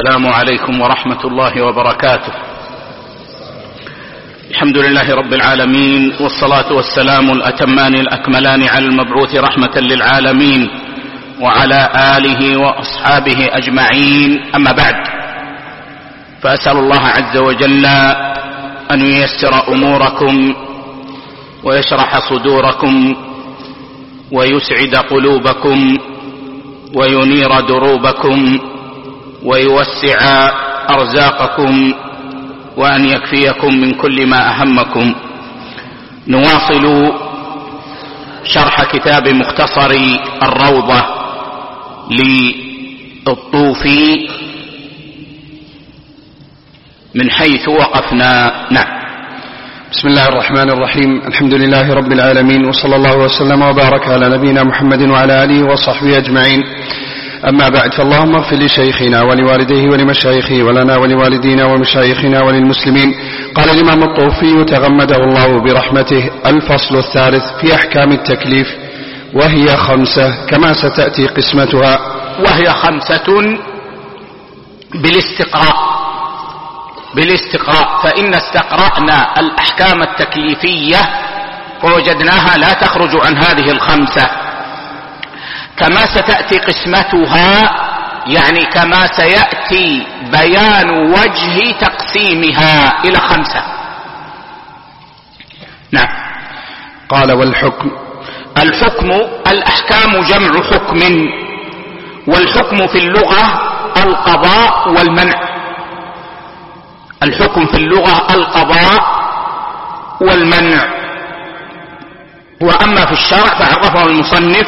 السلام عليكم ورحمة الله وبركاته. الحمد لله رب العالمين، والصلاة والسلام الأتمان الأكملان على المبعوث رحمة للعالمين وعلى آله وأصحابه أجمعين، أما بعد، فأسأل الله عز وجل أن ييسر أموركم ويشرح صدوركم ويسعد قلوبكم وينير دروبكم ويوسع أرزاقكم وأن يكفيكم من كل ما أهمكم. نواصل شرح كتاب مختصر الروضة للطوفي من حيث وقفنا. نعم. بسم الله الرحمن الرحيم. الحمد لله رب العالمين، وصلى الله وسلم وبارك على نبينا محمد وعلى آله وصحبه أجمعين. أما بعد، فاللهم اغفر لشيخنا ولوالديه ولمشايخه ولنا ولوالدينا ومشايخنا وللمسلمين. قال الإمام الطوفي تغمده الله برحمته: الفصل الثالث في أحكام التكليف، وهي 5 كما ستأتي قسمتها. وهي 5 بالاستقراء، فإن استقرأنا الأحكام التكليفية فوجدناها لا تخرج عن هذه 5 كما ستأتي قسمتها، يعني كما سيأتي بيان وجه تقسيمها إلى 5. نعم. قال: والحكم. الحكم، الأحكام جمع حكم، والحكم في اللغة القضاء والمنع. الحكم في اللغة القضاء والمنع، وأما في الشرع فعرفه المصنف: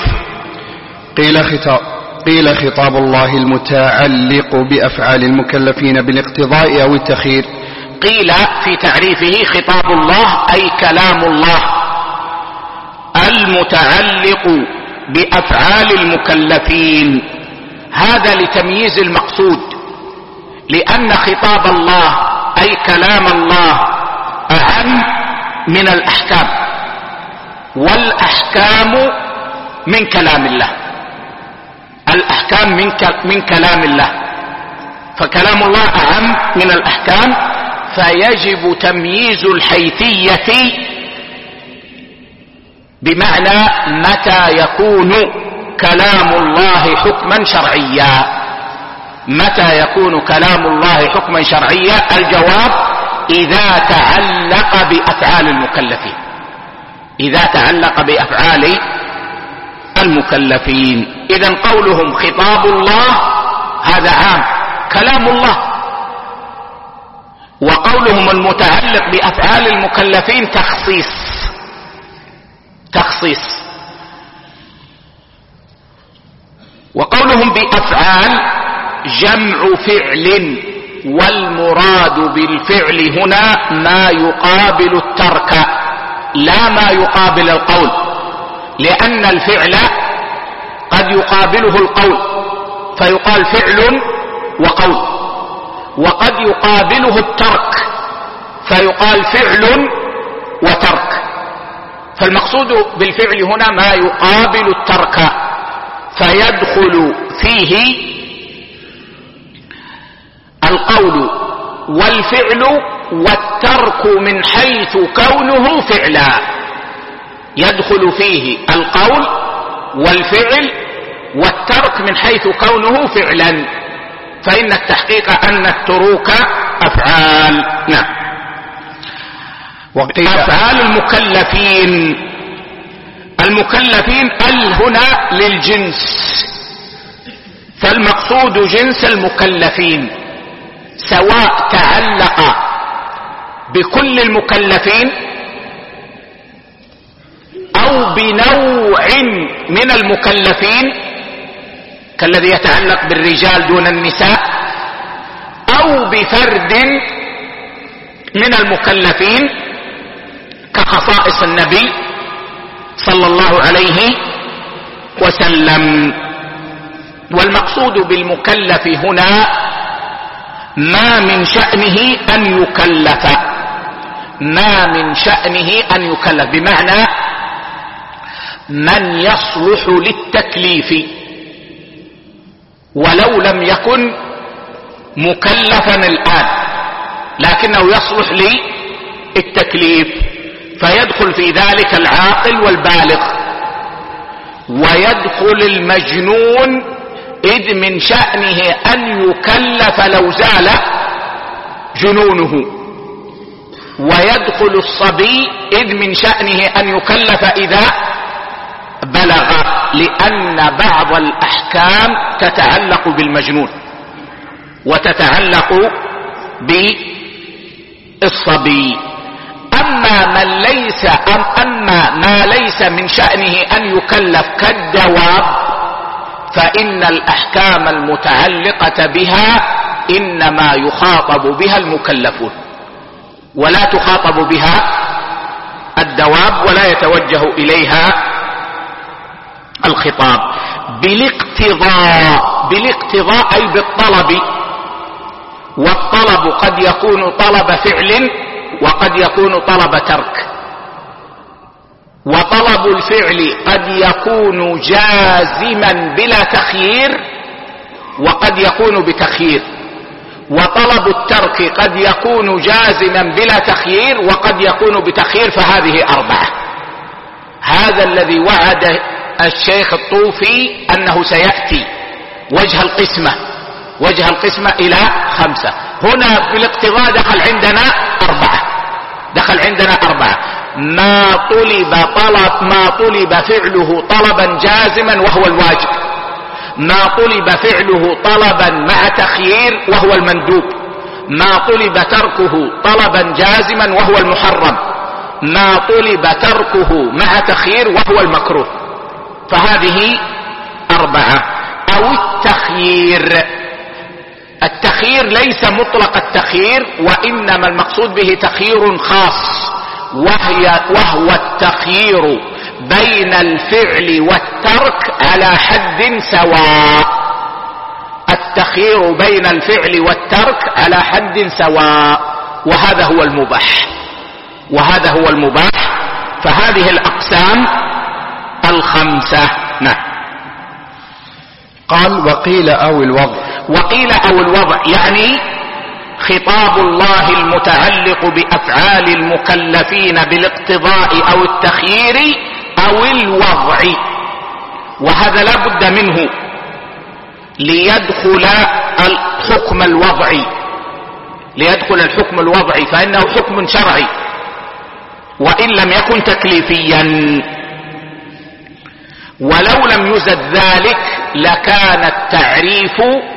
قيل خطاب الله المتعلق بأفعال المكلفين بالاقتضاء أو التخيير. قيل في تعريفه: خطاب الله أي كلام الله المتعلق بأفعال المكلفين، هذا لتمييز المقصود، لأن خطاب الله أي كلام الله أهم من الأحكام، والأحكام من كلام الله، الأحكام من كلام الله، فكلام الله أهم من الأحكام، فيجب تمييز الحيثية، بمعنى متى يكون كلام الله حكما شرعيا. متى يكون كلام الله حكما شرعيا؟ الجواب: إذا تعلق بأفعال المكلفين، إذا تعلق بأفعال المكلفين. إذن قولهم خطاب الله هذا عام، كلام الله، وقولهم المتعلق بأفعال المكلفين تخصيص. وقولهم بأفعال جمع فعل، والمراد بالفعل هنا ما يقابل الترك لا ما يقابل القول، لأن الفعل قد يقابله القول فيقال فعل وقول، وقد يقابله الترك فيقال فعل وترك، فالمقصود بالفعل هنا ما يقابل الترك، فيدخل فيه القول والفعل والترك من حيث كونه فعلا، يدخل فيه القول والفعل والترك من حيث كونه فعلا، فإن التحقيق أن التروك أفعال. نعم. أفعال المكلفين هنا للجنس، فالمقصود جنس المكلفين، سواء تعلق بكل المكلفين أو بنوع من المكلفين كالذي يتعلق بالرجال دون النساء، أو بفرد من المكلفين كخصائص النبي صلى الله عليه وسلم. والمقصود بالمكلف هنا ما من شأنه أن يكلف، ما من شأنه أن يكلف، بمعنى من يصلح للتكليف ولو لم يكن مكلفا الآن لكنه يصلح للتكليف، فيدخل في ذلك العاقل والبالغ، ويدخل المجنون إذ من شأنه أن يكلف لو زال جنونه، ويدخل الصبي إذ من شأنه أن يكلف إذا بلغ، لأن بعض الأحكام تتعلق بالمجنون وتتعلق بالصبي. أما ما ليس من شأنه أن يكلف كالدواب فإن الأحكام المتعلقة بها إنما يخاطب بها المكلفون ولا تخاطب بها الدواب ولا يتوجه إليها الخطاب. بالاقتضاء أي بالطلب، والطلب قد يكون طلب فعل وقد يكون طلب ترك، وطلب الفعل قد يكون جازما بلا تخيير وقد يكون بتخيير، وطلب الترك قد يكون جازما بلا تخيير وقد يكون بتخيير، فهذه 4. هذا الذي وعد الشيخ الطوفي أنه سيأتي وجه القسمة إلى 5. هنا بالاقتضاء دخل عندنا 4. ما طلب فعله طلبا جازما وهو الواجب، ما طلب فعله طلبا مع تخيير وهو المندوب، ما طلب تركه طلبا جازما وهو المحرم، ما طلب تركه مع تخيير وهو المكروه. فهذه 4. أو التخيير ليس مطلق التخيير، وإنما المقصود به تخيير خاص، وهو التخيير بين الفعل والترك على حد سواء. التخيير بين الفعل والترك على حد سواء، وهذا هو المباح. فهذه الأقسام 5. نعم. قال وقيل أو الوضع يعني خطاب الله المتعلق بأفعال المكلفين بالاقتضاء أو التخيير أو الوضع، وهذا لا بد منه ليدخل الحكم الوضعي، فإنه حكم شرعي وإن لم يكن تكليفيا. ولو لم يزد ذلك لكان التعريف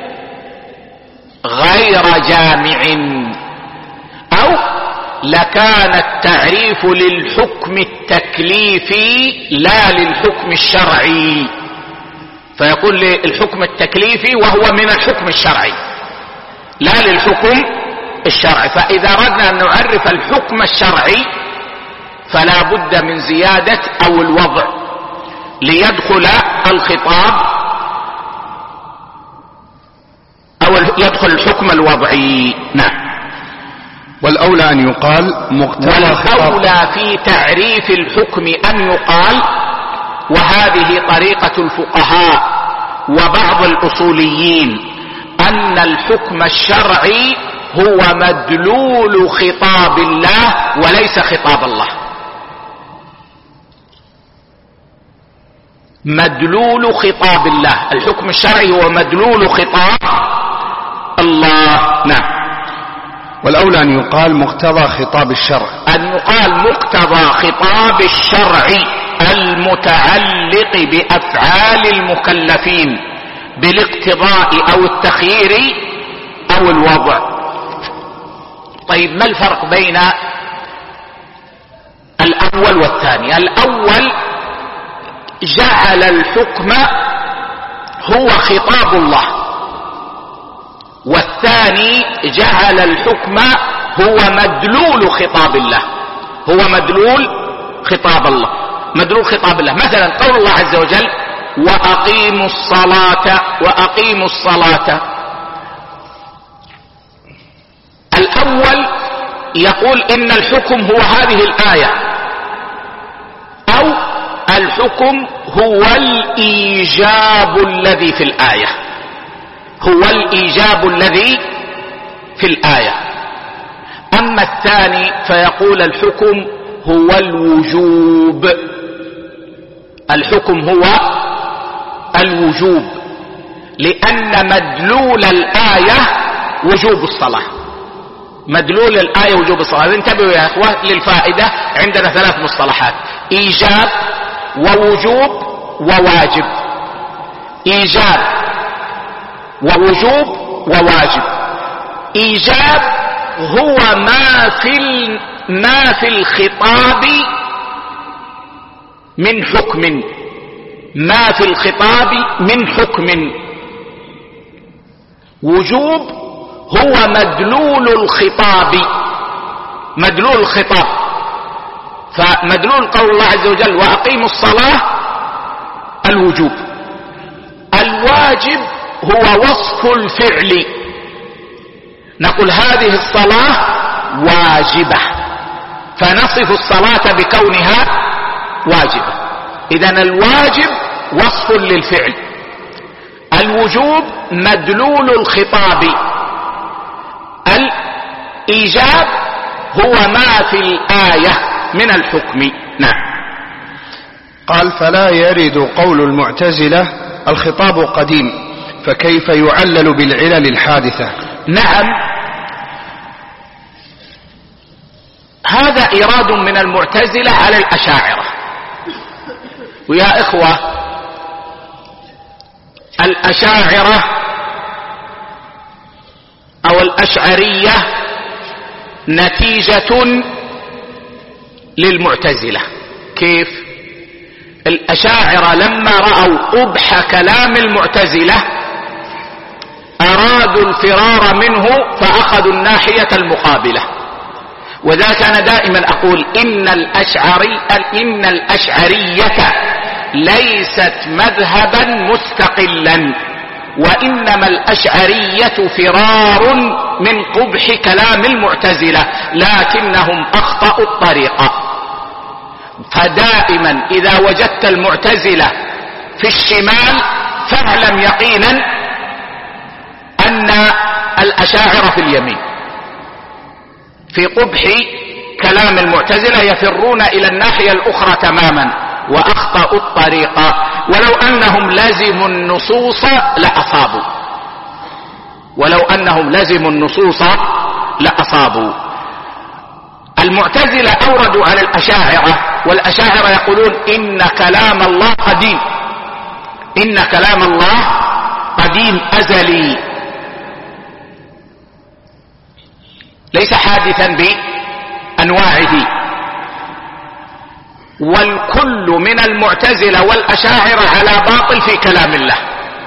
غير جامع، أو لكان التعريف للحكم التكليفي لا للحكم الشرعي، فيقول الحكم التكليفي وهو من الحكم الشرعي لا للحكم الشرعي. فإذا أردنا أن نعرف الحكم الشرعي فلا بد من زيادة أو الوضع ليدخل الخطاب أو يدخل الحكم الوضعي. نعم. والأولى أن يقال والأولى في تعريف الحكم أن يقال، وهذه طريقة الفقهاء وبعض الأصوليين، أن الحكم الشرعي هو مدلول خطاب الله وليس خطاب الله. مدلول خطاب الله، الحكم الشرعي هو مدلول خطاب الله. نعم. والأولى أن يقال مقتضى خطاب الشرع، أن يقال مقتضى خطاب الشرع المتعلق بأفعال المكلفين بالاقتضاء أو التخيير أو الوضع. طيب، ما الفرق بين الأول والثاني؟ الأول جعل الحكم هو خطاب الله، والثاني جعل الحكم هو مدلول خطاب الله، هو مدلول خطاب الله. مدلول خطاب الله مثلا قول الله عز وجل وأقيموا الصلاة. الأول يقول إن الحكم هو هذه الآية، أو الحكم هو الإيجاب الذي في الآية، هو الإيجاب الذي في الآية. أما الثاني فيقول الحكم هو الوجوب، الحكم هو الوجوب، لأن مدلول الآية وجوب الصلاة، مدلول الآية وجوب الصلاة. انتبهوا يا أخوة للفائدة، عندنا 3 مصطلحات: إيجاب ووجوب وواجب. إيجاب ووجوب وواجب. إيجاب هو ما في الخطاب من حكم، ما في الخطاب من حكم. وجوب هو مدلول الخطاب، مدلول الخطاب. فمدلول قول الله عز وجل وأقيموا الصلاة الوجوب. الواجب هو وصف الفعل، نقول هذه الصلاة واجبة، فنصف الصلاة بكونها واجبة. إذن الواجب وصف للفعل، الوجوب مدلول الخطاب، الإيجاب هو ما في الآية من الحكم. نعم. قال: فلا يرد قول المعتزلة الخطاب قديم، فكيف يعلل بالعلل الحادثة؟ نعم، هذا إيراد من المعتزلة على الأشاعرة. ويا إخوة، الأشاعرة أو الأشعرية نتيجة للمعتزلة. كيف؟ الأشاعرة لما رأوا قبح كلام المعتزلة أرادوا الفرار منه فأخذوا الناحية المقابلة. وذلك أنا دائما أقول إن الأشعرية ليست مذهبا مستقلا، وإنما الأشعرية فرار من قبح كلام المعتزلة، لكنهم أخطأوا الطريقة. فدائما إذا وجدت المعتزلة في الشمال فاعلم يقينا أن الأشاعرة في اليمين. في قبح كلام المعتزلة يفرون إلى الناحية الأخرى تماما وأخطأوا الطريقة، ولو أنهم لزموا النصوص لأصابوا، ولو أنهم لزموا النصوص لأصابوا. المعتزلة أوردوا على الأشاعرة، والأشاعرة يقولون إن كلام الله قديم، إن كلام الله قديم أزلي، ليس حادثا بأنواعه. والكل من المعتزلة والأشاعرة على باطل في كلام الله.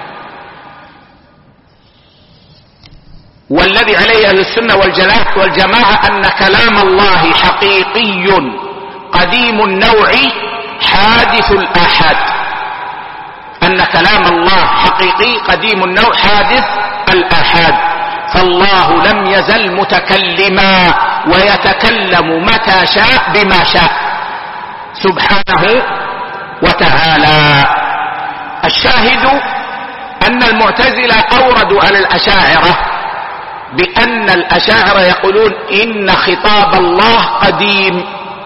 والذي عليه أهل السنة والجماعة أن كلام الله حقيقي قديم النوع حادث الآحاد، أن كلام الله حقيقي قديم النوع حادث الآحاد. فالله لم يزل متكلما ويتكلم متى شاء بما شاء سبحانه وتعالى. الشاهد أن المعتزلة أوردوا على الأشاعرة بأن الأشاعرة يقولون إن خطاب الله قديم،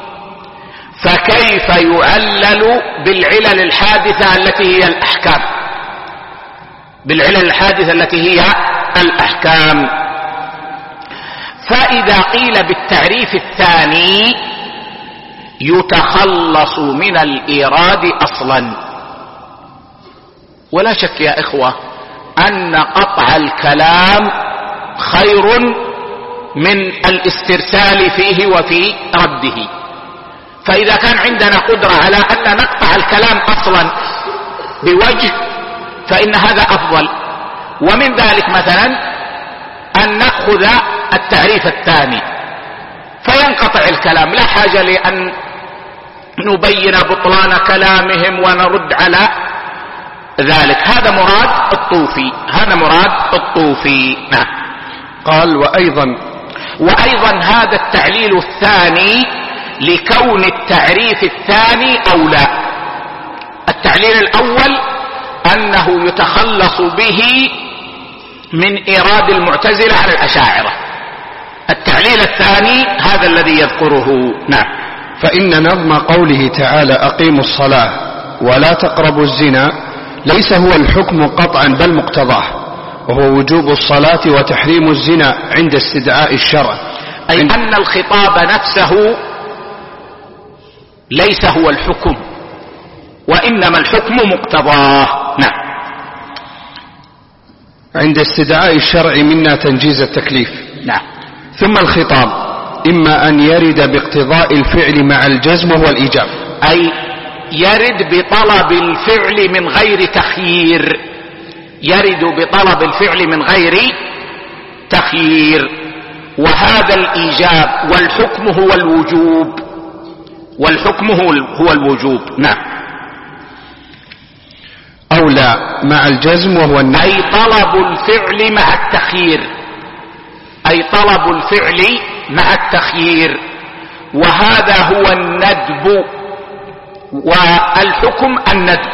فكيف يعلل بالعلل الحادثة التي هي الأحكام، بالعلل الحادثة التي هي الأحكام. فإذا قيل بالتعريف الثاني يتخلص من الإيراد أصلا. ولا شك يا إخوة أن قطع الكلام خير من الاسترسال فيه وفي رده. فإذا كان عندنا قدرة على أن نقطع الكلام أصلا بوجه فإن هذا أفضل. ومن ذلك مثلا أن نأخذ التعريف الثاني فينقطع الكلام، لا حاجة لأن نبين بطلان كلامهم ونرد على ذلك. هذا مراد الطوفي، هذا مراد الطوفي. نعم. قال: وأيضا هذا التعليل الثاني لكون التعريف الثاني أولى. التعليل الأول أنه يتخلص به من إيراد المعتزلة على الأشاعرة، التعليل الثاني هذا الذي يذكره. نعم. فإن نظم قوله تعالى أقيموا الصلاة ولا تقربوا الزنا ليس هو الحكم قطعا بل مقتضاه، وهو وجوب الصلاة وتحريم الزنا عند استدعاء الشرع، أي أن الخطاب نفسه ليس هو الحكم، وإنما الحكم مقتضاه. نعم. عند استدعاء الشرع منا تنجيز التكليف. نعم. ثم الخطاب إما أن يرد باقتضاء الفعل مع الجزم وهو الإيجاب، أي يرد بطلب الفعل من غير تخيير، يرد بطلب الفعل من غير تخيير، وهذا الإيجاب، والحكم هو الوجوب، والحكم هو الوجوب. نعم. أو لا مع الجزم وهو النهي، أي طلب الفعل مع التخيير، أي طلب الفعل مع التخيير، وهذا هو الندب، والحكم الندب،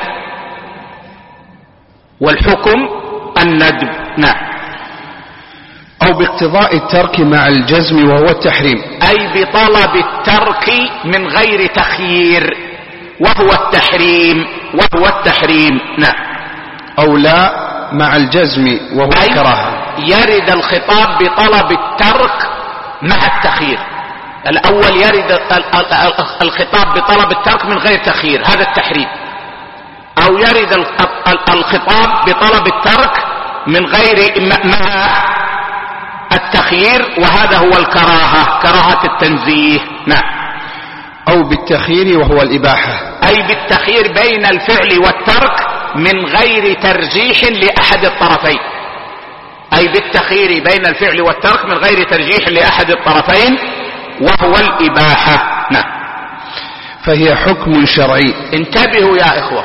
والحكم الندب. نعم. أو باقتضاء الترك مع الجزم وهو التحريم، أي بطلب الترك من غير تخيير وهو التحريم، وهو التحريم. نعم. أو لا مع الجزم وهو الكراهة، يرد الخطاب بطلب الترك مع التخيير. الأول يرد الخطاب بطلب الترك من غير تخيير، هذا التحريم. أو يرد الخطاب بطلب الترك من غير مع التخيير، وهذا هو الكراهة، كراهة التنزيه. نعم. أو بالتخيير وهو الإباحة، أي بالتخيير بين الفعل والترك من غير ترجيح لأحد الطرفين، أي بالتخيير بين الفعل والترك من غير ترجيح لأحد الطرفين، وهو الإباحة. نعم. فهي حكم شرعي. انتبهوا يا إخوة،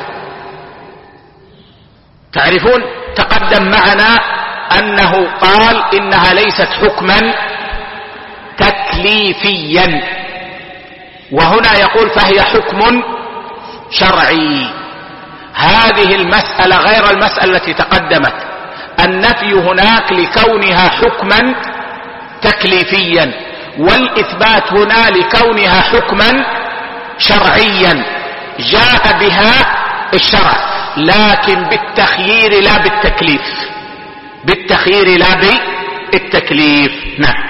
تعرفون تقدم معنا أنه قال إنها ليست حكما تكليفيا، وهنا يقول فهي حكم شرعي. هذه المسألة غير المسألة التي تقدمت، النفي هناك لكونها حكما تكليفيا، والإثبات هنا لكونها حكما شرعيا جاء بها الشرع، لكن بالتخيير لا بالتكليف، بالتخيير لا بالتكليف. نعم.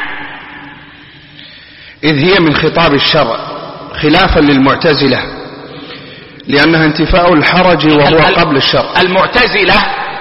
إذ هي من خطاب الشرع خلافا للمعتزلة، لأنها انتفاء الحرج وهو قبل الشرع. المعتزلة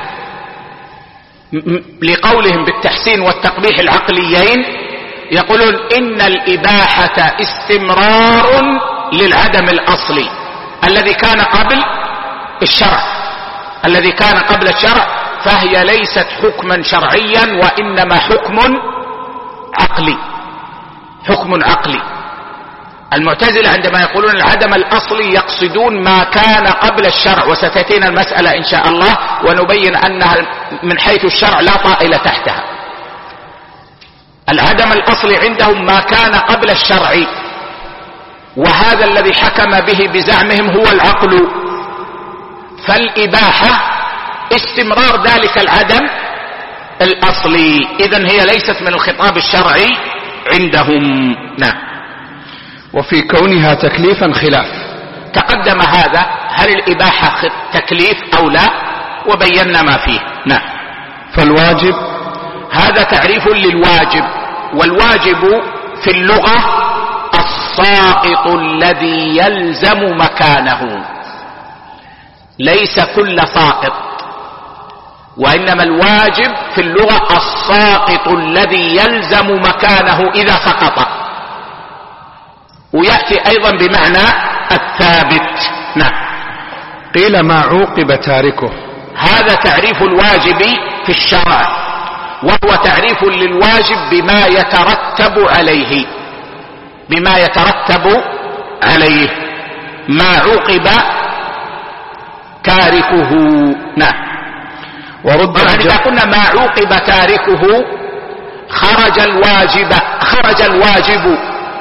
لقولهم بالتحسين والتقبيح العقليين يقولون إن الإباحة استمرار للعدم الأصلي الذي كان قبل الشرع، الذي كان قبل الشرع، فهي ليست حكما شرعيا وإنما حكم عقلي، حكم عقلي. المعتزلة عندما يقولون العدم الأصلي يقصدون ما كان قبل الشرع، وستأتينا المسألة إن شاء الله ونبين أنها من حيث الشرع لا طائل تحتها. العدم الأصلي عندهم ما كان قبل الشرع، وهذا الذي حكم به بزعمهم هو العقل، فالإباحة استمرار ذلك العدم الأصلي، إذن هي ليست من الخطاب الشرعي عندهم. نعم. وفي كونها تكليفا خلاف، تقدم هذا، هل الإباحة تكليف أو لا، وبينا ما فيه. نعم. فالواجب، هذا تعريف للواجب، والواجب في اللغة الساقط الذي يلزم مكانه، ليس كل ساقط، وإنما الواجب في اللغة الساقط الذي يلزم مكانه إذا سقط، ويأتي أيضا بمعنى الثابت. نعم. قيل ما عوقب تاركه، هذا تعريف الواجب في الشرع، وهو تعريف للواجب بما يترتب عليه، بما يترتب عليه، ما عوقب تاركه. نعم. إذا قلنا ما عوقب تاركه خرج الواجب،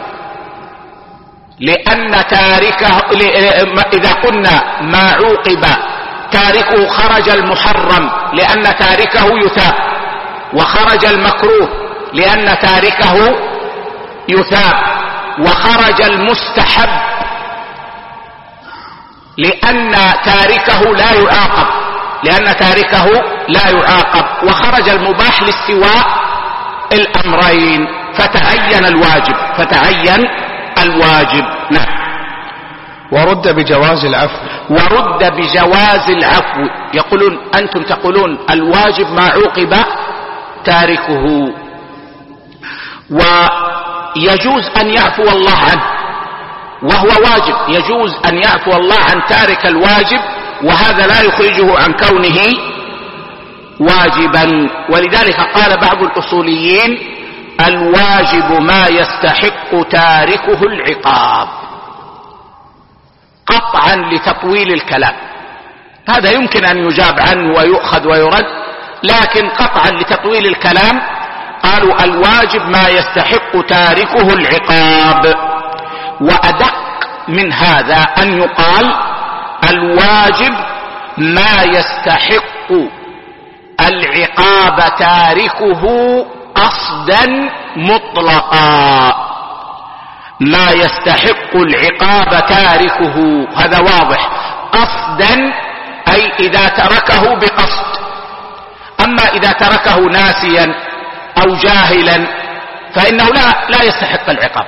لأن تاركه، إذا قلنا ما عوقب تاركه خرج المحرم لأن تاركه يثاب، وخرج المكروه لأن تاركه يثاب، وخرج المستحب لأن تاركه لا يعاقب، وخرج المباح لاستواء الأمرين، فتعين الواجب. نعم. ورد بجواز العفو. أنتم تقولون الواجب ما عوقب تاركه، ويجوز أن يعفو الله عنه وهو واجب، يجوز أن يعفو الله عن تارك الواجب، وهذا لا يخرجه عن كونه واجبا. ولذلك قال بعض الأصوليين: الواجب ما يستحق تاركه العقاب، قطعا لتطويل الكلام. هذا يمكن أن يجاب عنه ويؤخذ ويرد، لكن قطعا لتطويل الكلام قالوا الواجب ما يستحق تاركه العقاب. وأدق من هذا أن يقال الواجب ما يستحق العقاب تاركه قصدا مطلقا. ما يستحق العقاب تاركه، هذا واضح، قصدا أي إذا تركه بقصد. أما إذا تركه ناسيا أو جاهلا فإنه لا يستحق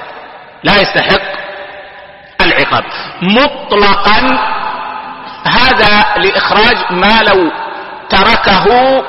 العقاب مطلقا. هذا لإخراج ما لو تركه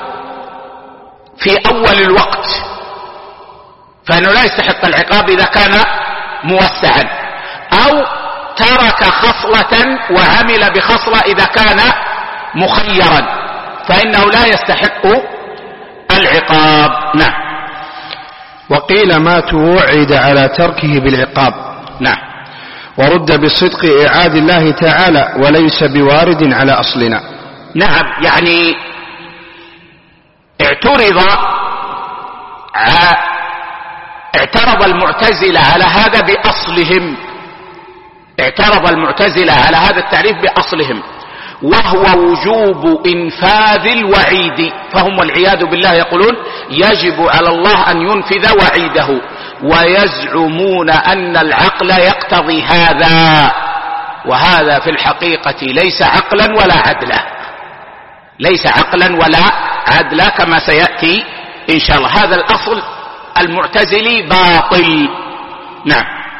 في أول الوقت فإنه لا يستحق العقاب إذا كان موسعا، أو ترك خصلة وعمل بخصلة إذا كان مخيرا فإنه لا يستحق العقاب. نعم. وقيل ما توعد على تركه بالعقاب. نعم. ورد بالصدق إعاد الله تعالى وليس بوارد على أصلنا. نعم، يعني اعترض المعتزلة على هذا بأصلهم، اعترض المعتزلة على هذا التعريف بأصلهم، وهو وجوب إنفاذ الوعيد. فهم والعياذ بالله يقولون يجب على الله أن ينفذ وعيده، ويزعمون أن العقل يقتضي هذا، وهذا في الحقيقة ليس عقلا ولا عدلا كما سيأتي إن شاء الله. هذا الأصل المعتزلي باطل. نعم.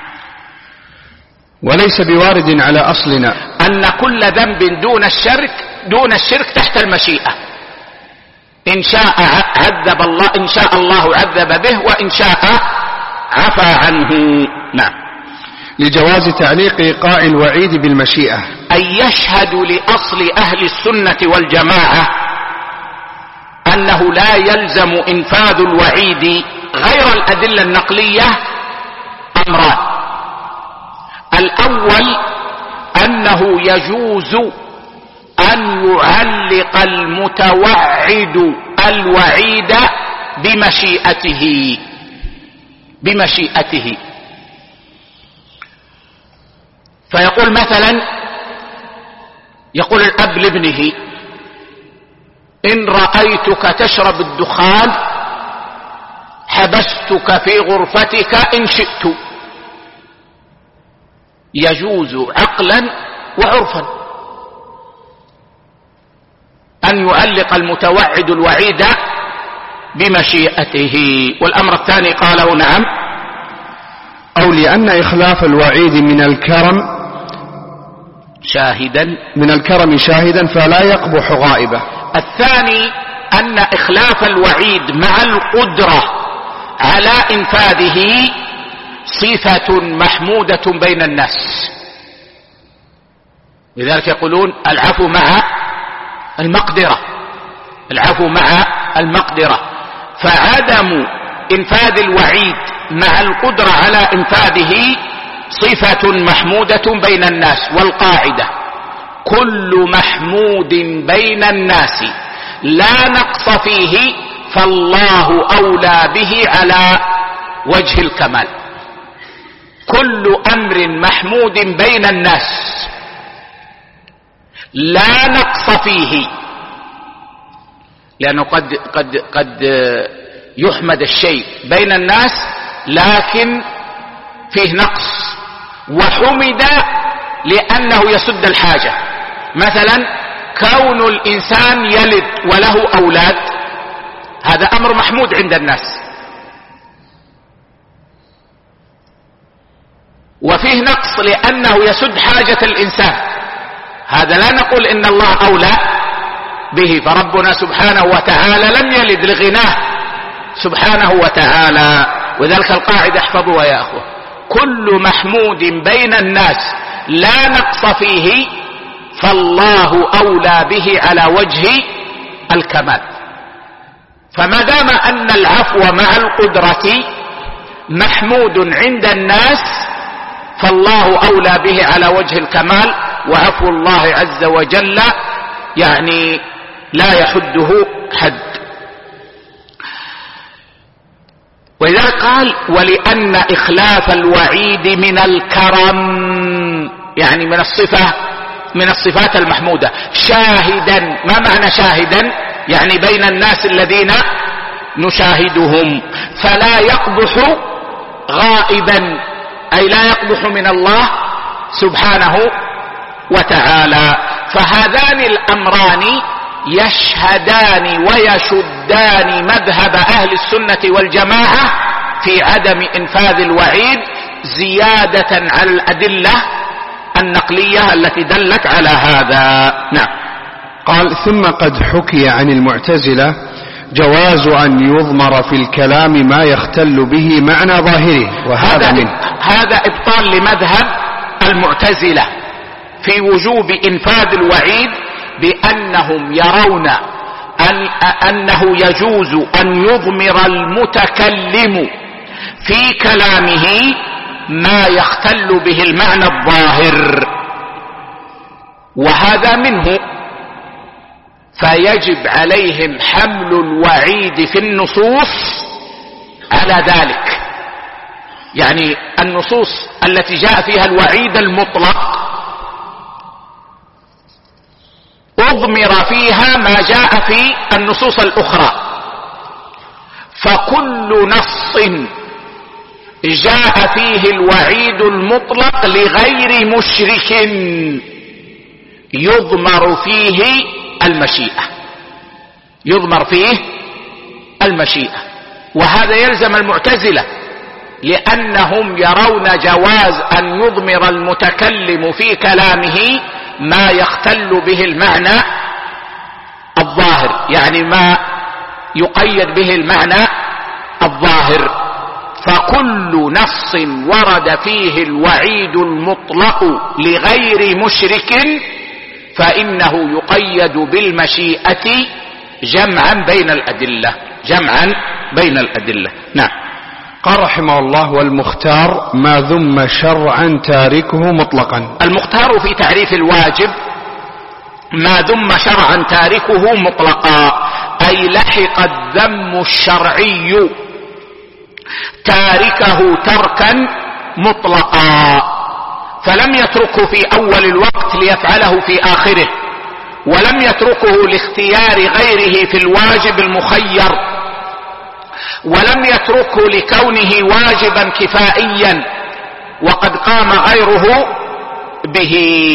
وليس بوارد على أصلنا أن كل ذنب دون الشرك تحت المشيئة، إن شاء عذب الله، إن شاء الله عذب به، وإن شاء عفى عنه. نعم. لجواز تعليق إيقاع الوعيد بالمشيئة، أن يشهد لأصل أهل السنة والجماعة أنه لا يلزم إنفاذ الوعيد غير الأدلة النقلية أمران: الأول أنه يجوز أن يعلق المتوعد الوعيد بمشيئته. فيقول مثلا، يقول الأب لابنه: إن رأيتك تشرب الدخان حبستك في غرفتك إن شئت. يجوز عقلا وعرفا أن يعلق المتوعد الوعيد بمشيئته. والأمر الثاني قاله نعم، أو لأن إخلاف الوعيد من الكرم شاهدا فلا يقبح غائبه. الثاني أن إخلاف الوعيد مع القدرة على إنفاذه صفة محمودة بين الناس، لذلك يقولون العفو مع المقدرة. فعدم إنفاذ الوعيد مع القدرة على إنفاذه صفة محمودة بين الناس. والقاعدة: كل محمود بين الناس لا نقص فيه فالله أولى به على وجه الكمال. كل أمر محمود بين الناس لا نقص فيه، لأنه قد يحمد الشيء بين الناس لكن فيه نقص، وحمد لأنه يسد الحاجة. مثلا كون الإنسان يلد وله أولاد هذا أمر محمود عند الناس، وفيه نقص لأنه يسد حاجة الإنسان، هذا لا نقول إن الله أولى به، فربنا سبحانه وتعالى لم يلد لغناه سبحانه وتعالى. وذلك القاعدة احفظوها يا أخوة: كل محمود بين الناس لا نقص فيه فالله أولى به على وجه الكمال. فما دام أن العفو مع القدرة محمود عند الناس فالله أولى به على وجه الكمال، وعفو الله عز وجل يعني لا يحده حد. وإذا قال: ولأن إخلاف الوعيد من الكرم، يعني من الصفات المحمودة. شاهدا، ما معنى شاهدا؟ يعني بين الناس الذين نشاهدهم، فلا يقبح غائبا، أي لا يقبح من الله سبحانه وتعالى. فهذان الأمران يشهدان ويشدان مذهب أهل السنة والجماعة في عدم إنفاذ الوعيد، زيادة على الأدلة النقلية التي دلت على هذا. نعم. قال: ثم قد حكي عن المعتزلة جواز أن يضمر في الكلام ما يختل به معنى ظاهره، وهذا هذا إبطال لمذهب المعتزلة في وجوب إنفاذ الوعيد، بأنهم يرون أنه يجوز أن يضمر المتكلم في كلامه ما يختل به المعنى الظاهر، وهذا منه، فيجب عليهم حمل الوعيد في النصوص على ذلك. يعني النصوص التي جاء فيها الوعيد المطلق أضمر فيها ما جاء في النصوص الأخرى، فكل نص جاء فيه الوعيد المطلق لغير مشرك يضمر فيه المشيئة، وهذا يلزم المعتزلة، لأنهم يرون جواز أن يضمر المتكلم في كلامه ما يختل به المعنى الظاهر، يعني ما يقيد به المعنى الظاهر. فكل نص ورد فيه الوعيد المطلق لغير مشرك فإنه يقيد بالمشيئة جمعا بين الأدلة. نعم. قال رحمه الله: والمختار ما ذم شرعا تاركه مطلقا. المختار في تعريف الواجب ما ذم شرعا تاركه مطلقا، أي لحق الذم الشرعي تاركه تركا مطلقا، فلم يتركه في أول الوقت ليفعله في آخره، ولم يتركه لاختيار غيره في الواجب المخير، ولم يتركه لكونه واجبا كفائيا وقد قام غيره به.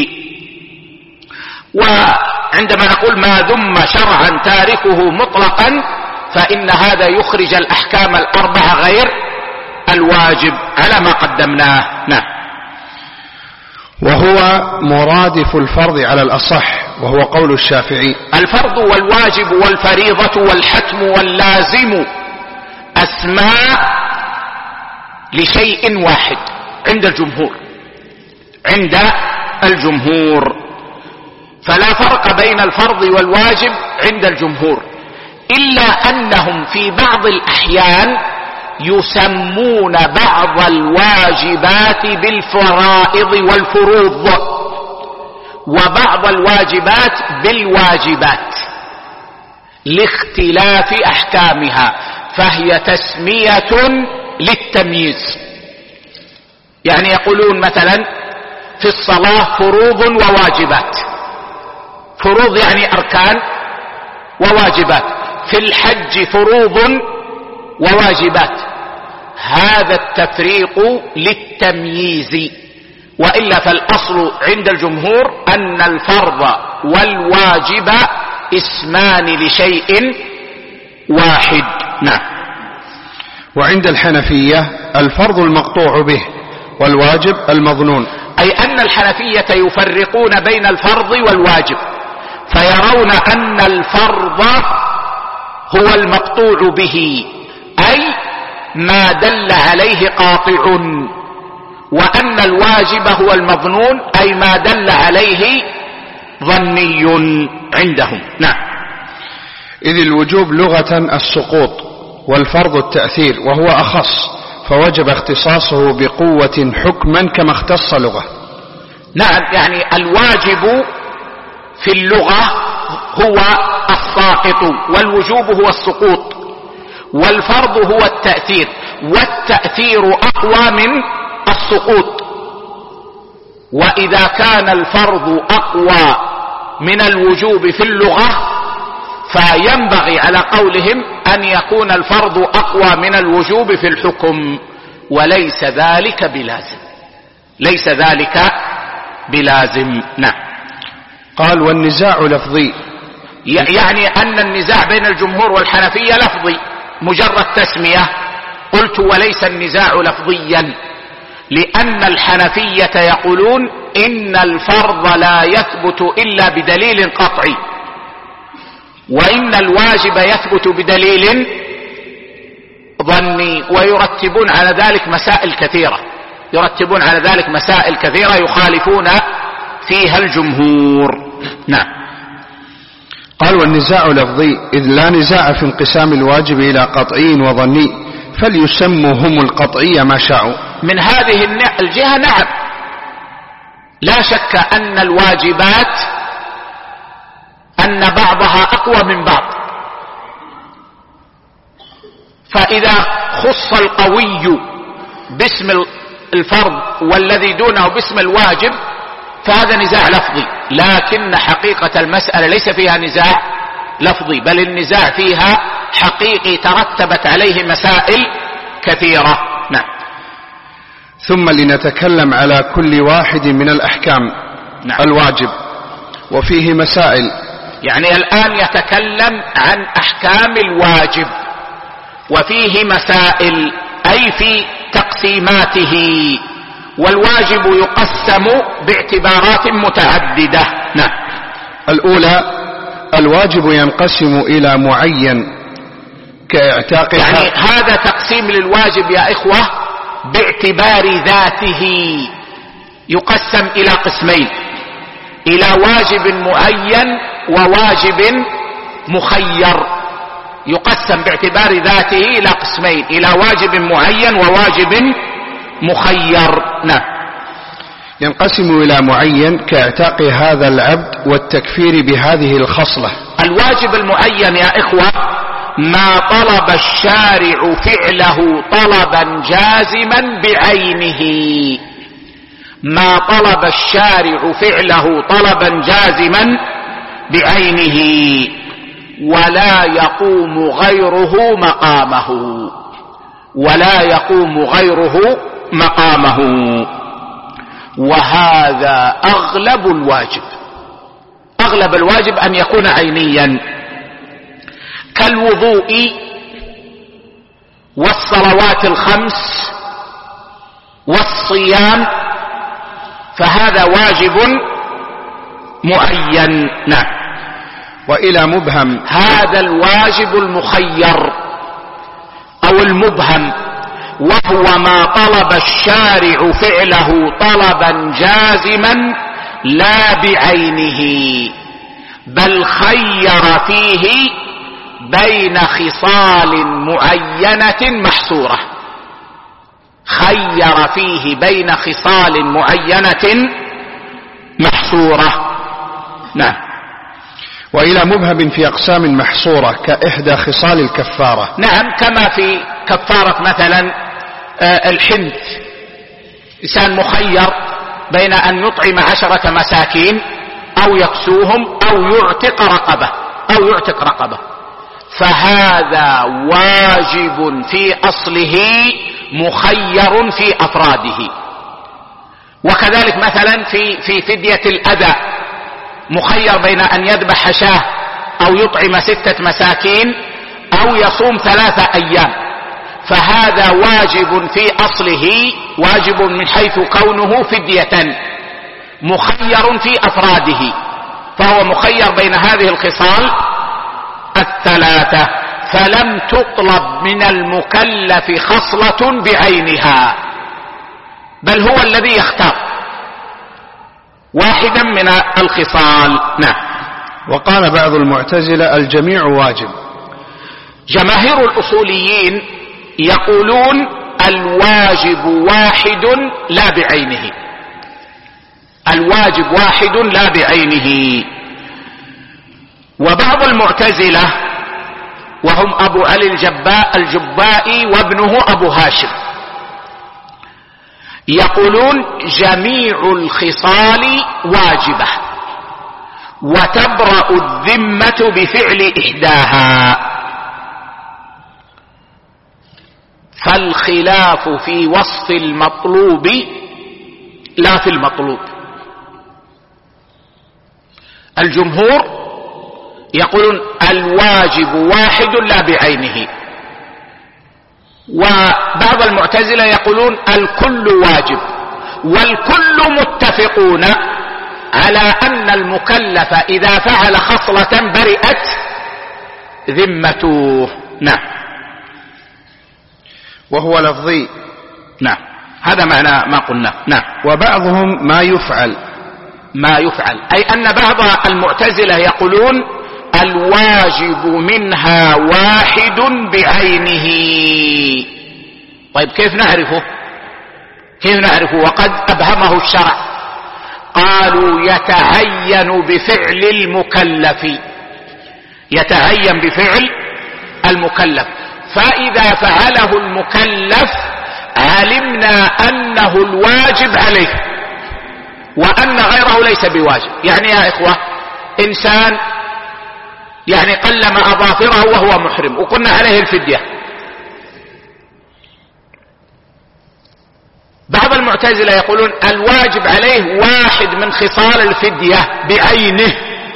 وعندما نقول ما ذم شرعا تاركه مطلقا فإن هذا يخرج الأحكام الأربعة غير الواجب على ما قدمناه. نعم. وهو مرادف الفرض على الأصح، وهو قول الشافعي: الفرض والواجب والفريضة والحتم واللازم أسماء لشيء واحد عند الجمهور، فلا فرق بين الفرض والواجب عند الجمهور، إلا أنهم في بعض الأحيان يسمون بعض الواجبات بالفرائض والفروض، وبعض الواجبات بالواجبات لاختلاف أحكامها، فهي تسمية للتمييز. يعني يقولون مثلا في الصلاة فروض وواجبات، فروض يعني أركان وواجبات، في الحج فروض وواجبات. هذا التفريق للتمييز، وإلا فالأصل عند الجمهور أن الفرض والواجب اسمان لشيء واحد. نعم. وعند الحنفية الفرض المقطوع به والواجب المظنون، أي أن الحنفية يفرقون بين الفرض والواجب، فيرون أن الفرض هو المقطوع به أي ما دل عليه قاطع، وأن الواجب هو المظنون أي ما دل عليه ظني عندهم. نعم. إذ الوجوب لغة السقوط والفرض التأثير، وهو أخص فوجب اختصاصه بقوة حكما كما اختص لغة. نعم، يعني الواجب في اللغة هو الساقط، والوجوب هو السقوط، والفرض هو التأثير، والتأثير أقوى من السقوط. وإذا كان الفرض أقوى من الوجوب في اللغة فينبغي على قولهم أن يكون الفرض أقوى من الوجوب في الحكم، وليس ذلك بلازم، ليس ذلك بلازم. نعم. قال والنزاع لفظي، يعني أن النزاع بين الجمهور والحنفية لفظي مجرد تسمية. قلت وليس النزاع لفظيا، لأن الحنفية يقولون إن الفرض لا يثبت إلا بدليل قطعي، وإن الواجب يثبت بدليل ظني، ويرتبون على ذلك مسائل كثيرة، يرتبون على ذلك مسائل كثيرة يخالفون فيها الجمهور. نعم. قال والنزاع لفظي، إذ لا نزاع في انقسام الواجب إلى قطعي وظني، فليسموا هم القطعي ما شاءوا. من هذه الجهة نعم، لا شك أن الواجبات أن بعضها أقوى من بعض، فإذا خص القوي باسم الفرض والذي دونه باسم الواجب فهذا نزاع لفظي، لكن حقيقة المسألة ليس فيها نزاع لفظي، بل النزاع فيها حقيقي ترتبت عليه مسائل كثيرة. نعم. ثم لنتكلم على كل واحد من الأحكام. نعم. الواجب وفيه مسائل، يعني الآن يتكلم عن أحكام الواجب وفيه مسائل، أي في تقسيماته، والواجب يقسم باعتبارات متعددة. نعم. الأولى الواجب ينقسم إلى معين كاعتاق، يعني هذا تقسيم للواجب يا إخوة باعتبار ذاته، يقسم إلى قسمين، إلى واجب معين وواجب مخير، يقسم باعتبار ذاته إلى قسمين، إلى واجب معين وواجب مخير. نعم. ينقسم إلى معين كاعتاق هذا العبد والتكفير بهذه الخصلة. الواجب المعين يا إخوة ما طلب الشارع فعله طلبا جازما بعينه، ما طلب الشارع فعله طلبا جازما بعينه، ولا يقوم غيره مقامه، ولا يقوم غيره مقامه، وهذا أغلب الواجب. أغلب الواجب أن يكون عينيا، كالوضوء والصلوات الخمس والصيام، فهذا واجب معين. نعم. وإلى مبهم، هذا الواجب المخير أو المبهم، وهو ما طلب الشارع فعله طلبا جازما لا بعينه، بل خير فيه بين خصال معينة محصورة، خير فيه بين خصال معينة محصورة. نعم. وإلى مبهم في أقسام محصورة كإحدى خصال الكفارة. نعم، كما في كفارة مثلا الحنث، إنسان مخير بين أن يطعم 10 مساكين أو يكسوهم أو يعتق رقبة، فهذا واجب في أصله مخير في أفراده. وكذلك مثلا في فدية الأذى مخير بين أن يذبح شاة أو يطعم 6 مساكين أو يصوم 3 أيام، فهذا واجب في أصله، واجب من حيث كونه فدية، مخير في أفراده، فهو مخير بين هذه الخصال 3، فلم تطلب من المكلف خصلة بعينها، بل هو الذي يختار واحدا من الخصال. نعم. وقال بعض المعتزلة الجميع واجب. جماهير الأصوليين يقولون الواجب واحد لا بعينه، الواجب واحد لا بعينه. وبعض المعتزلة وهم أبو علي الجبائي وابنه أبو هاشم يقولون جميع الخصال واجبة وتبرأ الذمة بفعل إحداها، فالخلاف في وصف المطلوب لا في المطلوب. الجمهور يقولون الواجب واحد لا بعينه، وبعض المعتزلة يقولون الكل واجب، والكل متفقون على أن المكلف إذا فعل خصلة برئت ذمته. نعم. وهو لفظي. نعم، هذا معنى ما قلنا. نعم. وبعضهم ما يفعل، أي أن بعض المعتزلة يقولون الواجب منها واحد بعينه. طيب كيف نعرفه وقد أبهمه الشرع؟ قالوا يتعين بفعل المكلف، فإذا فعله المكلف علمنا أنه الواجب عليه وأن غيره ليس بواجب. يعني يا إخوة، إنسان يعني قلم أظافره وهو محرم وقلنا عليه الفدية، بعض المعتزلة يقولون الواجب عليه واحد من خصال الفدية بعينه،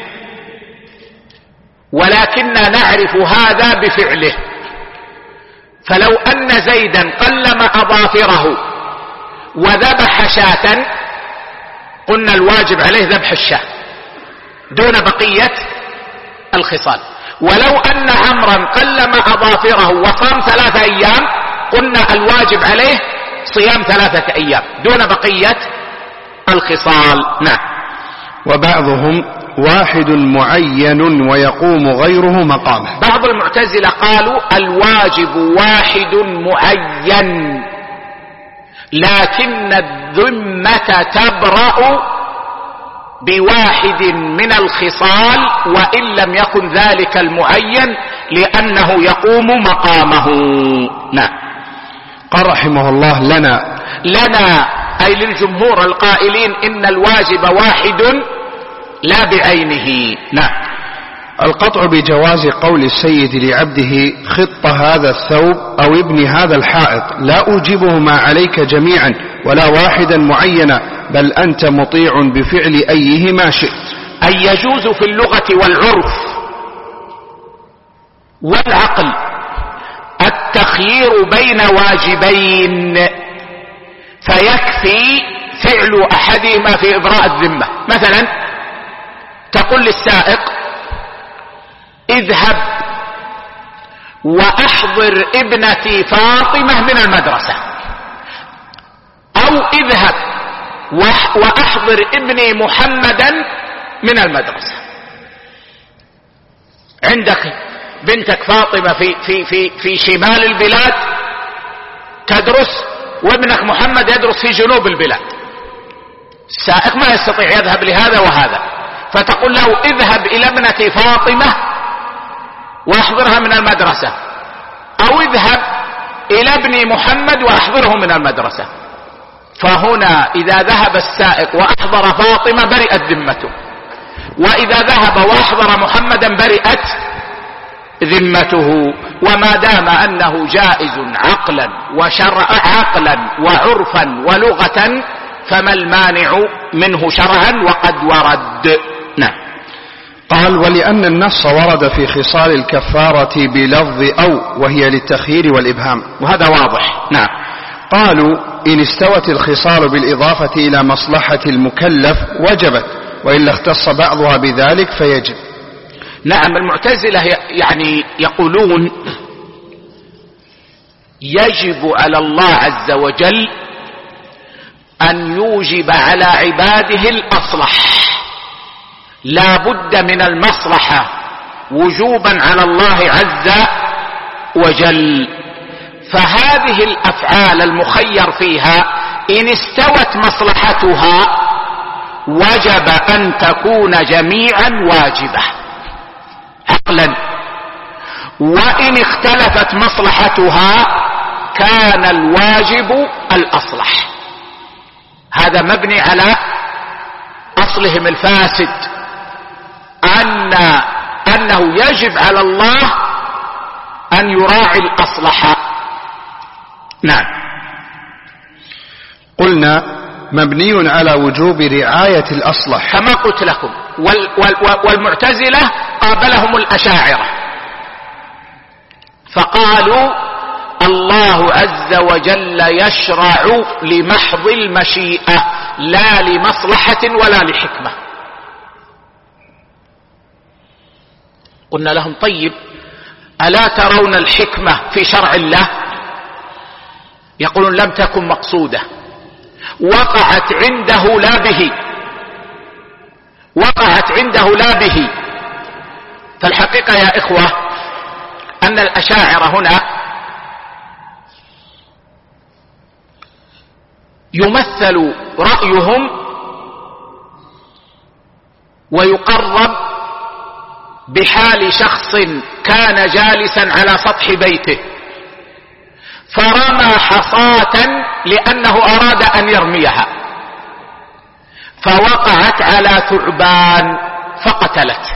ولكننا نعرف هذا بفعله. فلو أن زيدا قلم أظافره وذبح شاة قلنا الواجب عليه ذبح الشاة دون بقية الخصال. ولو أن عمرا قلم أظافره وصام 3 أيام قلنا الواجب عليه صيام 3 أيام دون بقية الخصال. نعم. وبعضهم واحد معين ويقوم غيره مقامه. بعض المعتزلة قالوا الواجب واحد معين، لكن الذمة تبرأ بواحد من الخصال وإن لم يكن ذلك المعين لأنه يقوم مقامه. نعم. قال رحمه الله لنا أي للجمهور القائلين إن الواجب واحد لا بعينه. نعم. القطع بجواز قول السيد لعبده خط هذا الثوب أو ابن هذا الحائط لا أوجبهما عليك جميعا ولا واحدا معينا، بل أنت مطيع بفعل أيهما شئت. أي يجوز في اللغة والعرف والعقل التخيير بين واجبين، فيكفي فعل أحدهما في إبراء الذمة. مثلا تقول للسائق اذهب وأحضر ابنتي فاطمة من المدرسة، أو اذهب وأحضر ابني محمدا من المدرسة. عندك بنتك فاطمة في شمال البلاد تدرس، وابنك محمد يدرس في جنوب البلاد. السائق ما يستطيع يذهب لهذا وهذا، فتقول له اذهب إلى ابنتي فاطمة واحضرها من المدرسة، أو اذهب إلى ابني محمد واحضره من المدرسة. فهنا إذا ذهب السائق وأحضر فاطمة برئت ذمته، وإذا ذهب وأحضر محمدا برئت ذمته. وما دام أنه جائز عقلا وعرفا ولغة فما المانع منه شرعا وقد ورد. نعم. قال: ولأن النص ورد في خصال الكفارة بلفظ أو، وهي للتخيير والإبهام، وهذا واضح. نعم. قالوا: إن استوت الخصال بالإضافة إلى مصلحة المكلف وجبت، وإلا اختص بعضها بذلك فيجب. نعم. المعتزلة يعني يقولون يجب على الله عز وجل أن يوجب على عباده الأصلح، لا بد من المصلحة وجوبا على الله عز وجل. فهذه الأفعال المخير فيها إن استوت مصلحتها وجب أن تكون جميعا واجبة عقلا، وإن اختلفت مصلحتها كان الواجب الأصلح. هذا مبني على أصلهم الفاسد، أنه يجب على الله أن يراعي الأصلح. نعم. قلنا: مبني على وجوب رعاية الأصلح كما قلت لكم. والمعتزلة قابلهم الأشاعرة فقالوا الله عز وجل يشرع لمحض المشيئة لا لمصلحة ولا لحكمة. قلنا لهم: طيب، ألا ترون الحكمة في شرع الله؟ يقولون: لم تكن مقصودة، وقعت عنده لا به. فالحقيقة يا إخوة أن الأشاعرة هنا يمثل رأيهم ويقرب بحال شخص كان جالسا على سطح بيته فرمى حصاة لأنه أراد أن يرميها فوقعت على ثعبان فقتلت.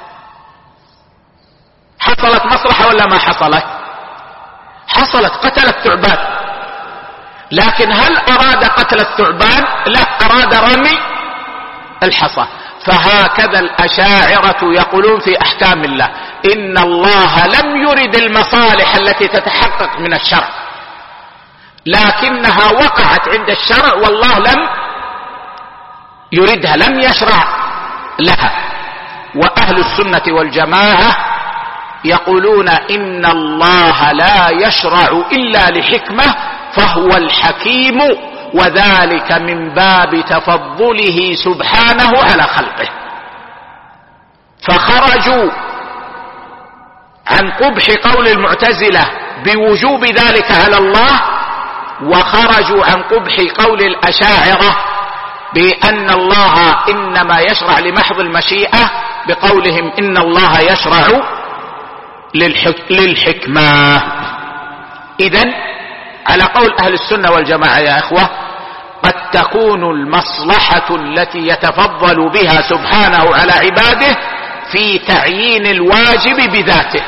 حصلت مصلحة ولا ما حصلت؟ حصلت، قتلت ثعبان. لكن هل أراد قتل الثعبان؟ لا، أراد رمي الحصى. فهكذا الأشاعرة يقولون في أحكام الله: إن الله لم يرد المصالح التي تتحقق من الشرع، لكنها وقعت عند الشرع والله لم يردها، لم يشرع لها. وأهل السنة والجماعة يقولون إن الله لا يشرع إلا لحكمة فهو الحكيم، وذلك من باب تفضله سبحانه على خلقه. فخرجوا عن قبح قول المعتزلة بوجوب ذلك على الله، وخرجوا عن قبح قول الأشاعرة بأن الله إنما يشرع لمحض المشيئة بقولهم إن الله يشرع للحكمة. إذن على قول أهل السنة والجماعة يا إخوة قد تكون المصلحة التي يتفضل بها سبحانه على عباده في تعيين الواجب بذاته،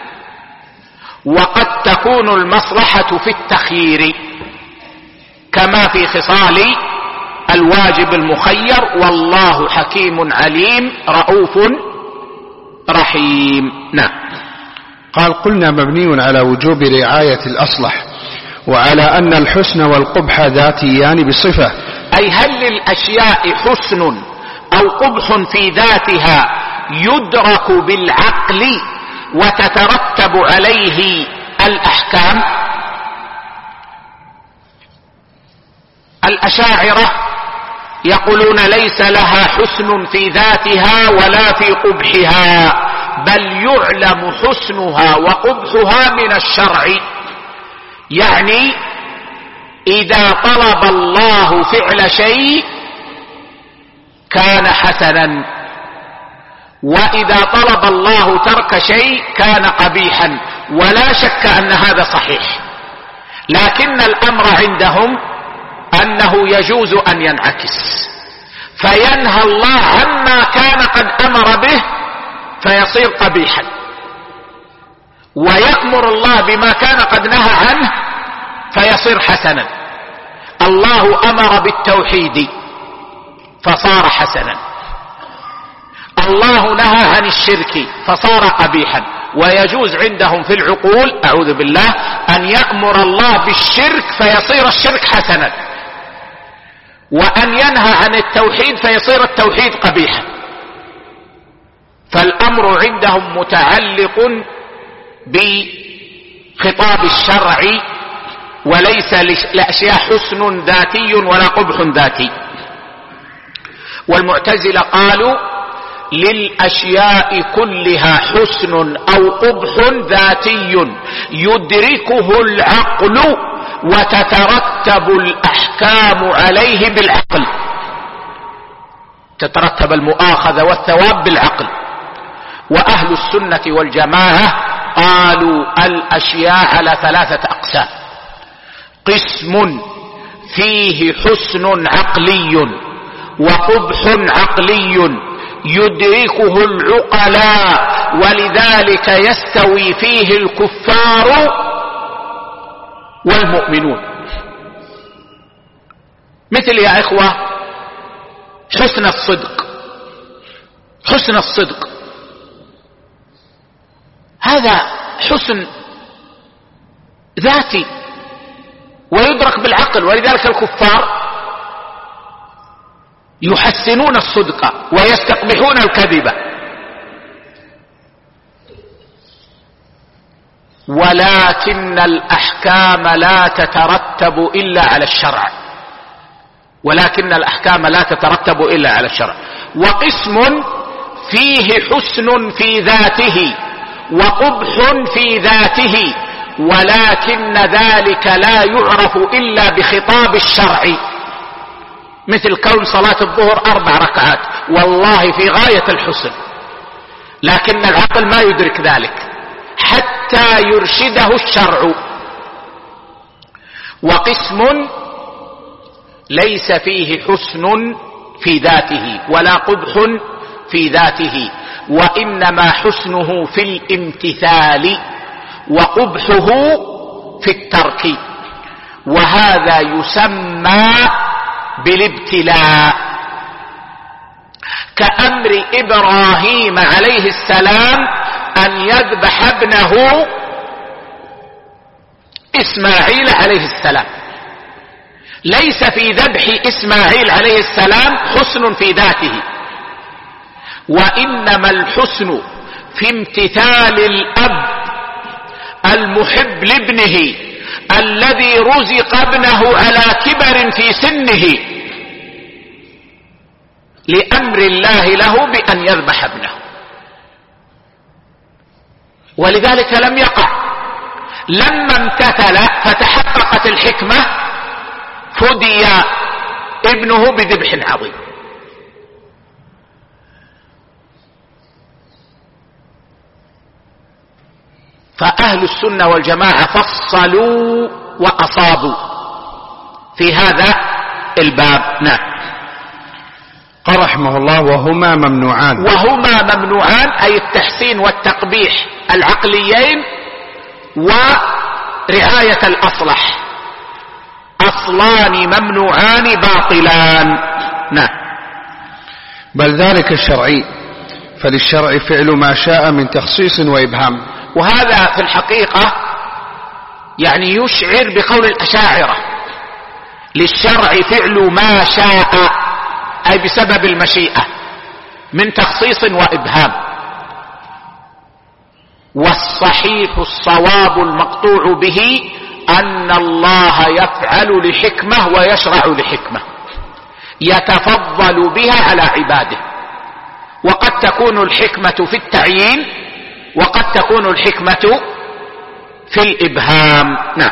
وقد تكون المصلحة في التخيير كما في خصال الواجب المخير. والله حكيم عليم رؤوف رحيم. نعم. قال: قلنا: مبني على وجوب رعاية الأصلح، وعلى أن الحسن والقبح ذاتيان بصفة. أي هل للأشياء حسن أو قبح في ذاتها يدرك بالعقل وتترتب عليه الأحكام؟ الأشاعرة يقولون ليس لها حسن في ذاتها ولا في قبحها، بل يعلم حسنها وقبحها من الشرع. يعني إذا طلب الله فعل شيء كان حسنا، وإذا طلب الله ترك شيء كان قبيحا، ولا شك أن هذا صحيح. لكن الأمر عندهم أنه يجوز أن ينعكس، فينهى الله عما كان قد أمر به فيصير قبيحا، ويأمر الله بما كان قد نهى عنه فيصير حسنا. الله أمر بالتوحيد فصار حسنا، الله نهى عن الشرك فصار قبيحا. ويجوز عندهم في العقول أعوذ بالله أن يأمر الله بالشرك فيصير الشرك حسنا، وأن ينهى عن التوحيد فيصير التوحيد قبيحا. فالأمر عندهم متعلق بخطاب الشرع وليس لأشياء حسن ذاتي ولا قبح ذاتي. والمعتزلة قالوا للأشياء كلها حسن أو قبح ذاتي يدركه العقل وتترتب الأحكام عليه بالعقل، تترتب المؤاخذة والثواب بالعقل. وأهل السنة والجماعة قالوا الأشياء على 3 أقسام: قسم فيه حسن عقلي وقبح عقلي يدركه العقلاء ولذلك يستوي فيه الكفار والمؤمنون. مثل يا إخوة حسن الصدق. حسن الصدق هذا حسن ذاتي ويدرك بالعقل، ولذلك الكفار يحسنون الصدق ويستقبحون الكذب. ولكن الأحكام لا تترتب إلا على الشرع، ولكن الأحكام لا تترتب إلا على الشرع. وقسم فيه حسن في ذاته وقبح في ذاته، ولكن ذلك لا يعرف إلا بخطاب الشرع، مثل كون صلاة الظهر 4 ركعات والله في غاية الحسن، لكن العقل ما يدرك ذلك حتى يرشده الشرع. وقسم ليس فيه حسن في ذاته ولا قبح في ذاته، وإنما حسنه في الامتثال وقبحه في الترك، وهذا يسمى بالابتلاء. كأمر إبراهيم عليه السلام أن يذبح ابنه إسماعيل عليه السلام. ليس في ذبح إسماعيل عليه السلام حسن في ذاته، وإنما الحسن في امتثال الأب المحب لابنه الذي رزق ابنه على كبر في سنه لأمر الله له بأن يذبح ابنه، ولذلك لم يقع. لما امتثل فتحققت الحكمة فدي ابنه بذبح عظيم. فأهل السنة والجماعة فصلوا وأصابوا في هذا الباب. نعم. قال رحمه الله وهما ممنوعان. وهما ممنوعان أي التحسين والتقبيح العقليين ورعاية الأصلح، أصلان ممنوعان باطلان. نعم. بل ذلك الشرعي، فللشرع فعل ما شاء من تخصيص وإبهام. وهذا في الحقيقة يعني يشعر بقول الأشاعرة: للشرع فعل ما شاء، أي بسبب المشيئة من تخصيص وإبهام. والصحيح الصواب المقطوع به أن الله يفعل لحكمة ويشرع لحكمة يتفضل بها على عباده، وقد تكون الحكمة في التعيين وقد تكون الحكمة في الإبهام. نعم.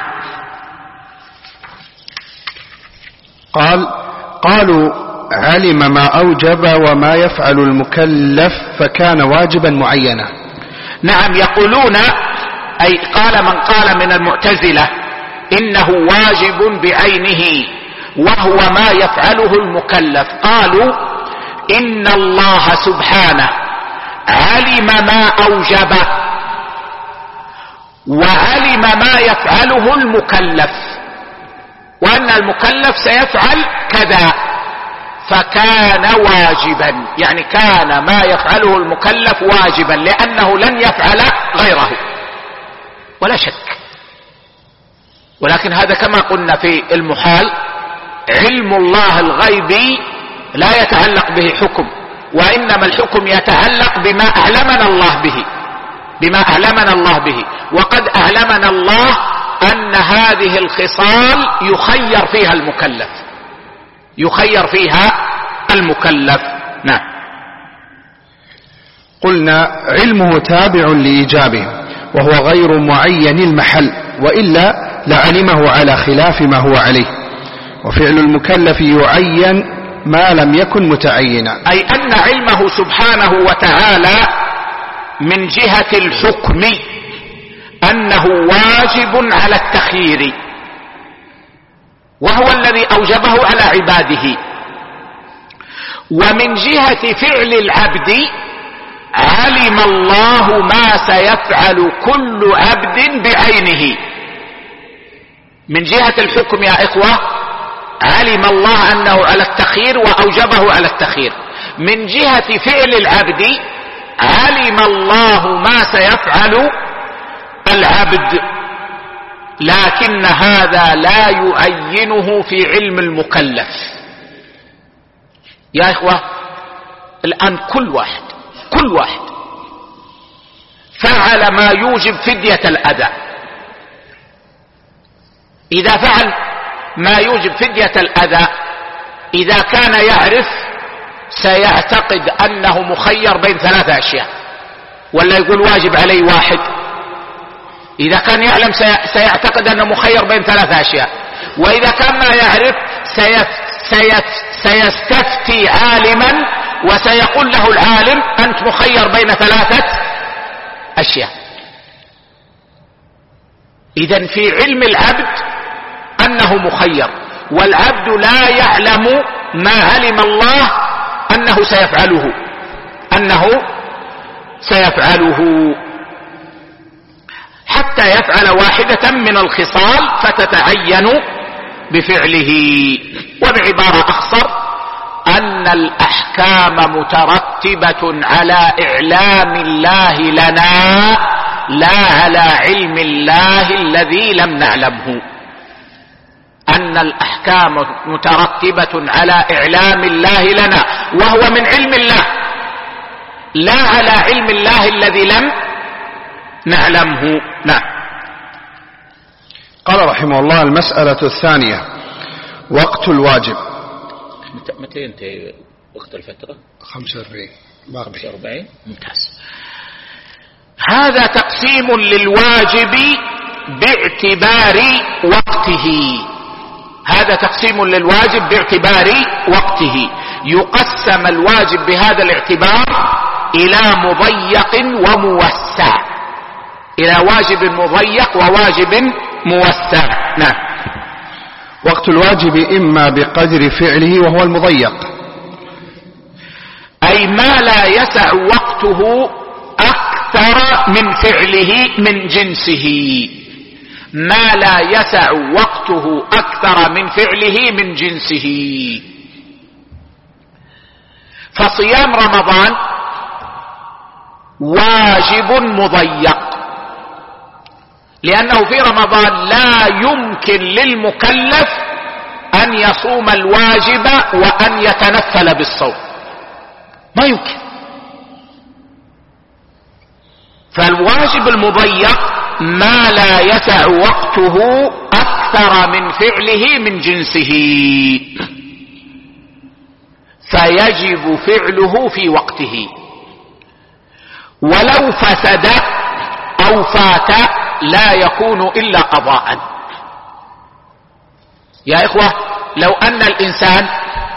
قالوا علم ما أوجب وما يفعل المكلف فكان واجبا معينا. نعم، يقولون أي قال من قال من المعتزلة إنه واجب بعينه وهو ما يفعله المكلف، قالوا إن الله سبحانه علم ما أوجب وعلم ما يفعله المكلف، وأن المكلف سيفعل كذا، فكان واجبا، يعني كان ما يفعله المكلف واجبا لأنه لن يفعل غيره ولا شك. ولكن هذا كما قلنا في المحال، علم الله الغيبي لا يتعلق به حكم، وإنما الحكم يتعلق بما أعلمنا الله به، وقد أعلمنا الله أن هذه الخصال يخير فيها المكلف. نعم. قلنا علمه تابع لإيجابه وهو غير معين المحل، وإلا لعلمه على خلاف ما هو عليه، وفعل المكلف يعين ما لم يكن متعينا، أي أن علمه سبحانه وتعالى من جهة الحكم أنه واجب على التخيير، وهو الذي أوجبه على عباده. ومن جهة فعل العبد علم الله ما سيفعل كل عبد بعينه. من جهة الحكم يا إخوة علم الله أنه على التخيير وأوجبه على التخيير. من جهة فعل العبد علم الله ما سيفعل العبد، لكن هذا لا يعينه في علم المكلف. يا إخوة الآن كل واحد فعل ما يوجب فدية الأذى. إذا فعل ما يوجب فدية الأذى، إذا كان يعرف سيعتقد أنه مخير بين 3 أشياء، ولا يقول واجب عليه واحد. إذا كان يعلم سيعتقد أنه مخير بين 3 أشياء، وإذا كان ما يعرف سيستفتي عالما وسيقول له العالم أنت مخير بين 3 أشياء. إذن في علم العبد أنه مخير، والعبد لا يعلم ما علم الله أنه سيفعله حتى يفعل واحدة من الخصال فتتعين بفعله. وبعبارة أخصر أن الأحكام مترتبة على إعلام الله لنا لا على علم الله الذي لم نعلمه. أن الأحكام مترتبة على إعلام الله لنا وهو من علم الله، لا على علم الله الذي لم نعلمه. نعم. قال رحمه الله: المسألة الثانية وقت الواجب. متى ينتهي وقت الفترة؟ 45. ممتاز. هذا تقسيم للواجب باعتبار وقته. يقسم الواجب بهذا الاعتبار إلى مضيق وموسع، إلى واجب مضيق وواجب موسع. نعم. وقت الواجب إما بقدر فعله وهو المضيق، أي ما لا يسع وقته أكثر من فعله من جنسه، ما لا يسع وقته أكثر من فعله من جنسه. فصيام رمضان واجب مضيق، لأنه في رمضان لا يمكن للمكلف أن يصوم الواجب وأن يتنفل بالصوم، ما يمكن. فالواجب المضيق ما لا يسع وقته أكثر من فعله من جنسه، فيجب فعله في وقته، ولو فسد أو فات لا يكون إلا قضاء. يا إخوة لو أن الإنسان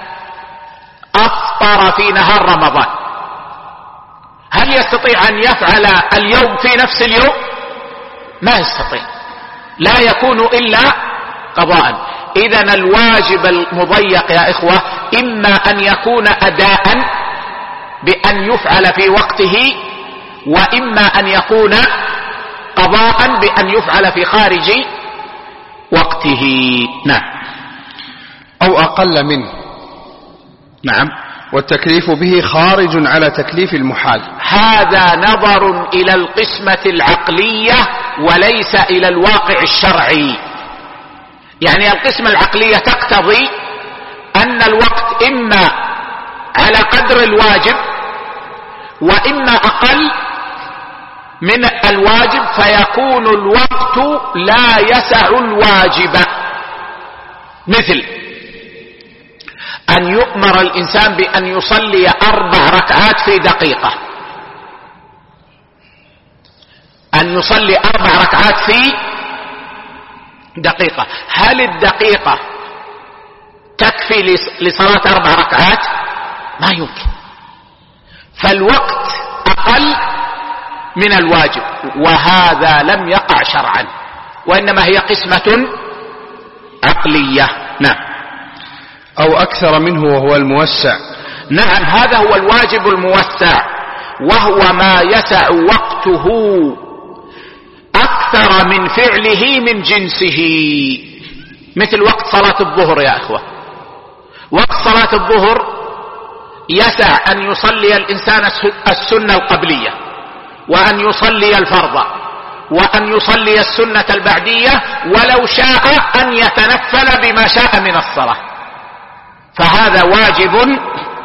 أفطر في نهار رمضان، هل يستطيع أن يفعل اليوم في نفس اليوم؟ ما يستطيع، لا يكون إلا قضاء. إذن الواجب المضيق يا إخوة إما أن يكون أداء بأن يفعل في وقته، وإما أن يكون قضاء بأن يفعل في خارج وقته. نعم. أو أقل منه. نعم. والتكليف به خارج على تكليف المحال. هذا نظر إلى القسمة العقلية وليس إلى الواقع الشرعي. يعني القسمة العقلية تقتضي أن الوقت إما على قدر الواجب وإما أقل من الواجب، فيكون الوقت لا يسع الواجب. مثل أن يؤمر الإنسان بأن يصلي 4 ركعات في دقيقة، أن يصلي 4 ركعات في دقيقة. هل الدقيقة تكفي لصلاة 4 ركعات؟ ما يمكن. فالوقت أقل من الواجب، وهذا لم يقع شرعا، وإنما هي قسمة عقلية. نعم. أو أكثر منه وهو الموسع. نعم، هذا هو الواجب الموسع، وهو ما يسع وقته أكثر من فعله من جنسه. مثل وقت صلاة الظهر يا أخوة. وقت صلاة الظهر يسع أن يصلي الإنسان السنة القبلية، وأن يصلي الفرض، وأن يصلي السنة البعدية، ولو شاء أن يتنفل بما شاء من الصلاة. فهذا واجب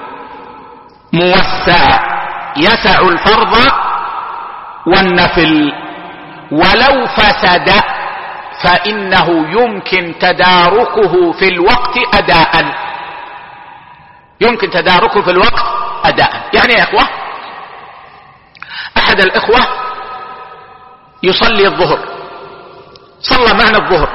موسع يسع الفرض والنفل. ولو فسد فإنه يمكن تداركه في الوقت أداء. يمكن تداركه في الوقت أداء. يعني يا إخوة، أحد الإخوة يصلي الظهر، صلى معنا الظهر،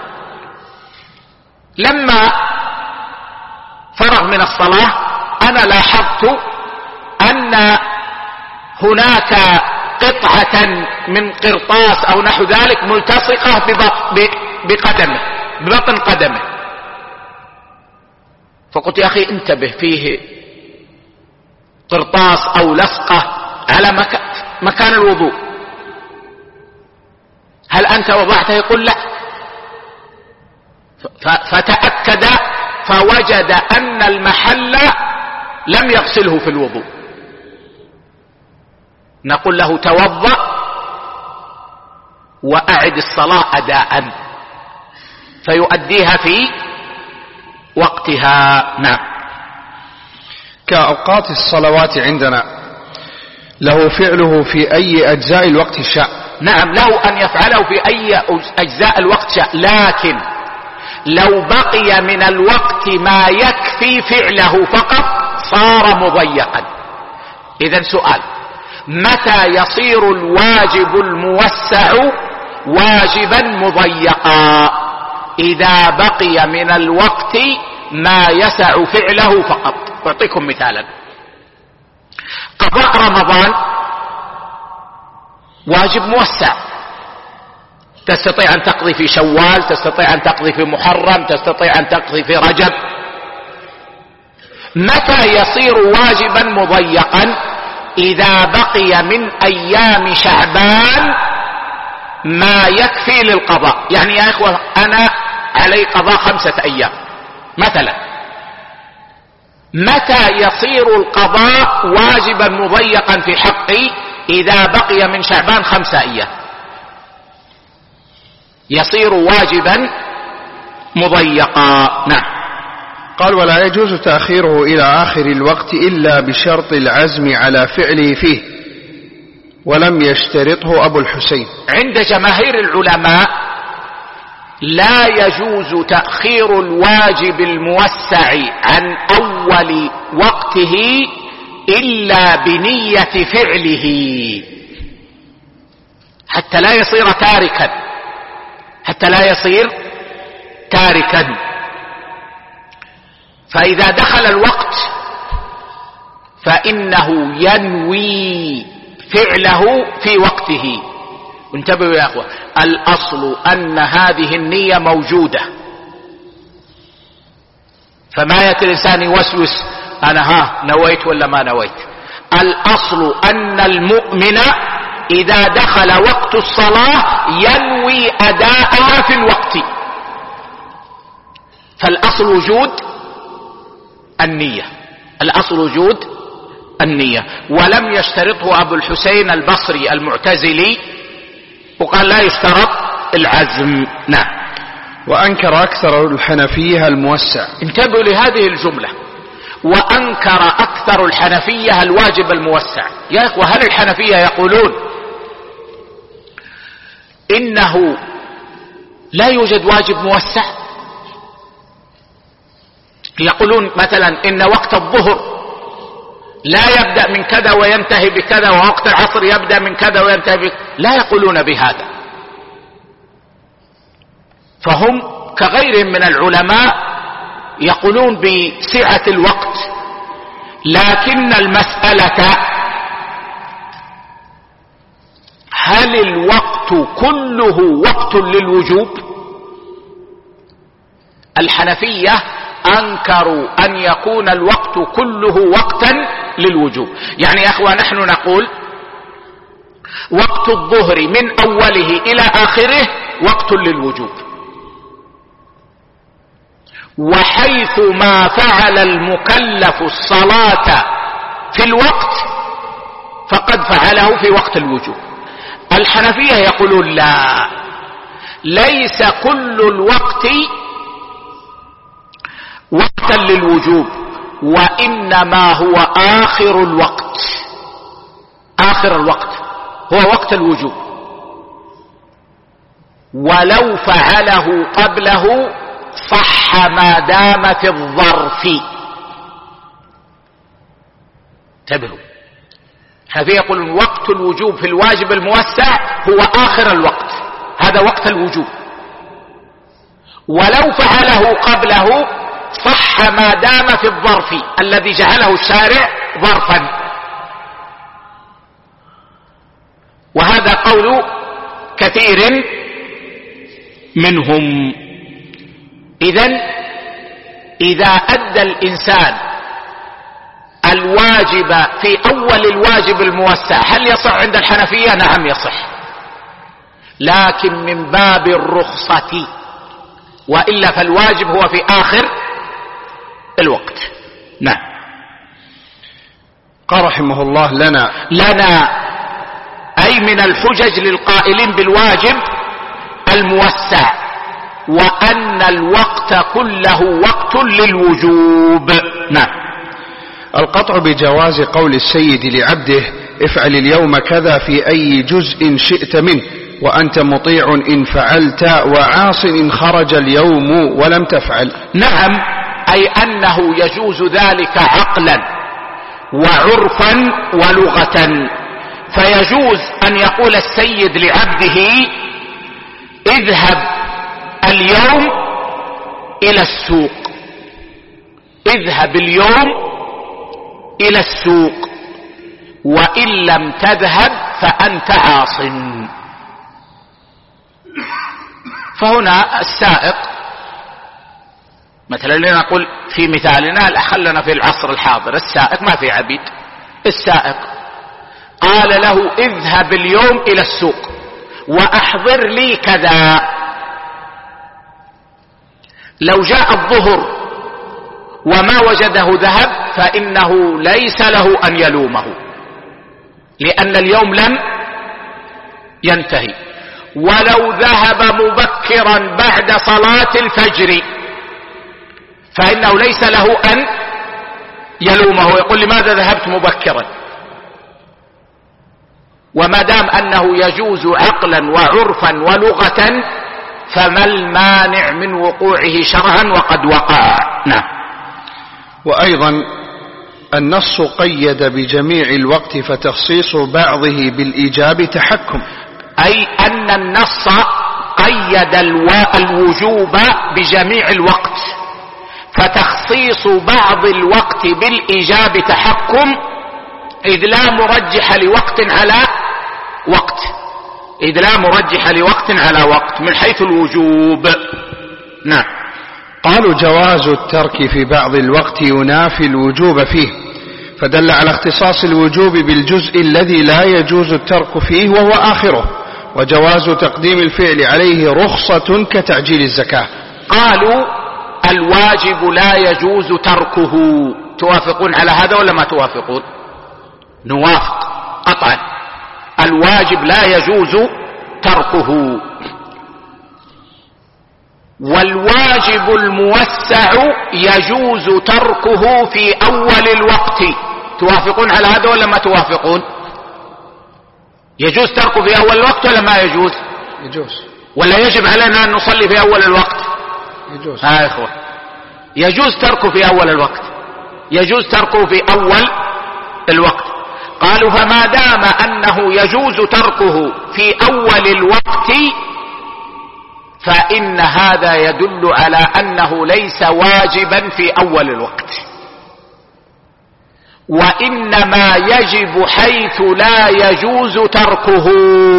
لما فرغ من الصلاة أنا لاحظت أن هناك قطعة من قرطاس أو نحو ذلك ملتصقة بقدمه، ببطن قدمه. فقلت يا أخي انتبه، فيه قرطاس أو لصقة على مكان الوضوء، هل أنت وضعته؟ يقول لا. فتأكد فوجد أن المحل لم يغسله في الوضوء. نقول له توضأ وأعد الصلاة أداء، فيؤديها في وقتها. نعم. كأوقات الصلوات عندنا له فعله في أي أجزاء الوقت شاء. نعم، له أن يفعله في أي أجزاء الوقت شاء، لكن لو بقي من الوقت ما يكفي فعله فقط صار مضيقا. إذن سؤال: متى يصير الواجب الموسع واجبا مضيقا؟ إذا بقي من الوقت ما يسع فعله فقط. أعطيكم مثالا: قضاء رمضان واجب موسع، تستطيع أن تقضي في شوال، تستطيع أن تقضي في محرم، تستطيع أن تقضي في رجب. متى يصير واجبا مضيقا؟ إذا بقي من أيام شعبان ما يكفي للقضاء. يعني يا إخوة، أنا علي قضاء 5 أيام مثلا، متى يصير القضاء واجبا مضيقا في حقي؟ إذا بقي من شعبان 5 أيام يصير واجبا مضيقا. نعم. قال: ولا يجوز تأخيره إلى آخر الوقت إلا بشرط العزم على فعله فيه، ولم يشترطه أبو الحسين. عند جماهير العلماء لا يجوز تأخير الواجب الموسع عن أول وقته إلا بنية فعله، حتى لا يصير تاركا، حتى لا يصير تاركا. فإذا دخل الوقت فإنه ينوي فعله في وقته. انتبهوا يا أخوة، الأصل أن هذه النية موجودة، فما يأتي الإنسان يوسوس أنا نويت ولا ما نويت. الأصل أن المؤمن إذا دخل وقت الصلاة ينوي أداءها في الوقت. فالأصل وجود النية، الأصل وجود النية، ولم يشترطه أبو الحسين البصري المعتزلي وقال لا يشترط العزم. نعم. وأنكر أكثر الحنفية الموسع. انتبهوا لهذه الجملة، وأنكر أكثر الحنفية الواجب الموسع. يا إخوة، هل الحنفية يقولون إنه لا يوجد واجب موسع؟ يقولون مثلا إن وقت الظهر لا يبدأ من كذا وينتهي بكذا، ووقت العصر يبدأ من كذا وينتهي بكذا. لا يقولون بهذا، فهم كغيرهم من العلماء يقولون بسعة الوقت، لكن المسألة هل الوقت كله وقت للوجوب؟ الحنفية أنكروا أن يكون الوقت كله وقتا للوجوب. يعني يا أخوة، نحن نقول وقت الظهر من أوله إلى آخره وقت للوجوب، وحيث ما فعل المكلف الصلاة في الوقت فقد فعله في وقت الوجوب. الحنفية يقولون لا، ليس كل الوقت وقتا للوجوب، وإنما هو آخر الوقت. آخر الوقت هو وقت الوجوب، ولو فعله قبله صح ما دام في الظرف. انتبهوا، هذا يقول وقت الوجوب في الواجب الموسع هو آخر الوقت، هذا وقت الوجوب، ولو فعله قبله صح ما دام في الظرف الذي جعله الشارع ظرفا. وهذا قول كثير منهم. إذن إذا أدى الإنسان الواجب في أول الواجب الموسع هل يصح عند الحنفية؟ نعم يصح، لكن من باب الرخصة، وإلا فالواجب هو في آخر الوقت. نعم. قال رحمه الله لنا أي من الحجج للقائلين بالواجب الموسع، وأن الوقت كله وقت للوجوب. نعم. القطع بجواز قول السيد لعبده افعل اليوم كذا في أي جزء شئت منه وأنت مطيع إن فعلت وعاص إن خرج اليوم ولم تفعل. نعم، أي أنه يجوز ذلك عقلا وعرفا ولغة. فيجوز أن يقول السيد لعبده اذهب اليوم إلى السوق، اذهب اليوم إلى السوق، وإن لم تذهب فأنت عاص. فهنا السائق مثلا لنقول في مثالنا خلنا في العصر الحاضر، السائق ما في عبيد، السائق قال له اذهب اليوم إلى السوق وأحضر لي كذا. لو جاء الظهر وما وجده ذهب فإنه ليس له أن يلومه، لأن اليوم لم ينتهي. ولو ذهب مبكرا بعد صلاة الفجر فإنه ليس له أن يلومه، يقول لماذا ذهبت مبكرا؟ وما دام أنه يجوز عقلا وعرفا ولغة فما المانع من وقوعه شرعا وقد وقع. نعم. وأيضا النص قيد بجميع الوقت فتخصيص بعضه بالإيجاب تحكم، أي أن النص قيد الوجوب بجميع الوقت، فتخصيص بعض الوقت بالإيجاب تحكم، إذ لا مرجح لوقت على وقت، إذ لا مرجح لوقت على وقت من حيث الوجوب. نعم. قالوا جواز الترك في بعض الوقت ينافي الوجوب فيه، فدل على اختصاص الوجوب بالجزء الذي لا يجوز الترك فيه وهو آخره، وجواز تقديم الفعل عليه رخصة كتعجيل الزكاة. قالوا الواجب لا يجوز تركه. توافقون على هذا ولا ما توافقون؟ نوافق قطعا، الواجب لا يجوز تركه. والواجب الموسع يجوز تركه في أول الوقت. توافقون على هذا ولا ما توافقون؟ يجوز تركه في أول الوقت ولا ما يجوز؟ يجوز. ولا يجب علينا أن نصلي في أول الوقت؟ يجوز. يا إخوة، يجوز تركه في أول الوقت، يجوز تركه في أول الوقت. قالوا فما دام أنه يجوز تركه في أول الوقت فإن هذا يدل على أنه ليس واجبا في أول الوقت، وإنما يجب حيث لا يجوز تركه.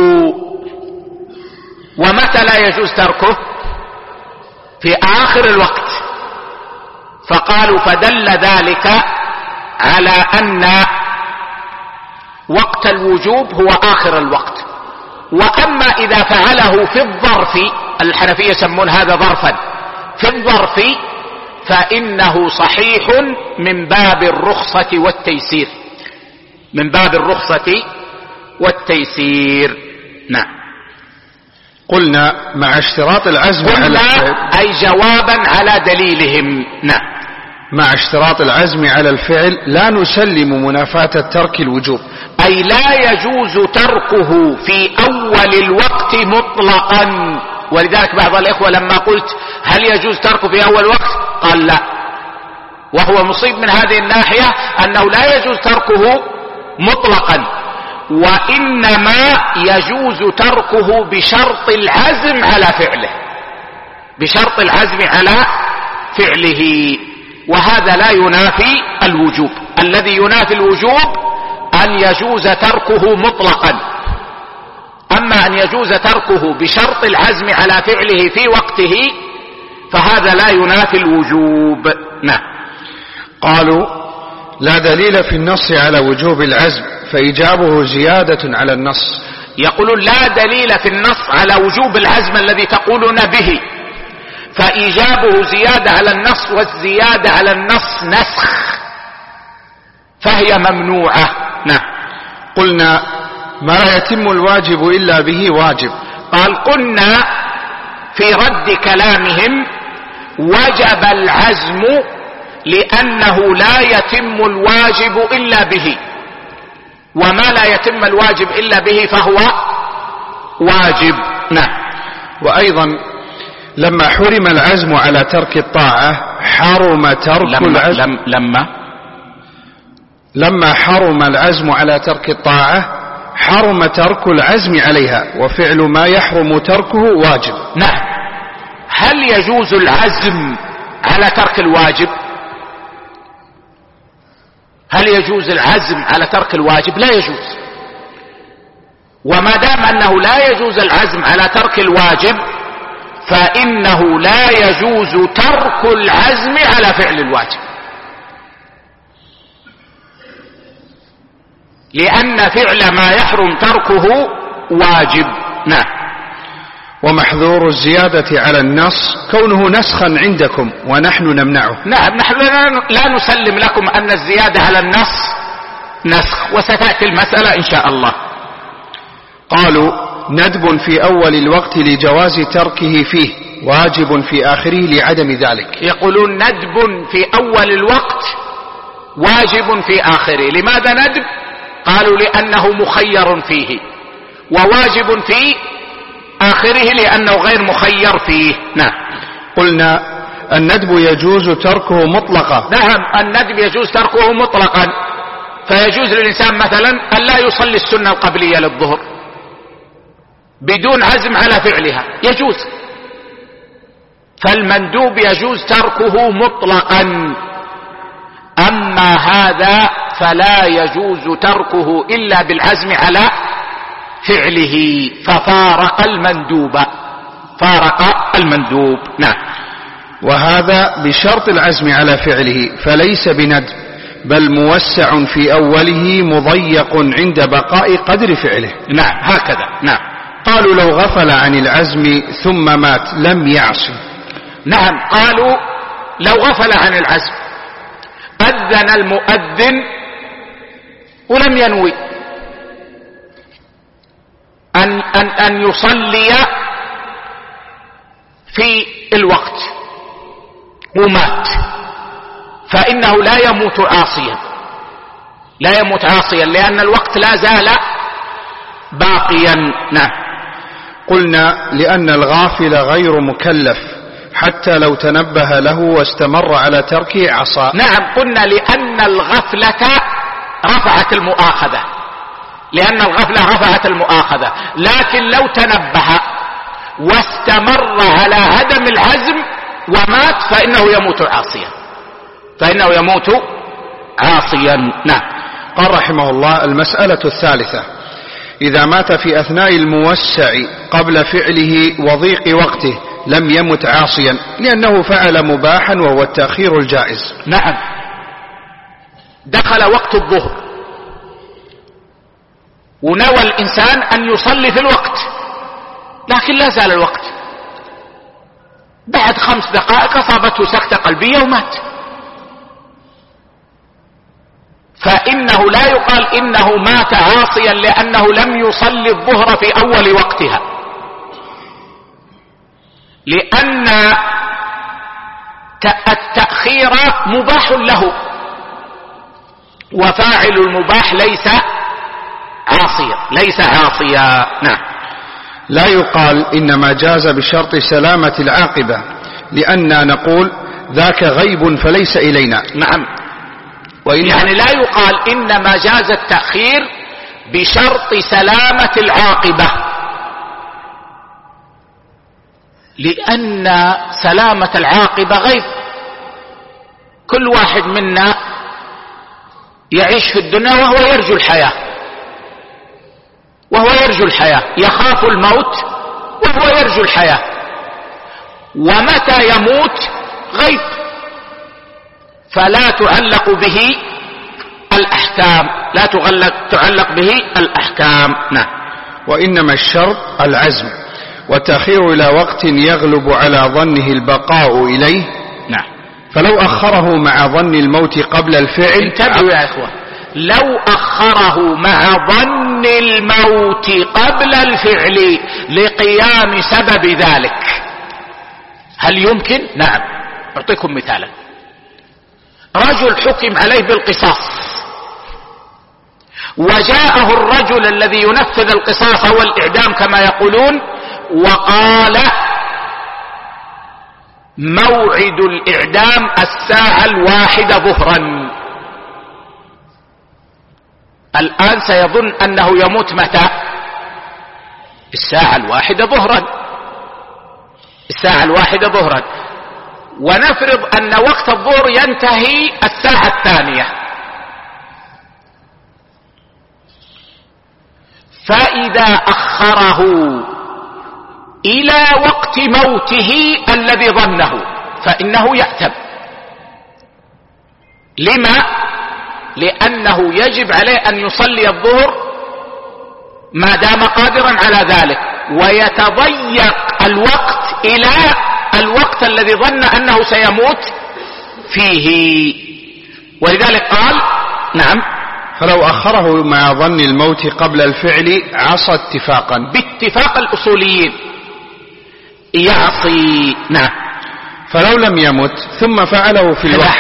ومتى لا يجوز تركه؟ في آخر الوقت. فقالوا فدل ذلك على أن وقت الوجوب هو آخر الوقت. وأما إذا فعله في الظرف، الحنفية يسمون هذا ظرفا، في الظرف فإنه صحيح من باب الرخصة والتيسير، من باب الرخصة والتيسير. نعم. قلنا مع اشتراط العزم على الفعل، أي جوابا على دليلهم. نعم. مع اشتراط العزم على الفعل لا نسلم منافاة الترك الوجوب، أي لا يجوز تركه في أول الوقت مطلقا. ولذلك بعض الإخوة لما قلت هل يجوز تركه في أول وقت قال لا، وهو مصيب من هذه الناحية أنه لا يجوز تركه مطلقا، وإنما يجوز تركه بشرط العزم على فعله، بشرط العزم على فعله. وهذا لا ينافي الوجوب. الذي ينافي الوجوب أن يجوز تركه مطلقا، أما أن يجوز تركه بشرط العزم على فعله في وقته فهذا لا ينافي الوجوب. نعم. قالوا لا دليل في النص على وجوب العزم فإيجابه زيادة على النص. يقولون لا دليل في النص على وجوب العزم الذي تقولون به، فإيجابه زيادة على النص، والزيادة على النص نسخ، فهي ممنوعة. نعم. قلنا ما لا يتم الواجب إلا به واجب. قال قلنا في رد كلامهم وجب العزم لأنه لا يتم الواجب إلا به، وما لا يتم الواجب إلا به فهو واجب. نعم. وأيضا لما حرم العزم على ترك الطاعة حرم ترك العزم. لما حرم العزم على ترك الطاعة حرم ترك العزم عليها، وفعل ما يحرم تركه واجب. نعم. هل يجوز العزم على ترك الواجب؟ هل يجوز العزم على ترك الواجب؟ لا يجوز. وما دام أنه لا يجوز العزم على ترك الواجب فإنه لا يجوز ترك العزم على فعل الواجب، لأن فعل ما يحرم تركه واجب. نعم. ومحذور الزيادة على النص كونه نسخا عندكم ونحن نمنعه. نعم. نحن لا نسلم لكم أن الزيادة على النص نسخ، وستأتي المسألة إن شاء الله. قالوا ندب في أول الوقت لجواز تركه فيه، واجب في آخره لعدم ذلك. يقولون ندب في أول الوقت واجب في آخره. لماذا ندب؟ قالوا لأنه مخير فيه، وواجب في آخره لأنه غير مخير فيه. نعم. قلنا الندب يجوز تركه مطلقا. نعم. الندب يجوز تركه مطلقا، فيجوز للإنسان مثلا أن لا يصلي السنة القبلية للظهر بدون عزم على فعلها، يجوز. فالمندوب يجوز تركه مطلقا. أما هذا فلا يجوز تركه إلا بالعزم على فعله، ففارق المندوب، فارق المندوب. نعم. وهذا بشرط العزم على فعله، فليس بندب، بل موسع في أوله مضيق عند بقاء قدر فعله. نعم هكذا. نعم. قالوا لو غفل عن العزم ثم مات لم يعصي. نعم قالوا لو غفل عن العزم، أذن المؤذن ولم ينوي أن يصلي في الوقت ومات، فإنه لا يموت عاصيا، لا يموت عاصيا، لأن الوقت لا زال باقيا. نعم. قلنا لأن الغافل غير مكلف حتى لو تنبه له واستمر على تركه عصى. نعم قلنا لأن الغفلة رفعت المؤاخذة، لأن الغفلة رفعت المؤاخذة، لكن لو تنبه واستمر على عدم العزم ومات فإنه يموت عاصيا، فإنه يموت عاصيا. نعم. قال رحمه الله: المسألة الثالثة: إذا مات في أثناء الموسع قبل فعله وضيق وقته لم يمت عاصيا، لأنه فعل مباحا وهو التأخير الجائز. نعم. دخل وقت الظهر ونوى الإنسان أن يصلي في الوقت، لكن لا زال الوقت، بعد 5 دقائق أصابته سكتة قلبية ومات، فإنه لا يقال إنه مات عاصيا لأنه لم يصلي الظهر في أول وقتها، لأن التأخير مباح له، وفاعل المباح ليس عاصيا، ليس عاصيا. نعم. لا يقال إنما جاز بشرط سلامة العاقبة، لأننا نقول ذاك غيب فليس إلينا. نعم. يعني لا يقال إنما جاز التأخير بشرط سلامة العاقبة، لأن سلامة العاقبة غيب. كل واحد منا يعيش في الدنيا وهو يرجو الحياة، وهو يرجو الحياة، يخاف الموت وهو يرجو الحياة، ومتى يموت غيب، فلا تعلق به الأحكام، لا تعلق به الأحكام. نعم. وإنما الشرط العزم، والتأخير إلى وقت يغلب على ظنه البقاء إليه. نعم. فلو أخره مع ظن الموت قبل الفعل، انتبهوا يا إخوة، لو أخره مع ظن الموت قبل الفعل لقيام سبب ذلك، هل يمكن؟ نعم. أعطيكم مثالا: رجل حكم عليه بالقصاص، وجاءه الرجل الذي ينفذ القصاص والإعدام كما يقولون، وقال: موعد الإعدام 1:00 ظهرا. الآن سيظن أنه يموت متى؟ 1:00 ظهرا، 1:00 ظهرا، ونفرض أن وقت الظهر ينتهي 2:00، فإذا أخره إلى وقت موته الذي ظنه فإنه يأثم. لما؟ لأنه يجب عليه أن يصلي الظهر ما دام قادرا على ذلك، ويتضيق الوقت إلى الوقت الذي ظن أنه سيموت فيه، ولذلك قال: نعم. فلو أخره مع ظن الموت قبل الفعل عصى اتفاقا، باتفاق الأصوليين يعصي. نعم. فلو لم يمت ثم فعله في الوقت،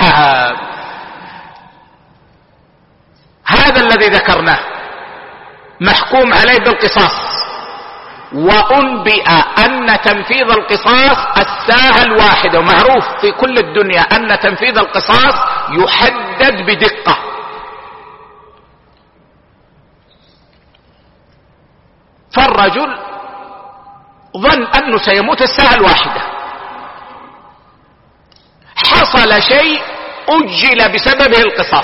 هذا الذي ذكرناه محكوم عليه بالقصاص، وأنبئ أن تنفيذ القصاص 1:00، ومعروف في كل الدنيا أن تنفيذ القصاص يحدد بدقة، فالرجل ظن أنه سيموت 1:00، حصل شيء أجل بسببه القصاص،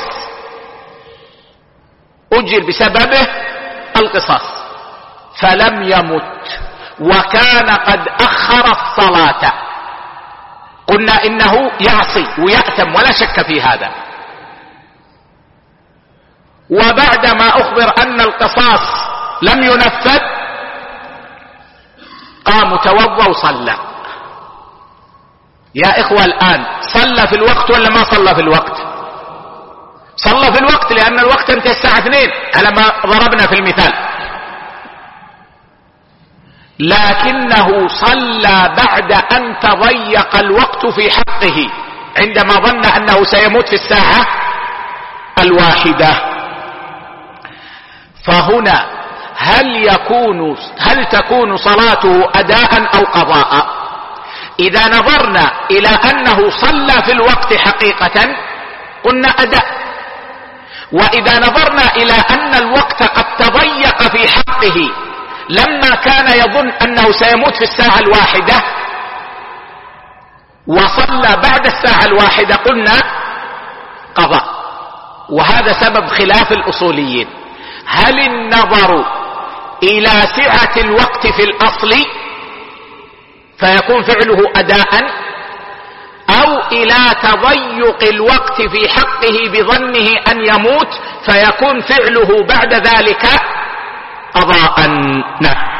أجل بسببه القصاص، فلم يمت وكان قد أخر الصلاة، قلنا إنه يعصي ويأثم ولا شك في هذا، وبعدما أخبر أن القصاص لم ينفذ قام توضأ وصلى. يا إخوة الآن صلى في الوقت ولا ما صلى في الوقت؟ صلى في الوقت، لأن الوقت انتهى الساعة 2 على ما ضربنا في المثال، لكنه صلى بعد أن تضيق الوقت في حقه عندما ظن أنه سيموت في الساعة 1. فهنا هل تكون صلاته أداء أو قضاء؟ إذا نظرنا إلى أنه صلى في الوقت حقيقة قلنا أداء، وإذا نظرنا إلى أن الوقت قد تضيق في حقه لما كان يظن أنه سيموت في الساعة 1 وصلى بعد الساعة 1 قلنا قضاء. وهذا سبب خلاف الأصوليين، هل النظر إلى سعة الوقت في الأصل فيكون فعله أداء، أو إلى تضيق الوقت في حقه بظنه أن يموت فيكون فعله بعد ذلك قضاء؟ نعم.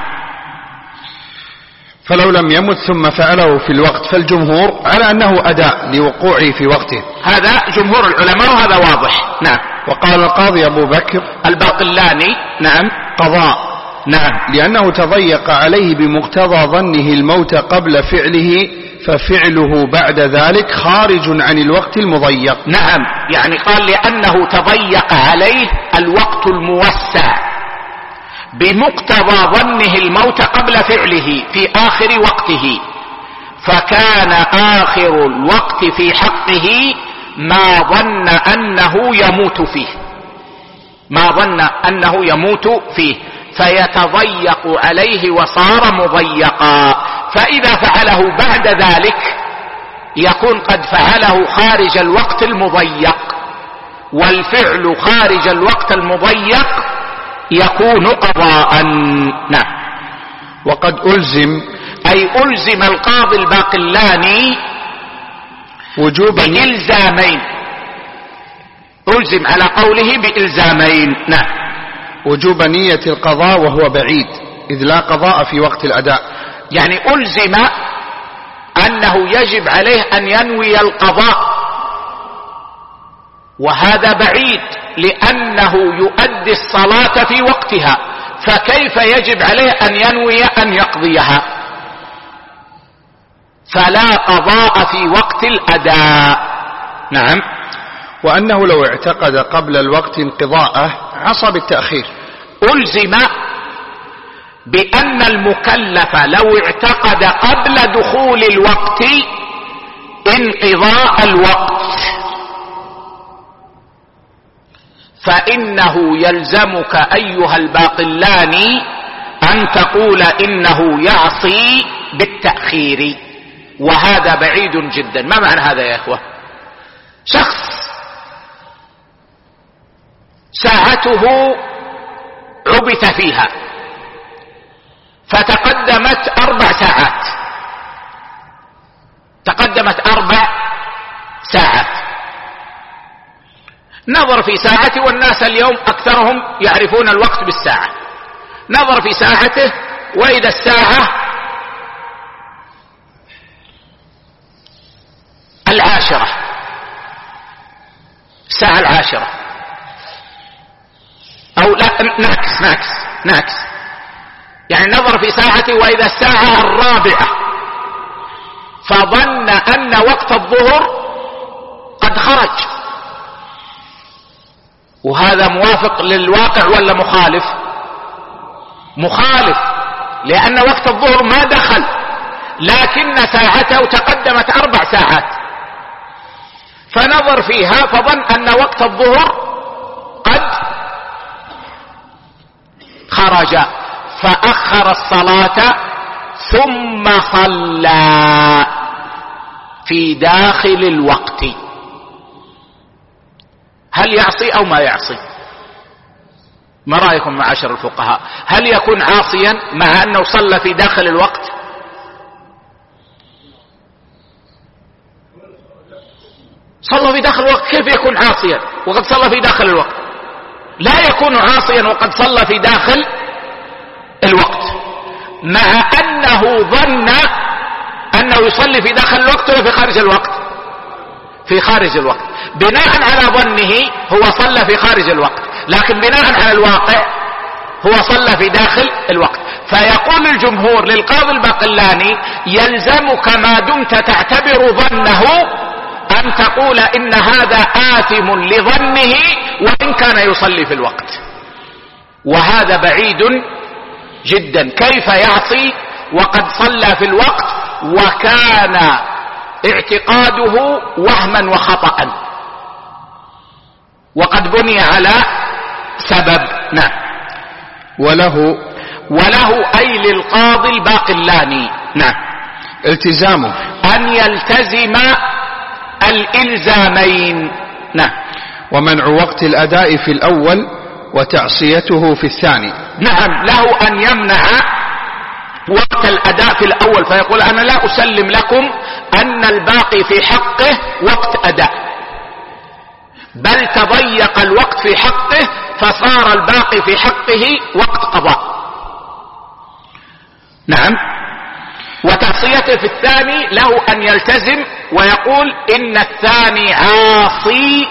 فلو لم يمت ثم فعله في الوقت فالجمهور على أنه أداء لوقوعه في وقته، هذا جمهور العلماء وهذا واضح. نعم. وقال القاضي أبو بكر الباقلاني نعم قضاء، نعم، لأنه تضيق عليه بمقتضى ظنه الموت قبل فعله، ففعله بعد ذلك خارج عن الوقت المضيق. نعم، يعني قال لأنه تضيق عليه الوقت الموسع بمقتضى ظنه الموت قبل فعله في آخر وقته، فكان آخر الوقت في حقه ما ظن أنه يموت فيه، ما ظن أنه يموت فيه، فيتضيق عليه وصار مضيقا. فإذا فعله بعد ذلك يكون قد فعله خارج الوقت المضيق، والفعل خارج الوقت المضيق يكون قضاء. نعم. وقد ألزم، أي ألزم القاضي الباقلاني وجوبا بإلزامين، ألزم على قوله بإلزامين. نعم. وجوب نية القضاء وهو بعيد، إذ لا قضاء في وقت الأداء، يعني ألزم أنه يجب عليه أن ينوي القضاء، وهذا بعيد لأنه يؤدي الصلاة في وقتها، فكيف يجب عليه أن ينوي أن يقضيها؟ فلا قضاء في وقت الأداء. نعم. وأنه لو اعتقد قبل الوقت انقضاءه عصى بالتأخير. ألزم بأن المكلف لو اعتقد قبل دخول الوقت انقضاء الوقت فإنه يلزمك أيها الباقلاني أن تقول إنه يعصي بالتأخير، وهذا بعيد جدا. ما معنى هذا يا إخوة؟ شخص ساعته عبث فيها فتقدمت 4 ساعات، تقدمت 4 ساعات، نظر في ساعته، والناس اليوم أكثرهم يعرفون الوقت بالساعة، نظر في ساعته وإذا الساعة 10، الساعة 10، أو لا، نعكس، يعني نظر في ساعته وإذا الساعة 4، فظن أن وقت الظهر قد خرج، وهذا موافق للواقع ولا مخالف؟ مخالف، لأن وقت الظهر ما دخل، لكن ساعته تقدمت 4 ساعات، فنظر فيها فظن أن وقت الظهر قد خرج، فأخر الصلاة ثم صلى في داخل الوقت. هل يعصي أو ما يعصي؟ ما رأيكم معاشر الفقهاء؟ هل يكون عاصيا مع أنه صلى في داخل الوقت؟ صلى في داخل الوقت، كيف يكون عاصيا وقد صلى في داخل الوقت؟ لا يكون عاصيا وقد صلى في داخل الوقت، مع أنه ظن أنه يصلي في داخل الوقت ولا في خارج الوقت؟ في خارج الوقت. بناء على ظنه هو صلى في خارج الوقت، لكن بناء على الواقع هو صلى في داخل الوقت. فيقول الجمهور للقاضي الباقلاني: يلزمك ما دمت تعتبر ظنه أن تقول إن هذا آثم لظنه وإن كان يصلي في الوقت. وهذا بعيد جدا، كيف يعصي وقد صلى في الوقت وكان اعتقاده وهما وخطأ وقد بني على سبب. نعم. وله أي للقاضي الباقلاني نعم التزامه أن يلتزم الإلزامين. نعم. ومنع وقت الأداء في الأول وتعصيته في الثاني. نعم، له أن يمنع وقت الأداء في الأول، فيقول: أنا لا أسلم لكم أن الباقي في حقه وقت أداء، بل تضيق الوقت في حقه فصار الباقي في حقه وقت قضاء. نعم. وتعصيته في الثاني له أن يلتزم ويقول إن الثاني عاصي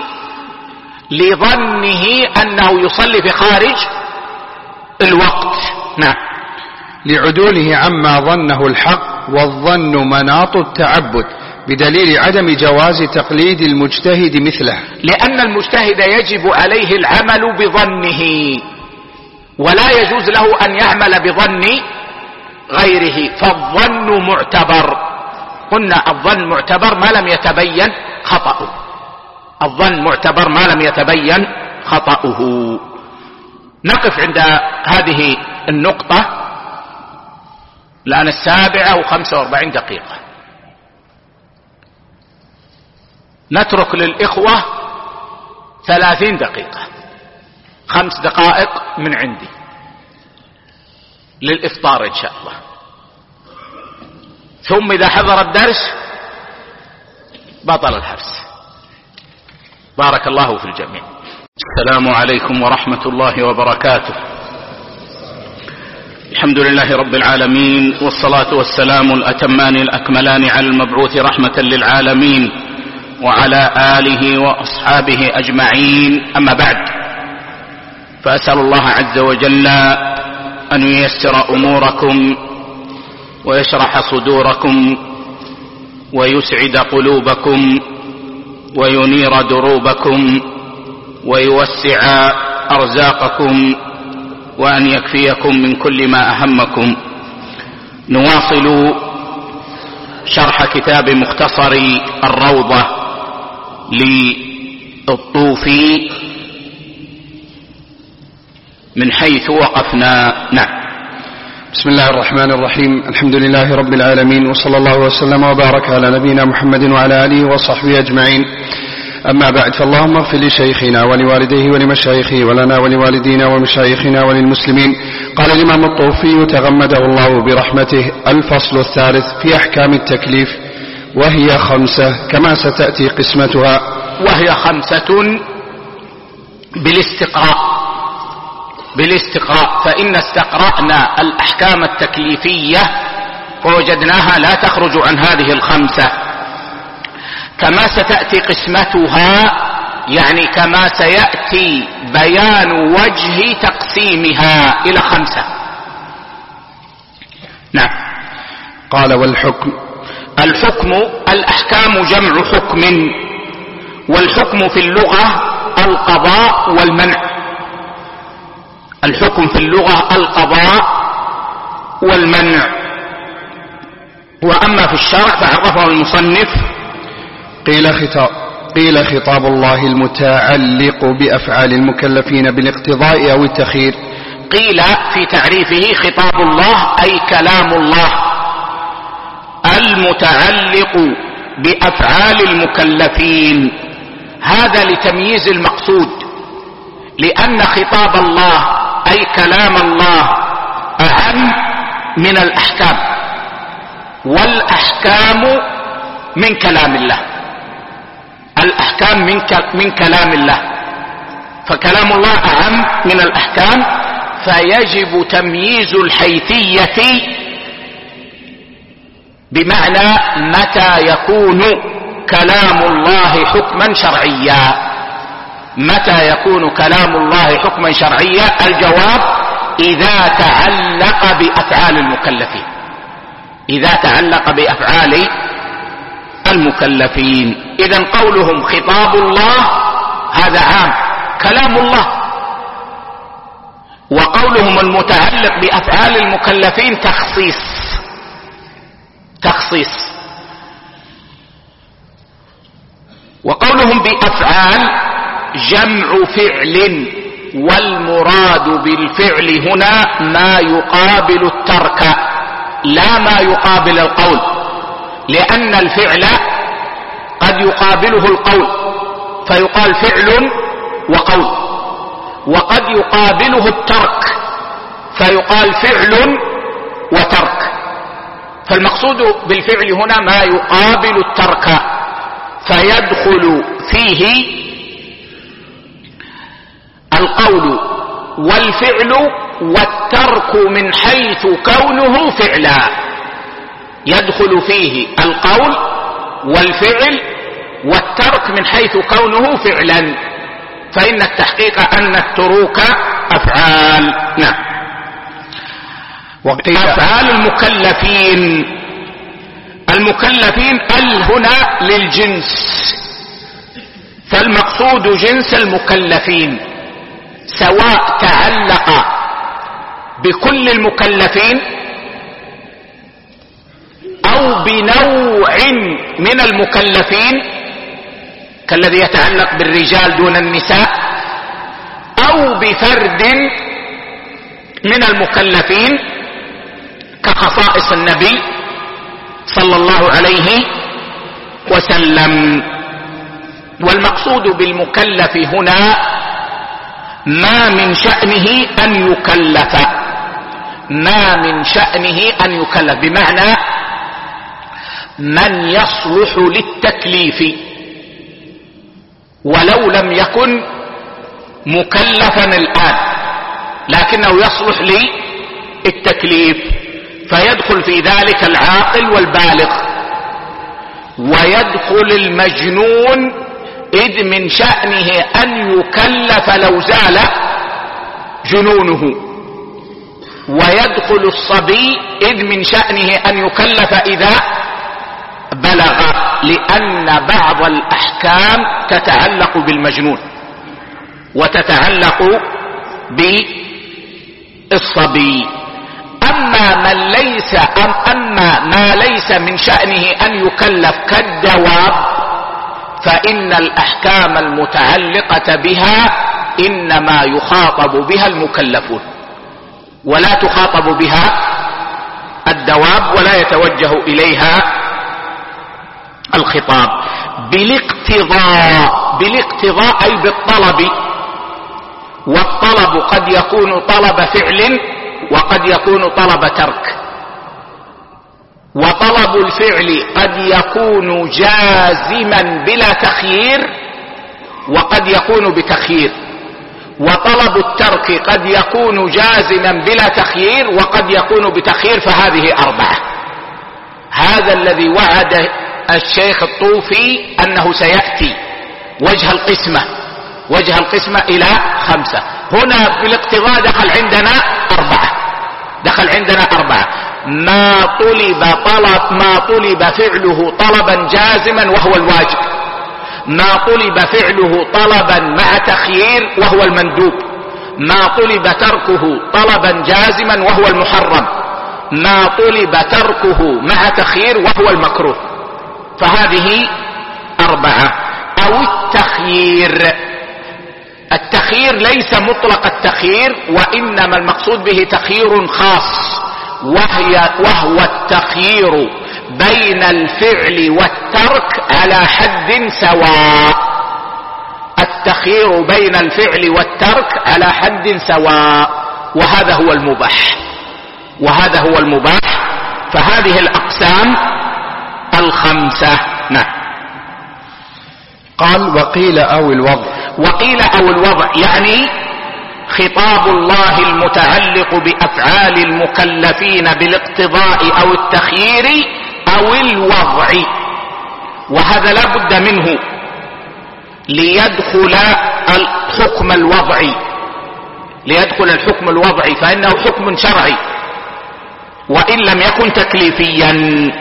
لظنه أنه يصلي في خارج الوقت. نعم. لعدوله عما ظنه الحق، والظن مناط التعبد، بدليل عدم جواز تقليد المجتهد مثله، لأن المجتهد يجب عليه العمل بظنه ولا يجوز له أن يعمل بظن غيره، فالظن معتبر. قلنا الظن معتبر ما لم يتبين خطأه، الظن معتبر ما لم يتبين خطأه. نقف عند هذه النقطة الآن 7:45 دقيقة. نترك للإخوة 30 دقيقة، 5 دقائق من عندي للإفطار إن شاء الله، ثم إذا حضر الدرس بطل الحبس. بارك الله في الجميع. السلام عليكم ورحمة الله وبركاته. الحمد لله رب العالمين، والصلاة والسلام الأتمان الأكملان على المبعوث رحمة للعالمين وعلى آله وأصحابه أجمعين، أما بعد، فأسأل الله عز وجل أن ييسر أموركم ويشرح صدوركم ويسعد قلوبكم وينير دروبكم ويوسع أرزاقكم وأن يكفيكم من كل ما أهمكم. نواصل شرح كتاب مختصر الروضة للطوفي من حيث وقفنا. نعم. بسم الله الرحمن الرحيم. الحمد لله رب العالمين، وصلى الله وسلم وبارك على نبينا محمد وعلى آله وصحبه أجمعين. أما بعد، فاللهم اغفر لشيخنا ولوالديه ولمشايخه ولنا ولوالدينا ومشايخنا وللمسلمين. قال الإمام الطوفي تغمده الله برحمته: الفصل الثالث في أحكام التكليف، وهي 5 كما ستأتي قسمتها. وهي 5 بالاستقراء، فإن استقرأنا الأحكام التكليفية فوجدناها لا تخرج عن هذه 5 كما ستأتي قسمتها، يعني كما سيأتي بيان وجه تقسيمها إلى 5. نعم. قال: والحكم. الحكم الأحكام جمع حكم، والحكم في اللغة القضاء والمنع. الحكم في اللغة القضاء والمنع. وأما في الشرع فعرفه المصنف: قيل خطاب الله المتعلق بأفعال المكلفين بالاقتضاء أو التخيير. قيل في تعريفه: خطاب الله أي كلام الله المتعلق بأفعال المكلفين. هذا لتمييز المقصود، لأن خطاب الله أي كلام الله أهم من الأحكام، والأحكام من كلام الله، الأحكام من كلام الله، فكلام الله أعم من الأحكام، فيجب تمييز الحيثية، بمعنى متى يكون كلام الله حكما شرعيا. متى يكون كلام الله حكما شرعيا؟ الجواب: إذا تعلق بأفعال المكلفين. إذا تعلق بأفعال المكلفين. إذن قولهم خطاب الله هذا عام، كلام الله. وقولهم المتعلق بأفعال المكلفين تخصيص. وقولهم بأفعال جمع فعل، والمراد بالفعل هنا ما يقابل الترك لا ما يقابل القول، لأن الفعل قد يقابله القول فيقال فعل وقول، وقد يقابله الترك فيقال فعل وترك. فالمقصود بالفعل هنا ما يقابل الترك، فيدخل فيه القول والفعل والترك من حيث كونه فعلا. يدخل فيه القول والفعل والترك من حيث كونه فعلا، فإن التحقيق أن التروك أفعال. نعم. أفعال المكلفين هنا للجنس، فالمقصود جنس المكلفين، سواء تعلق بكل المكلفين أو بنوع من المكلفين كالذي يتعلق بالرجال دون النساء، أو بفرد من المكلفين كخصائص النبي صلى الله عليه وسلم. والمقصود بالمكلف هنا ما من شأنه أن يكلف، بمعنى من يصلح للتكليف ولو لم يكن مكلفا الآن، لكنه يصلح للتكليف، فيدخل في ذلك العاقل والبالغ، ويدخل المجنون إذ من شأنه أن يكلف لو زال جنونه، ويدخل الصبي إذ من شأنه أن يكلف إذا بلغ، لأن بعض الأحكام تتعلق بالمجنون وتتعلق بالصبي. أما ما ليس من شأنه أن يكلف كالدواب، فإن الأحكام المتعلقة بها إنما يخاطب بها المكلفون، ولا تخاطب بها الدواب، ولا يتوجه إليها الخطاب. بالاقتضاء أي بالطلب، والطلب قد يكون طلب فعل وقد يكون طلب ترك، وطلب الفعل قد يكون جازما بلا تخيير وقد يكون بتخيير، وطلب الترك قد يكون جازما بلا تخيير وقد يكون بتخيير، فهذه 4. هذا الذي وعد الشيخ الطوفي أنه سيأتي وجه القسمة إلى 5. هنا في الاقتضاء دخل عندنا 4. ما طلب فعله طلبا جازما وهو الواجب، ما طلب فعله طلبا مع تخيير وهو المندوب، ما طلب تركه طلبا جازما وهو المحرم، ما طلب تركه مع تخيير وهو المكروه. فهذه 4. أو التخيير ليس مطلق التخيير، وإنما المقصود به تخيير خاص، وهو التخيير بين الفعل والترك على حد سواء. التخيير بين الفعل والترك على حد سواء، وهذا هو المباح. فهذه الأقسام 5. نعم. قال: وقيل أو الوضع. وقيل أو الوضع، يعني خطاب الله المتعلق بأفعال المكلفين بالاقتضاء أو التخيير أو الوضع، وهذا لا بد منه ليدخل الحكم الوضعي، فإنه حكم شرعي وإن لم يكن تكليفيا.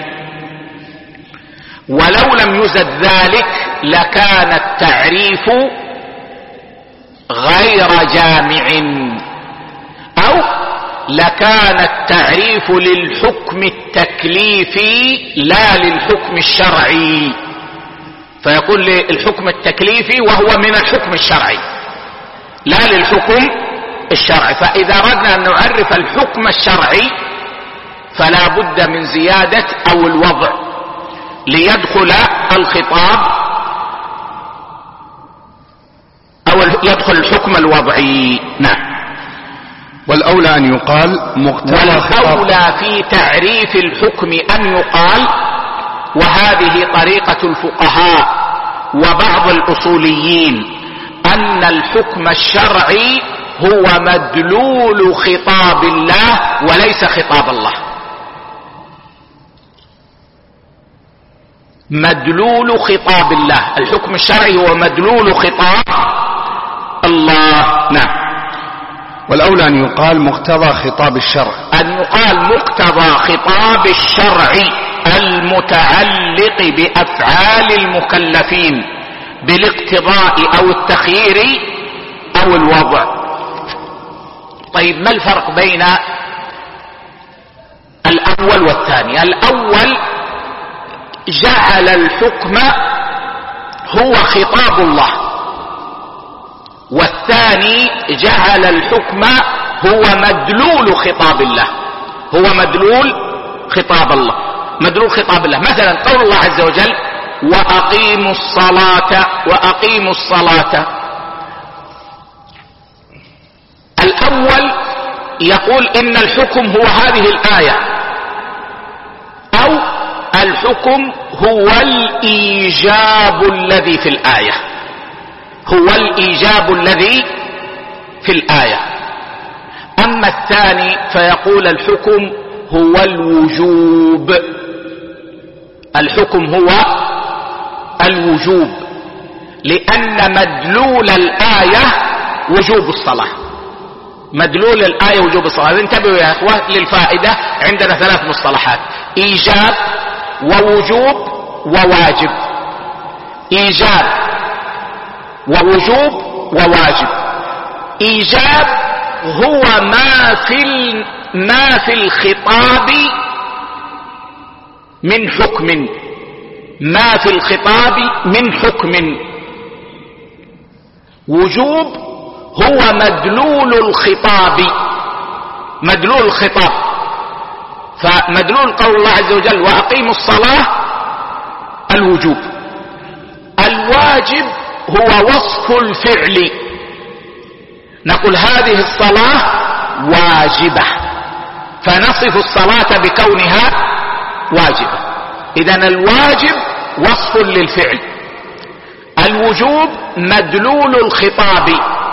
ولو لم يزد ذلك لكان التعريف غير جامع، أو لكان التعريف للحكم التكليفي لا للحكم الشرعي، فيقول الحكم التكليفي وهو من الحكم الشرعي لا للحكم الشرعي. فإذا أردنا أن نعرف الحكم الشرعي فلا بد من زيادة أو الوضع ليدخل الخطاب أو يدخل الحكم الوضعي. نعم. والأولى أن يقال مقتضى والأولى في تعريف الحكم أن يقال، وهذه طريقة الفقهاء وبعض الأصوليين، أن الحكم الشرعي هو مدلول خطاب الله وليس خطاب الله. مدلول خطاب الله، الحكم الشرعي هو مدلول خطاب الله. نعم. والأولى أن يقال مقتضى خطاب الشرع، أن يقال مقتضى خطاب الشرع المتعلق بأفعال المكلفين بالاقتضاء أو التخيير أو الوضع. طيب، ما الفرق بين الأول والثاني؟ الأول جعل الحكم هو خطاب الله، والثاني جعل الحكم هو مدلول خطاب الله، هو مدلول خطاب الله، مدلول خطاب الله. مثلا قول الله عز وجل وأقيموا الصلاة، الأول يقول إن الحكم هو هذه الآية، أو الحكم هو الإيجاب الذي في الآية، هو الإيجاب الذي في الآية. أما الثاني فيقول الحكم هو الوجوب، الحكم هو الوجوب، لأن مدلول الآية وجوب الصلاة، مدلول الآية وجوب الصلاة. انتبهوا يا أخوة للفائدة، عندنا 3 مصطلحات: إيجاب ووجوب وواجب. إيجاب ووجوب وواجب. إيجاب هو ما في الخطاب من حكم، ما في الخطاب من حكم. وجوب هو مدلول الخطاب، مدلول الخطاب. فمدلول قول الله عز وجل وأقيموا الصلاة الوجوب. الواجب هو وصف الفعل، نقول هذه الصلاة واجبة، فنصف الصلاة بكونها واجبة. إذن الواجب وصف للفعل، الوجوب مدلول الخطاب،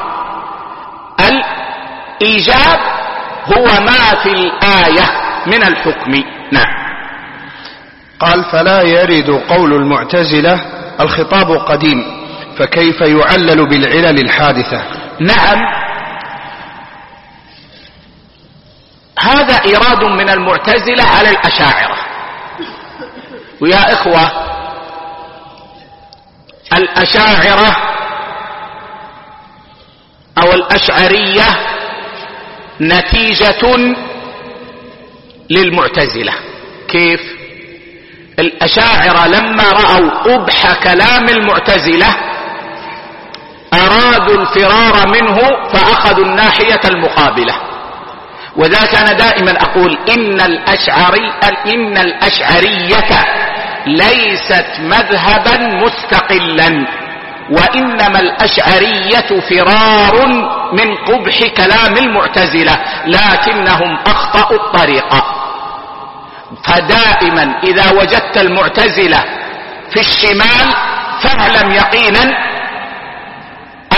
الإيجاب هو ما في الآية من الحكم. نعم. قال فلا يرد قول المعتزلة الخطاب قديم، فكيف يعلل بالعلل الحادثة؟ نعم، هذا إيراد من المعتزلة على الأشاعرة. ويا إخوة، الأشاعرة أو الأشعرية نتيجة للمعتزلة. كيف؟ الأشاعرة لما رأوا قبح كلام المعتزلة أرادوا الفرار منه فأخذوا الناحية المقابلة. وذاك أنا دائما أقول إن الأشعرية ليست مذهبا مستقلا، وإنما الأشعرية فرار من قبح كلام المعتزلة، لكنهم أخطأوا الطريقة. فدائما إذا وجدت المعتزلة في الشمال فاعلم يقينا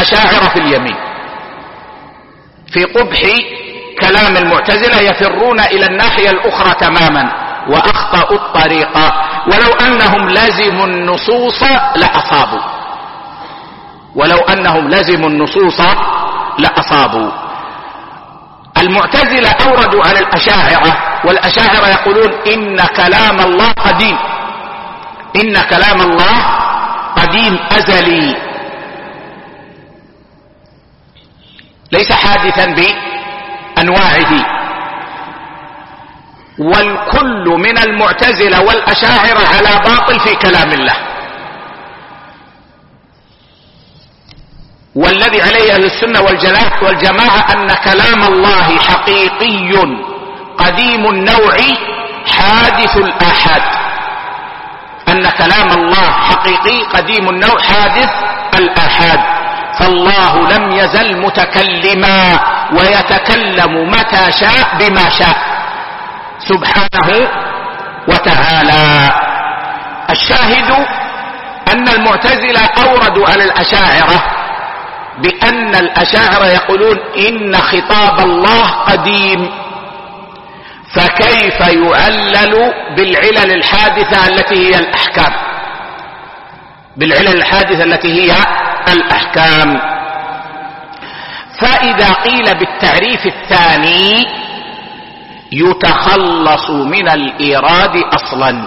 الأشاعرة في اليمين، في قبح كلام المعتزلة، يفرون إلى الناحية الأخرى تماما وأخطأوا الطريقة، ولو أنهم لزموا النصوص لأصابوا، ولو أنهم لزموا النصوص لأصابوا. المعتزلة أوردوا على الأشاعرة، والأشاعرة يقولون إن كلام الله قديم، إن كلام الله قديم أزلي، ليس حادثا بأنواعه. والكل من المعتزلة والأشاعرة على باطل في كلام الله، والذي عليه أهل السنة والجماعة أن كلام الله حقيقي قديم النوع حادث الآحاد، أن كلام الله حقيقي قديم النوع حادث الآحاد، فالله لم يزل متكلما ويتكلم متى شاء بما شاء سبحانه وتعالى. الشاهد أن المعتزلة أوردوا على الأشاعرة بأن الأشاعرة يقولون إن خطاب الله قديم، فكيف يعلل بالعلل الحادثة التي هي الأحكام، بالعلل الحادثة التي هي الأحكام. فإذا قيل بالتعريف الثاني يتخلص من الإيراد أصلا.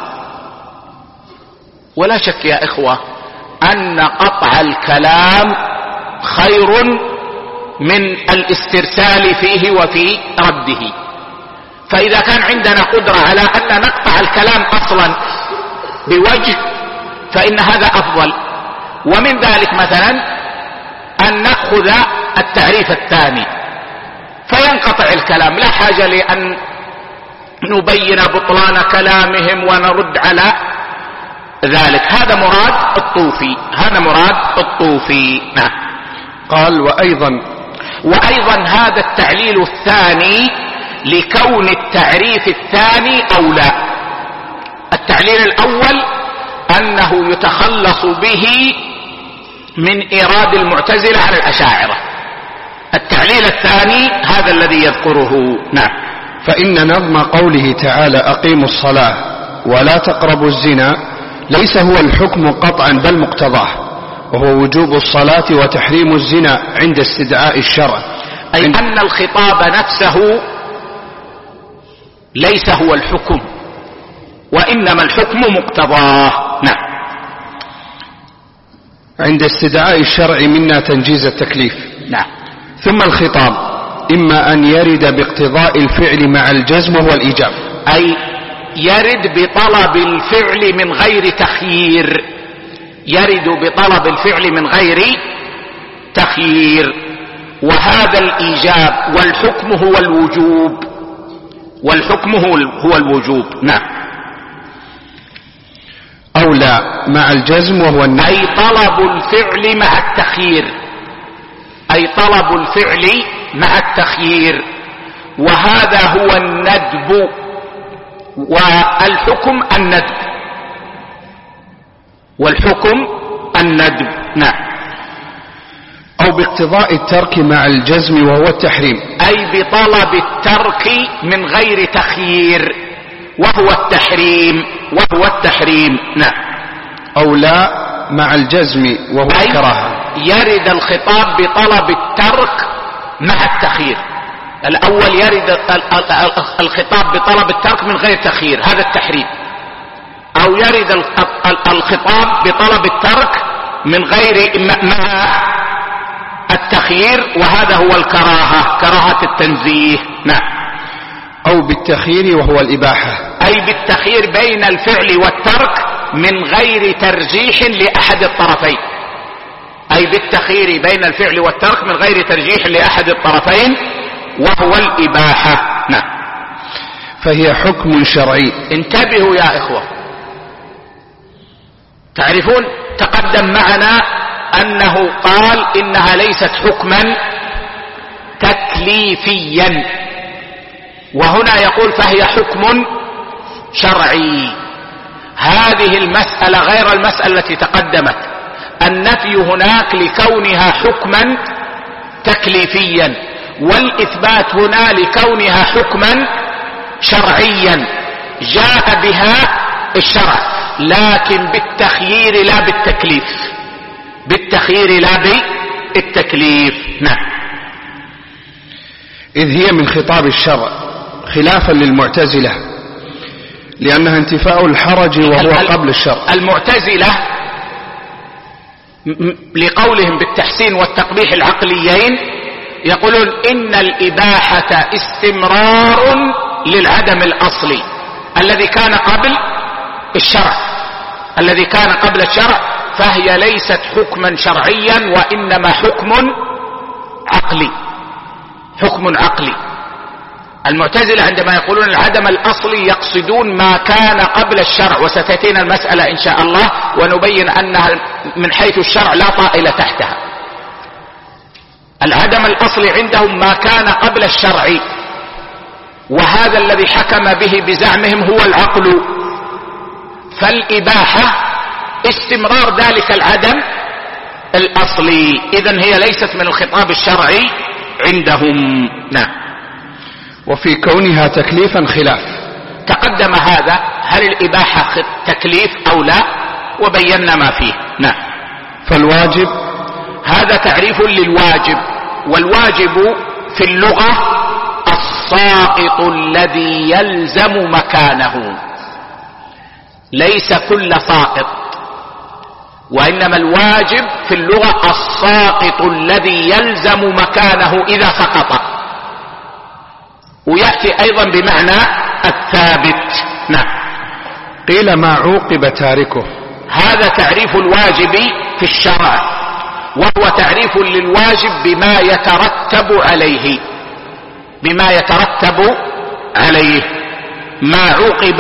ولا شك يا إخوة أن قطع الكلام خير من الاسترسال فيه وفي رده، فإذا كان عندنا قدرة على أن نقطع الكلام أصلا بوجه فإن هذا أفضل. ومن ذلك مثلا أن نأخذ التعريف الثاني فينقطع الكلام، لا حاجة لأن نبين بطلان كلامهم ونرد على ذلك. هذا مراد الطوفي، هذا مراد الطوفي. نعم. قال وأيضا هذا التعليل الثاني لكون التعريف الثاني أولى. التعليل الأول أنه يتخلص به من إيراد المعتزلة على الأشاعرة، التعليل الثاني هذا الذي يذكره. نعم. فإن نظم قوله تعالى أقيموا الصلاة ولا تقربوا الزنا ليس هو الحكم قطعا بل مقتضاه، وهو وجوب الصلاة وتحريم الزنا عند استدعاء الشرع، أي أن الخطاب نفسه ليس هو الحكم، وإنما الحكم مقتضاه. نعم. عند استدعاء الشرع منا تنجيز التكليف. نعم. ثم الخطاب إما أن يرد باقتضاء الفعل مع الجزم وهو الإيجاب، أي يرد بطلب الفعل من غير تخيير، يرد بطلب الفعل من غير تخيير، وهذا الإيجاب، والحكم هو الوجوب، والحكم هو الوجوب. نعم. أو لا مع الجزم وهو النهي، أي طلب الفعل مع التخيير، أي طلب الفعل مع التخيير، وهذا هو الندب، والحكم الندب، والحكم الندب. نعم. أو باقتضاء الترك مع الجزم وهو التحريم، أي بطلب الترك من غير تخيير وهو التحريم، وهو التحريم. نعم. أو لا مع الجزم وهو الكراهة، يرد الخطاب بطلب الترك مع التخيير. الأول يرد الخطاب بطلب الترك من غير تخيير، هذا التحريم. أو يرد الخطاب بطلب الترك من غير مع التخيير، وهذا هو الكراهة، كراهة التنزيه. نعم. أو بالتخيير وهو الإباحة، أي بالتخيير بين الفعل والترك من غير ترجيح لأحد الطرفين، أي بالتخيير بين الفعل والترك من غير ترجيح لأحد الطرفين وهو الإباحة. نعم. فهي حكم شرعي. انتبهوا يا إخوة، تعرفون تقدم معنا أنه قال إنها ليست حكما تكليفيا، وهنا يقول فهي حكم شرعي. هذه المسألة غير المسألة التي تقدمت، النفي هناك لكونها حكما تكليفيا، والإثبات هنا لكونها حكما شرعيا جاء بها الشرع، لكن بالتخيير لا بالتكليف، بالتخيير لا بالتكليف. نعم. إذ هي من خطاب الشرع خلافا للمعتزلة، لأنها انتفاء الحرج وهو قبل الشرع. المعتزلة لقولهم بالتحسين والتقبيح العقليين يقولون إن الإباحة استمرار للعدم الأصلي الذي كان قبل الشرع، الذي كان قبل الشرع، فهي ليست حكما شرعيا وإنما حكم عقلي، حكم عقلي. المعتزلة عندما يقولون العدم الأصلي يقصدون ما كان قبل الشرع، وستأتينا المسألة إن شاء الله ونبين أنها من حيث الشرع لا طائل تحتها. العدم الأصلي عندهم ما كان قبل الشرع، وهذا الذي حكم به بزعمهم هو العقل، فالإباحة استمرار ذلك العدم الأصلي، إذن هي ليست من الخطاب الشرعي عندهم. نعم. وفي كونها تكليفا خلاف، تقدم هذا، هل الإباحة تكليف أو لا، وبينا ما فيه. نعم. فالواجب هذا تعريف للواجب، والواجب في اللغة الساقط الذي يلزم مكانه، ليس كل ساقط، وإنما الواجب في اللغة الساقط الذي يلزم مكانه إذا سقط، ويأتي أيضا بمعنى الثابت. نعم. قيل ما عوقب تاركه، هذا تعريف الواجب في الشرع، وهو تعريف للواجب بما يترتب عليه، بما يترتب عليه، ما عوقب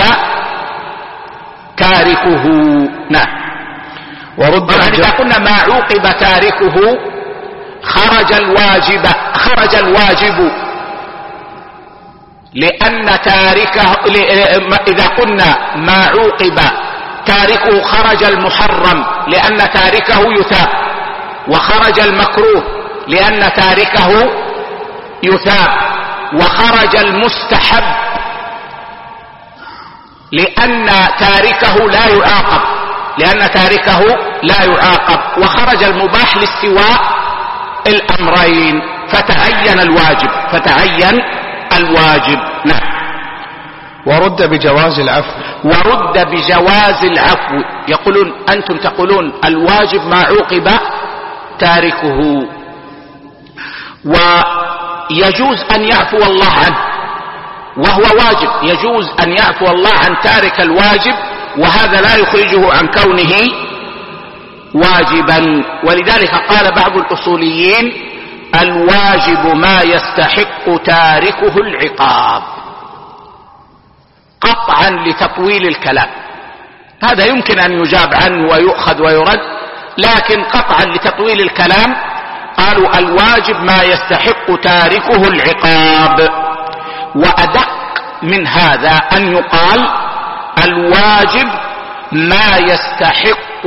تاركه. نعم. إذا قلنا ما عوقب تاركه خرج الواجب لأن تاركه، إذا قلنا ما عوقب تاركه خرج المحرم لأن تاركه يثاب، وخرج المكروه لأن تاركه يثاب، وخرج المستحب لأن تاركه لا يعاقب، لأن تاركه لا يعاقب، وخرج المباح لاستواء الأمرين، فتعين الواجب، فتعين الواجب. نعم. ورد بجواز العفو، ورد بجواز العفو. يقولون أنتم تقولون الواجب ما عوقب تاركه، ويجوز أن يعفو الله عنه وهو واجب، يجوز أن يعفو الله عن تارك الواجب، وهذا لا يخرجه عن كونه واجبا. ولذلك قال بعض الأصوليين الواجب ما يستحق تاركه العقاب، قطعا لتطويل الكلام. هذا يمكن أن يجاب عنه ويؤخذ ويرد، لكن قطعا لتطويل الكلام قالوا الواجب ما يستحق تاركه العقاب. وأدق من هذا أن يقال الواجب ما يستحق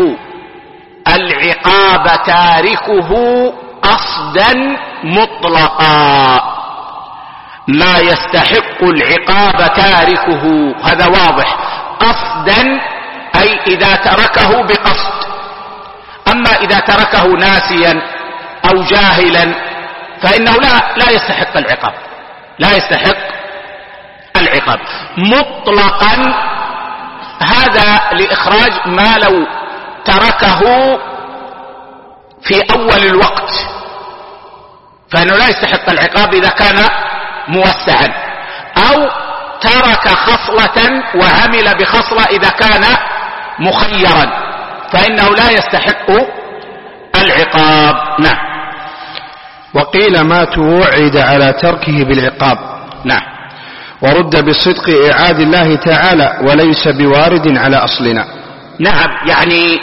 العقاب تاركه قصدا مطلقا، ما يستحق العقاب تاركه، هذا واضح، قصدا أي إذا تركه بقصد. أما إذا تركه ناسيا أو جاهلا فإنه لا يستحق العقاب، لا يستحق العقاب مطلقا. هذا لإخراج ما لو تركه في أول الوقت فإنه لا يستحق العقاب إذا كان موسعا، أو ترك خصلة وعمل بخصلة إذا كان مخيرا فإنه لا يستحق العقاب. نعم. وقيل ما توعد على تركه بالعقاب. نعم. ورد بصدق إعاد الله تعالى وليس بوارد على أصلنا. نعم، يعني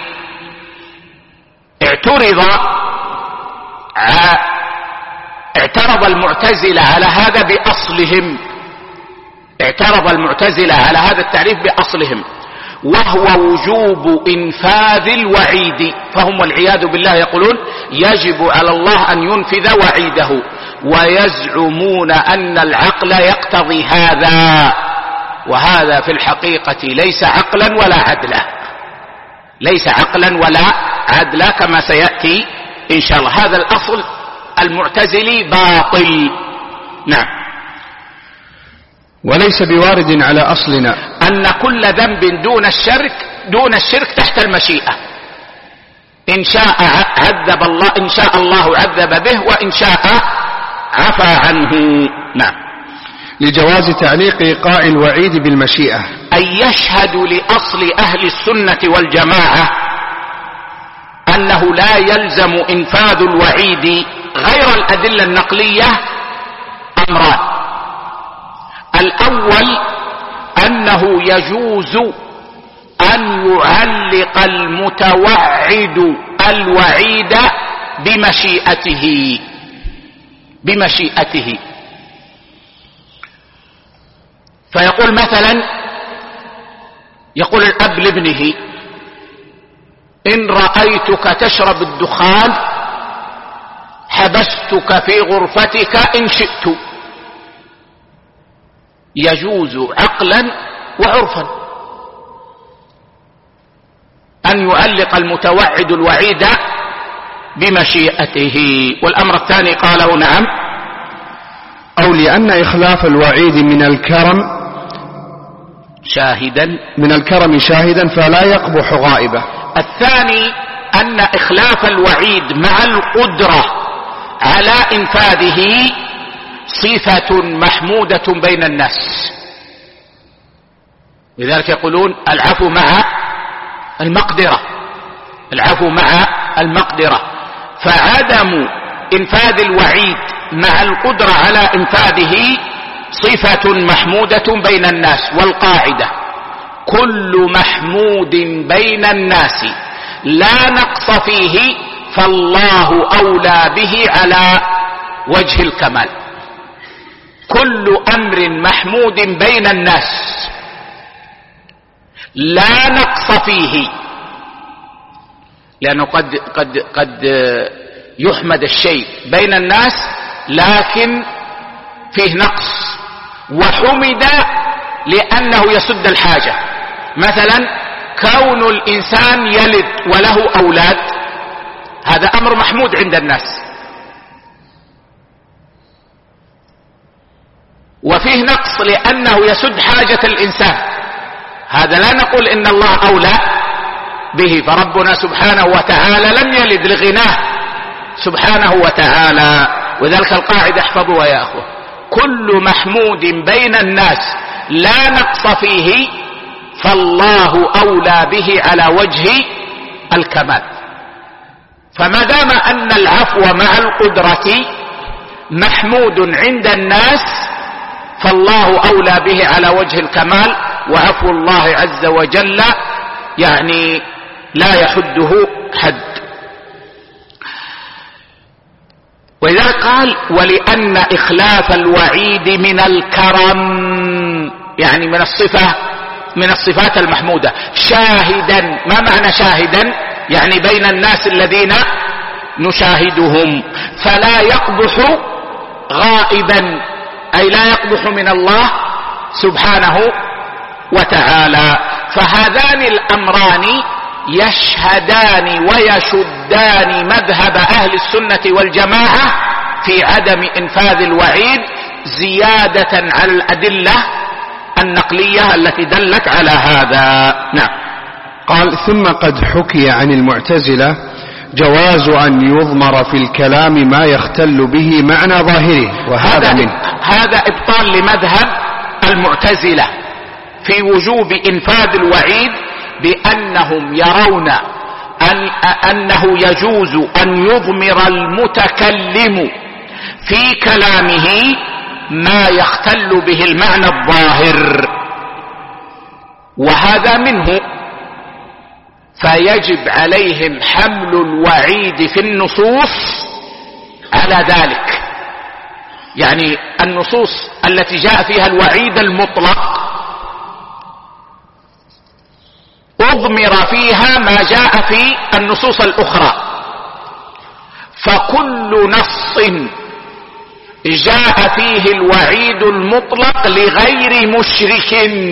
اعترض المعتزلة على هذا بأصلهم، اعترض المعتزلة على هذا التعريف بأصلهم، وهو وجوب إنفاذ الوعيد. فهم والعياذ بالله يقولون يجب على الله أن ينفذ وعيده، ويزعمون أن العقل يقتضي هذا، وهذا في الحقيقة ليس عقلا ولا عدلا، ليس عقلا ولا عدلا كما سيأتي إن شاء الله. هذا الأصل المعتزلي باطل. نعم. وليس بوارد على أصلنا أن كل ذنب دون الشرك تحت المشيئة، إن شاء عذب الله، إن شاء الله عذب به، وإن شاء عفى عنه. نعم. لجواز تعليق إيقاع الوعيد بالمشيئة، أن يشهد لأصل أهل السنة والجماعة أنه لا يلزم إنفاذ الوعيد غير الأدلة النقلية أمران. الأول أنه يجوز أن يعلق المتوعد الوعيد بمشيئته. فيقول مثلا، يقول الأب لابنه: إن رأيتك تشرب الدخان حبستك في غرفتك إن شئت. يجوز عقلا وعرفا أن يعلق المتوعد الوعيد بمشيئته. والأمر الثاني قاله نعم، أو لأن إخلاف الوعيد من الكرم شاهدا فلا يقبح غائبه. الثاني أن إخلاف الوعيد مع القدرة على إنفاذه صفة محمودة بين الناس، لذلك يقولون العفو مع المقدرة. فعدم إنفاذ الوعيد مع القدرة على إنفاذه صفة محمودة بين الناس. والقاعدة: كل محمود بين الناس لا نقص فيه فالله أولى به على وجه الكمال. كل أمر محمود بين الناس لا نقص فيه، لأنه قد يحمد الشيء بين الناس لكن فيه نقص، وحمد لأنه يسد الحاجة. مثلا كون الإنسان يلد وله أولاد هذا أمر محمود عند الناس، وفيه نقص لأنه يسد حاجة الإنسان، هذا لا نقول إن الله أولى به. فربنا سبحانه وتعالى لم يلد لغناه سبحانه وتعالى. وذلك القاعدة احفظوها يا أخوة: كل محمود بين الناس لا نقص فيه فالله أولى به على وجه الكمال. فما دام أن العفو مع القدرة محمود عند الناس فالله أولى به على وجه الكمال، وعفو الله عز وجل يعني لا يحده حد. وإذا قال: ولأن إخلاف الوعيد من الكرم، يعني من الصفات المحمودة. شاهدا، ما معنى شاهدا؟ يعني بين الناس الذين نشاهدهم، فلا يقبح غائبا، أي لا يقبح من الله سبحانه وتعالى. فهذان الأمران يشهدان ويشدان مذهب أهل السنة والجماعة في عدم إنفاذ الوعيد، زيادة على الأدلة النقلية التي دلت على هذا. نعم. قال: ثم قد حكي عن المعتزلة جواز أن يضمر في الكلام ما يختل به معنى ظاهره، وهذا هذا إبطال لمذهب المعتزلة في وجوب إنفاذ الوعيد، بأنهم يرون أنه يجوز أن يضمر المتكلم في كلامه ما يختل به المعنى الظاهر، وهذا منه. فيجب عليهم حمل الوعيد في النصوص على ذلك، يعني النصوص التي جاء فيها الوعيد المطلق أضمر فيها ما جاء في النصوص الأخرى. فكل نص جاء فيه الوعيد المطلق لغير مشرك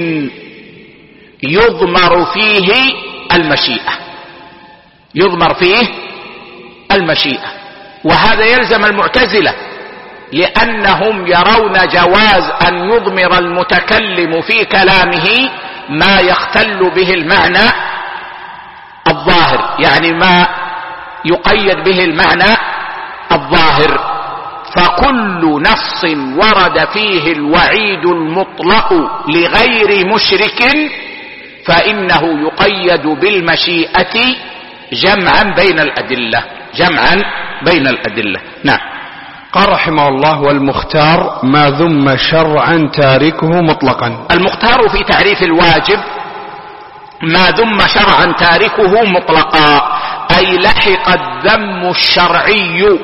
يضمر فيه المشيئة، يضمر فيه المشيئة. وهذا يلزم المعتزلة، لأنهم يرون جواز أن يضمر المتكلم في كلامه ما يختل به المعنى الظاهر، يعني ما يقيد به المعنى الظاهر. فكل نص ورد فيه الوعيد المطلق لغير مشرك فإنه يقيد بالمشيئة جمعا بين الأدلة، جمعا بين الأدلة. نعم. قال رحمه الله: والمختار ما ذم شرعا تاركه مطلقا. المختار في تعريف الواجب ما ذم شرعا تاركه مطلقا، أي لحق الذم الشرعي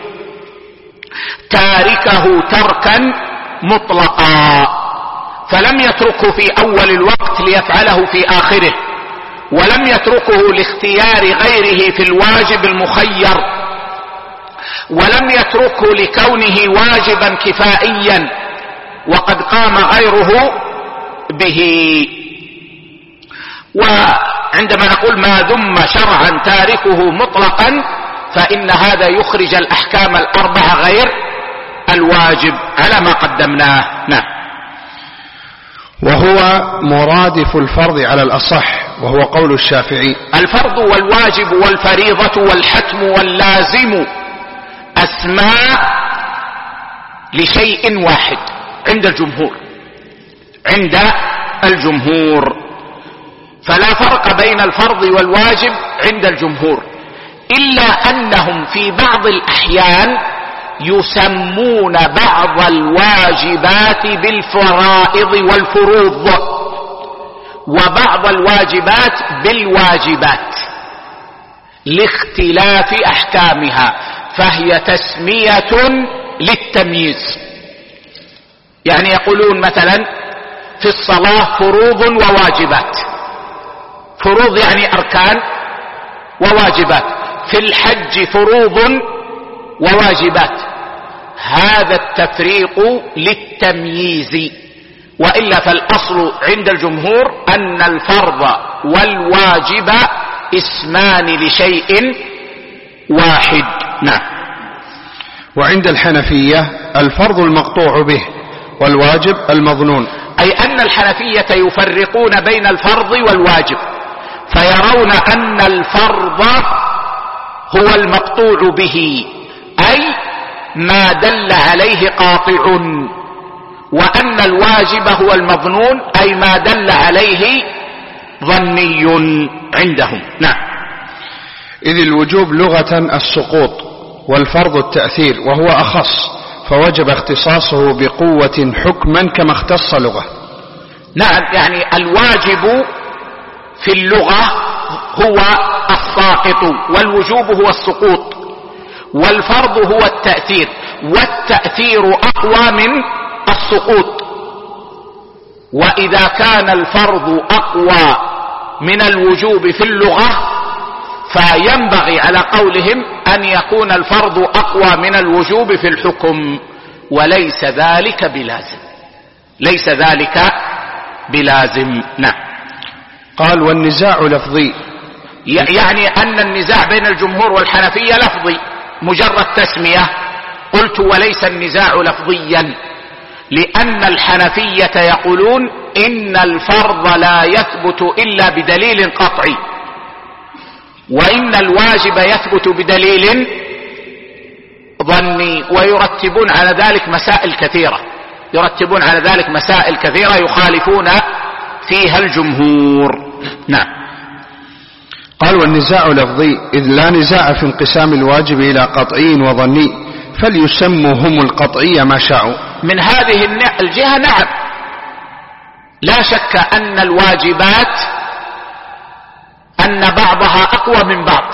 تاركه تركا مطلقا، فلم يتركه في أول الوقت ليفعله في آخره، ولم يتركه لاختيار غيره في الواجب المخير، ولم يتركه لكونه واجبا كفائيا وقد قام غيره به. وعندما نقول ما ذم شرعا تاركه مطلقا فإن هذا يخرج الأحكام الأربعة غير الواجب على ما قدمناه. نعم. وهو مرادف الفرض على الأصح، وهو قول الشافعي. الفرض والواجب والفريضة والحتم واللازم أسماء لشيء واحد عند الجمهور، عند الجمهور، فلا فرق بين الفرض والواجب عند الجمهور، إلا أنهم في بعض الأحيان يسمون بعض الواجبات بالفرائض والفروض، وبعض الواجبات بالواجبات لاختلاف أحكامها، فهي تسمية للتمييز. يعني يقولون مثلا في الصلاة فروض وواجبات، فروض يعني أركان وواجبات، في الحج فروض وواجبات. هذا التفريق للتمييز، وإلا فالأصل عند الجمهور أن الفرض والواجب اسمان لشيء واحد. نعم. وعند الحنفية الفرض المقطوع به والواجب المظنون، أي أن الحنفية يفرقون بين الفرض والواجب، فيرون أن الفرض هو المقطوع به، أي ما دل عليه قاطع، وأن الواجب هو المظنون، أي ما دل عليه ظني عندهم. نعم. إذ الوجوب لغة السقوط، والفرض التأثير، وهو أخص، فوجب اختصاصه بقوة حكما كما اختص لغة. نعم، يعني الواجب في اللغة هو الساقط، والوجوب هو السقوط، والفرض هو التأثير، والتأثير أقوى من السقوط. وإذا كان الفرض أقوى من الوجوب في اللغة فينبغي على قولهم أن يكون الفرض أقوى من الوجوب في الحكم، وليس ذلك بلازم، ليس ذلك بلازم. نعم. قال: والنزاع لفظي، يعني أن النزاع بين الجمهور والحنفية لفظي مجرد تسمية. قلت وليس النزاع لفظيا، لأن الحنفية يقولون إن الفرض لا يثبت إلا بدليل قطعي، وإن الواجب يثبت بدليل ظني، ويرتبون على ذلك مسائل كثيرة، يرتبون على ذلك مسائل كثيرة يخالفون فيها الجمهور. نعم. قال: والنزاع لفظي، إذ لا نزاع في انقسام الواجب إلى قطعي وظني، فليسموا هم القطعي ما شاءوا. من هذه الجهة نعم، لا شك أن الواجبات أن بعضها أقوى من بعض،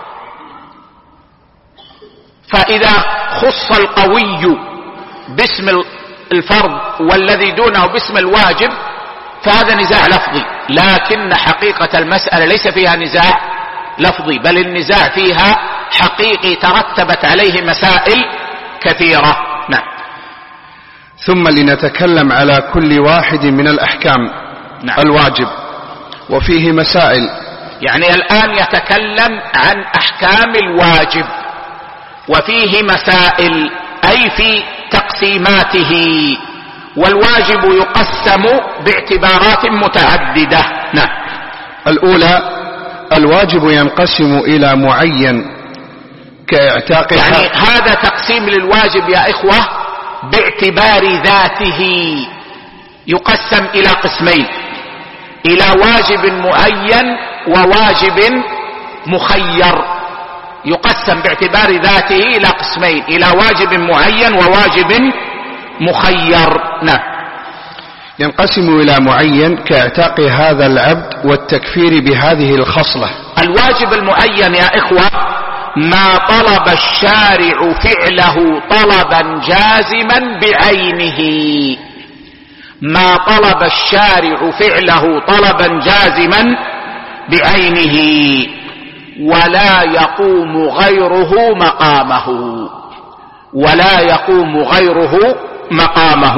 فإذا خص القوي باسم الفرض والذي دونه باسم الواجب فهذا نزاع لفظي، لكن حقيقة المسألة ليس فيها نزاع لفظي، بل النزاع فيها حقيقي ترتبت عليه مسائل كثيرة. نعم. ثم لنتكلم على كل واحد من الأحكام. نعم. الواجب وفيه مسائل، يعني الآن يتكلم عن أحكام الواجب وفيه مسائل، أي في تقسيماته. والواجب يقسم باعتبارات متعددة. نعم. الأولى الواجب ينقسم إلى معين كاعتاق، يعني هذا تقسيم للواجب يا إخوة باعتبار ذاته، يقسم إلى قسمين، إلى واجب معين وواجب مخير. يقسم باعتبار ذاته إلى قسمين، إلى واجب معين وواجب مخير. نعم. ينقسم إلى معين كاعتاق هذا العبد والتكفير بهذه الخصلة. الواجب المعين يا إخوة ما طلب الشارع فعله طلبا جازما بعينه، ما طلب الشارع فعله طلبا جازما بعينه، ولا يقوم غيره مقامه، ولا يقوم غيره مقامه.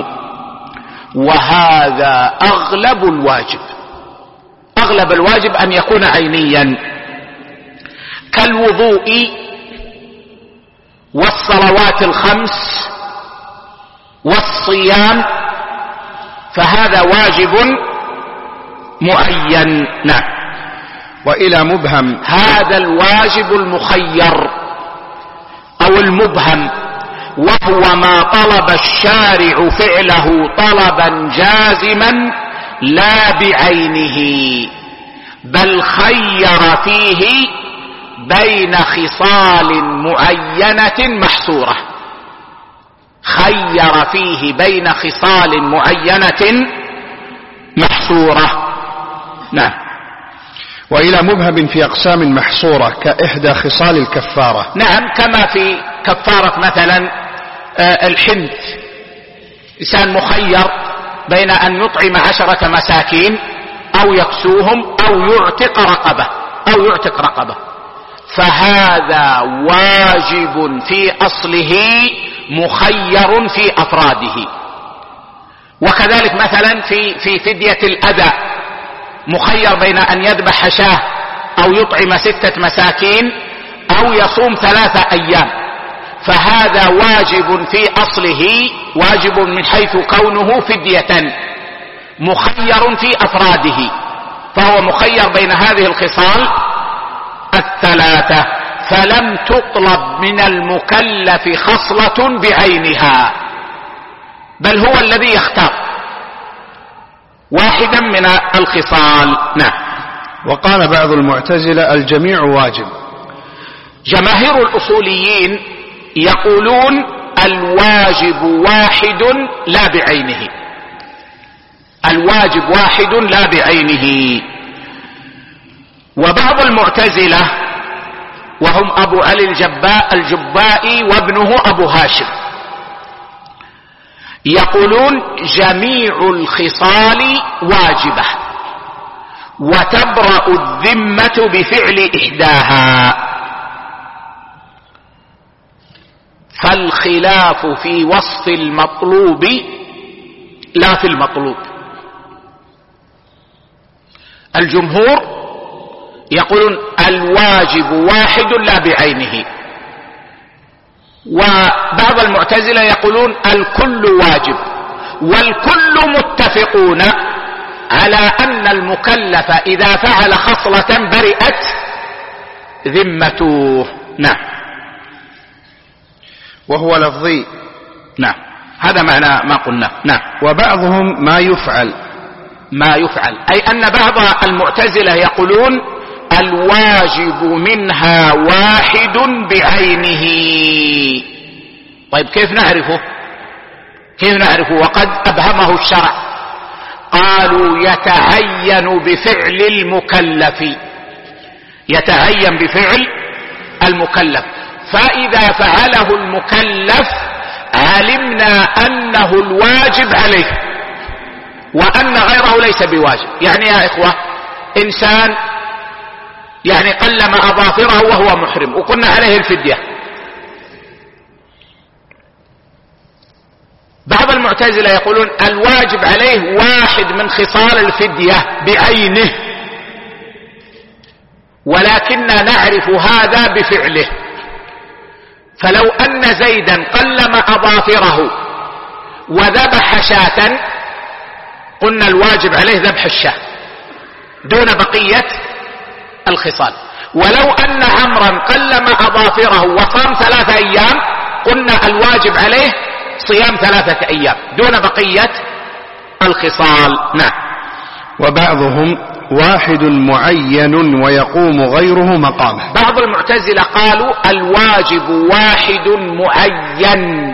وهذا أغلب الواجب. أغلب الواجب أن يكون عينيا، كالوضوء والصلوات الخمس والصيام، فهذا واجب معين. نعم. وإلى مبهم، هذا الواجب المخير أو المبهم، وهو ما طلب الشارع فعله طلبا جازما لا بعينه، بل خير فيه بين خصال معينة محصورة، خير فيه بين خصال معينة محصورة. نعم. وإلى مبهم في أقسام محصورة كإحدى خصال الكفارة. نعم، كما في كفارة مثلا الحنث، إنسان مخير بين أن يطعم 10 مساكين أو يكسوهم أو يعتق رقبة، فهذا واجب في أصله مخير في أفراده. وكذلك مثلا في فدية الأذى مخير بين أن يذبح شاة أو يطعم 6 مساكين أو يصوم 3 أيام، فهذا واجب في أصله، واجب من حيث كونه فدية، مخير في أفراده، فهو مخير بين هذه الخصال 3، فلم تطلب من المكلف خصلة بعينها، بل هو الذي يختار واحدا من الخصال. نعم. وقال بعض المعتزلة الجميع واجب. جماهير الأصوليين يقولون الواجب واحد لا بعينه، الواجب واحد لا بعينه. وبعض المعتزلة وهم أبو علي الجبائي وابنه أبو هاشم يقولون جميع الخصال واجبة وتبرأ الذمة بفعل إحداها، فالخلاف في وصف المطلوب لا في المطلوب. الجمهور يقولون الواجب واحد لا بعينه، وبعض المعتزلة يقولون الكل واجب، والكل متفقون على أن المكلف إذا فعل خصلة برئت ذمته. نعم. وهو لفظي. نعم، هذا معنى ما قلنا. نعم. وبعضهم ما يفعل، أي أن بعض المعتزلة يقولون الواجب منها واحد بعينه. طيب كيف نعرفه وقد أبهمه الشرع؟ قالوا يتعين بفعل المكلف، يتعين بفعل المكلف، فإذا فعله المكلف علمنا أنه الواجب عليه، وأن غيره ليس بواجب. يعني يا إخوة، إنسان يعني قلم أظافره وهو محرم وقلنا عليه الفدية. بعض المعتزلة يقولون الواجب عليه واحد من خصال الفدية بعينه، ولكننا نعرف هذا بفعله. فلو أن زيدا قلم أظافره وذبح شاة قلنا الواجب عليه ذبح الشاة دون بقية الخصال. ولو أن عمرا قلم أظافره وصام 3 أيام قلنا الواجب عليه صيام 3 أيام دون بقية الخصال. نعم. وبعضهم واحد معين ويقوم غيره مقامه. بعض المعتزلة قالوا الواجب واحد معين،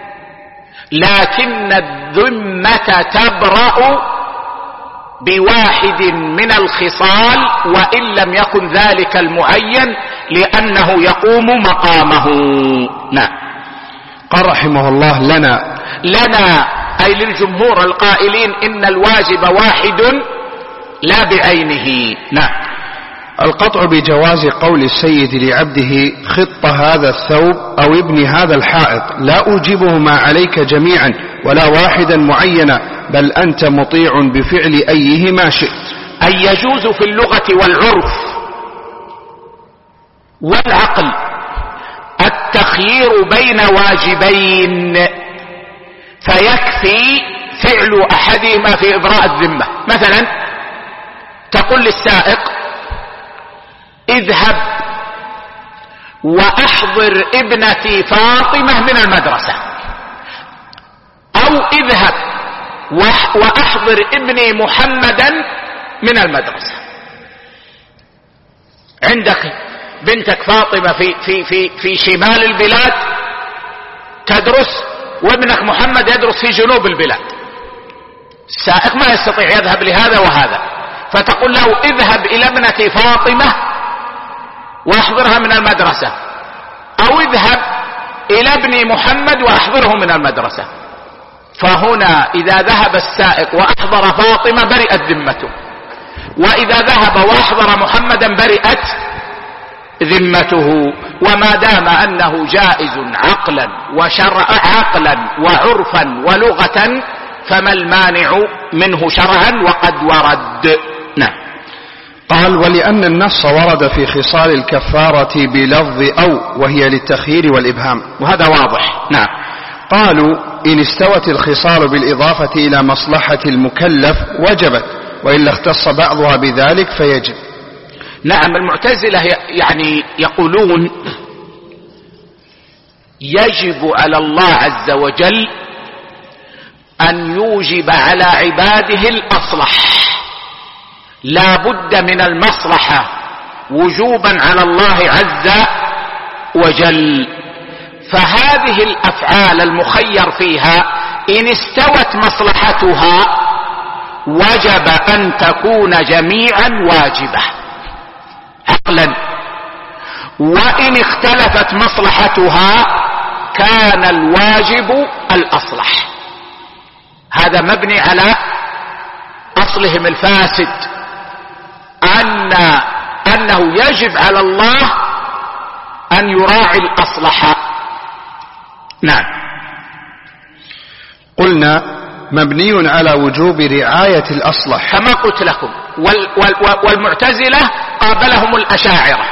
لكن الذمة تبرأ بواحد من الخصال وإن لم يكن ذلك المعين لأنه يقوم مقامه. نعم. قال رحمه الله لنا أي للجمهور القائلين إن الواجب واحد لا بعينه. نعم. القطع بجواز قول السيد لعبده خط هذا الثوب أو ابن هذا الحائط لا أوجبهما عليك جميعا ولا واحدا معينا، بل أنت مطيع بفعل أيهما شئت. أي يجوز في اللغة والعرف والعقل التخيير بين واجبين، فيكفي فعل أحدهما في إبراء الذمة. مثلا تقول للسائق اذهب وأحضر ابنتي فاطمة من المدرسة، أو اذهب وأحضر ابني محمدا من المدرسة. عندك بنتك فاطمة في شمال البلاد تدرس، وابنك محمد يدرس في جنوب البلاد. السائق ما يستطيع يذهب لهذا وهذا، فتقول له اذهب إلى ابنتي فاطمة واحضرها من المدرسة، أو اذهب إلى ابني محمد واحضره من المدرسة. فهنا إذا ذهب السائق وأحضر فاطمة برئت ذمته، وإذا ذهب وأحضر محمدا برئت ذمته. وما دام أنه جائز عقلا وعرفا ولغة فما المانع منه شرعا وقد ورد. نعم. قال ولأن النص ورد في خصال الكفارة بلفظ أو وهي للتخيير والإبهام، وهذا واضح. نعم. قالوا إن استوت الخصال بالإضافة إلى مصلحة المكلف وجبت، وإلا اختص بعضها بذلك فيجب. نعم. المعتزلة يعني يقولون يجب على الله عز وجل أن يوجب على عباده الأصلح، لا بد من المصلحة وجوبا على الله عز وجل. فهذه الأفعال المخير فيها إن استوت مصلحتها وجب أن تكون جميعا واجبة عقلا، وإن اختلفت مصلحتها كان الواجب الأصلح. هذا مبني على أصلهم الفاسد، أنه يجب على الله أن يراعي الأصلح. نعم. قلنا مبني على وجوب رعاية الأصلح كما قلت لكم. والمعتزلة قابلهم الأشاعرة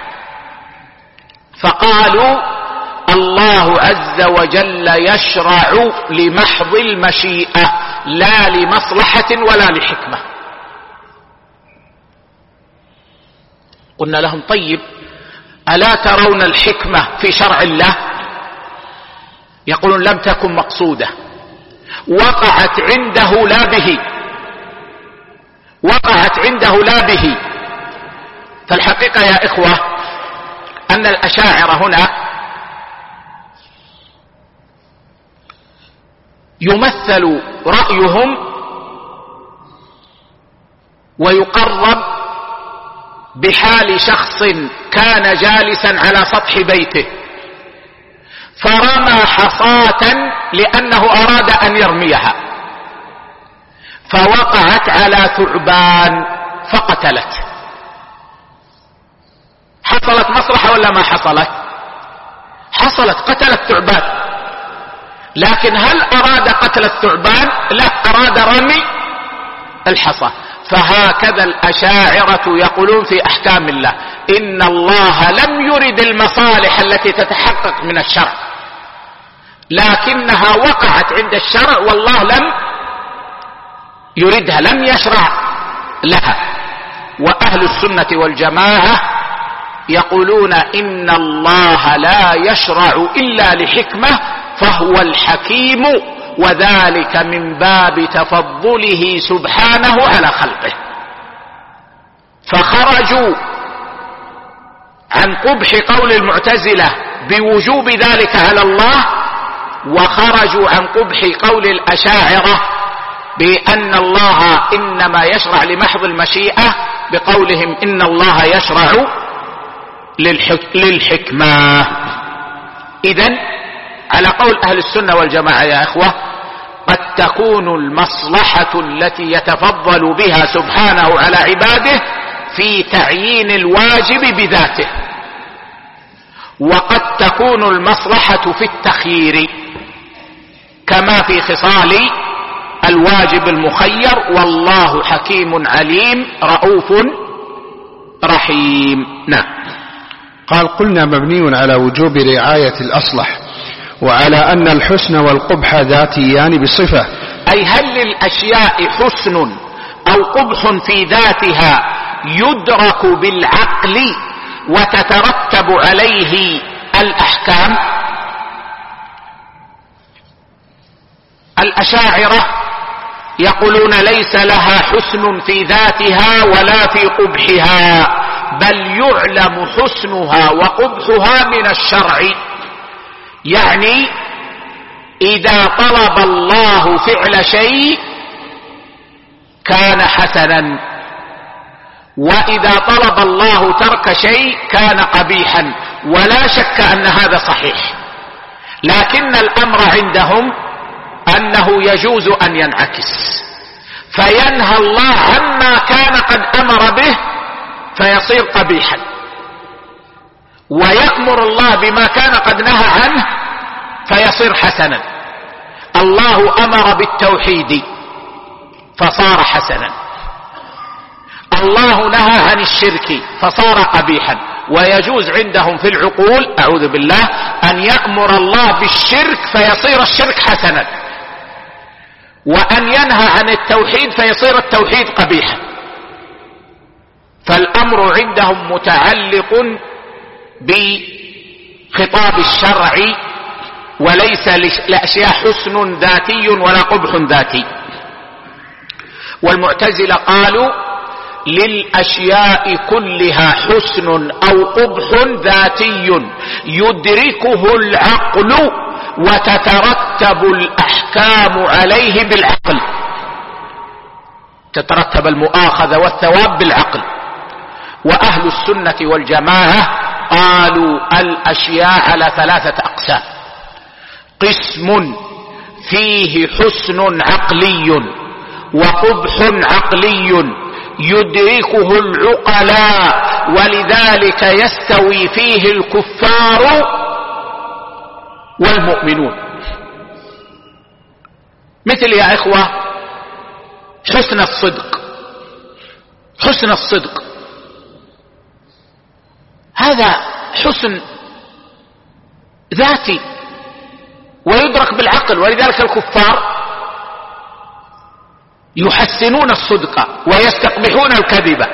فقالوا الله عز وجل يشرع لمحض المشيئة لا لمصلحة ولا لحكمة. قلنا لهم طيب ألا ترون الحكمة في شرع الله؟ يقولون لم تكن مقصودة، وقعت عنده لا به. فالحقيقة يا إخوة أن الأشاعرة هنا يمثل رأيهم ويقرب بحال شخص كان جالسا على سطح بيته فرمى حصاة لأنه أراد أن يرميها، فوقعت على ثعبان فقتلته. حصلت مصلحة ولا ما حصلت؟ حصلت، قتلت ثعبان. لكن هل أراد قتل الثعبان؟ لا، أراد رمي الحصى. فهكذا الأشاعرة يقولون في أحكام الله: إن الله لم يرد المصالح التي تتحقق من الشرع، لكنها وقعت عند الشرع والله لم يردها، لم يشرع لها. وأهل السنة والجماعة يقولون إن الله لا يشرع إلا لحكمة، فهو الحكيم، وذلك من باب تفضله سبحانه على خلقه. فخرجوا عن قبح قول المعتزلة بوجوب ذلك على الله، وخرجوا عن قبح قول الأشاعرة بأن الله إنما يشرع لمحض المشيئة بقولهم إن الله يشرع للحكمة. إذن على قول أهل السنة والجماعة يا إخوة، قد تكون المصلحة التي يتفضل بها سبحانه على عباده في تعيين الواجب بذاته، وقد تكون المصلحة في التخيير كما في خصال الواجب المخير. والله حكيم عليم رؤوف رحيم. نعم. قال: قلنا مبني على وجوب رعاية الأصلح، وعلى أن الحسن والقبح ذاتيان بصفة. أي هل للأشياء حسن أو قبح في ذاتها يدرك بالعقل وتترتب عليه الأحكام؟ الأشاعرة يقولون ليس لها حسن في ذاتها ولا في قبحها، بل يعلم حسنها وقبحها من الشرع. يعني إذا طلب الله فعل شيء كان حسنا، وإذا طلب الله ترك شيء كان قبيحا، ولا شك أن هذا صحيح. لكن الأمر عندهم أنه يجوز أن ينعكس، فينهى الله عما كان قد أمر به فيصير قبيحا، ويأمر الله بما كان قد نهى عنه فيصير حسنا. الله أمر بالتوحيد فصار حسنا، الله نهى عن الشرك فصار قبيحا. ويجوز عندهم في العقول أعوذ بالله أن يأمر الله بالشرك فيصير الشرك حسنا، وأن ينهى عن التوحيد فيصير التوحيد قبيحا. فالأمر عندهم متعلق بخطاب الشرع، وليس لأشياء حسن ذاتي ولا قبح ذاتي. والمعتزلة قالوا للأشياء كلها حسن أو قبح ذاتي يدركه العقل وتترتب الأحكام عليه بالعقل، تترتب المؤاخذة والثواب بالعقل. وأهل السنة والجماعة قالوا الأشياء على ثلاثة أقسام: قسم فيه حسن عقلي وقبح عقلي يدركه العقلاء، ولذلك يستوي فيه الكفار والمؤمنون. مثل يا إخوة حسن الصدق. حسن الصدق هذا حسن ذاتي ويدرك بالعقل، ولذلك الكفار يحسنون الصدق ويستقبحون الكذب.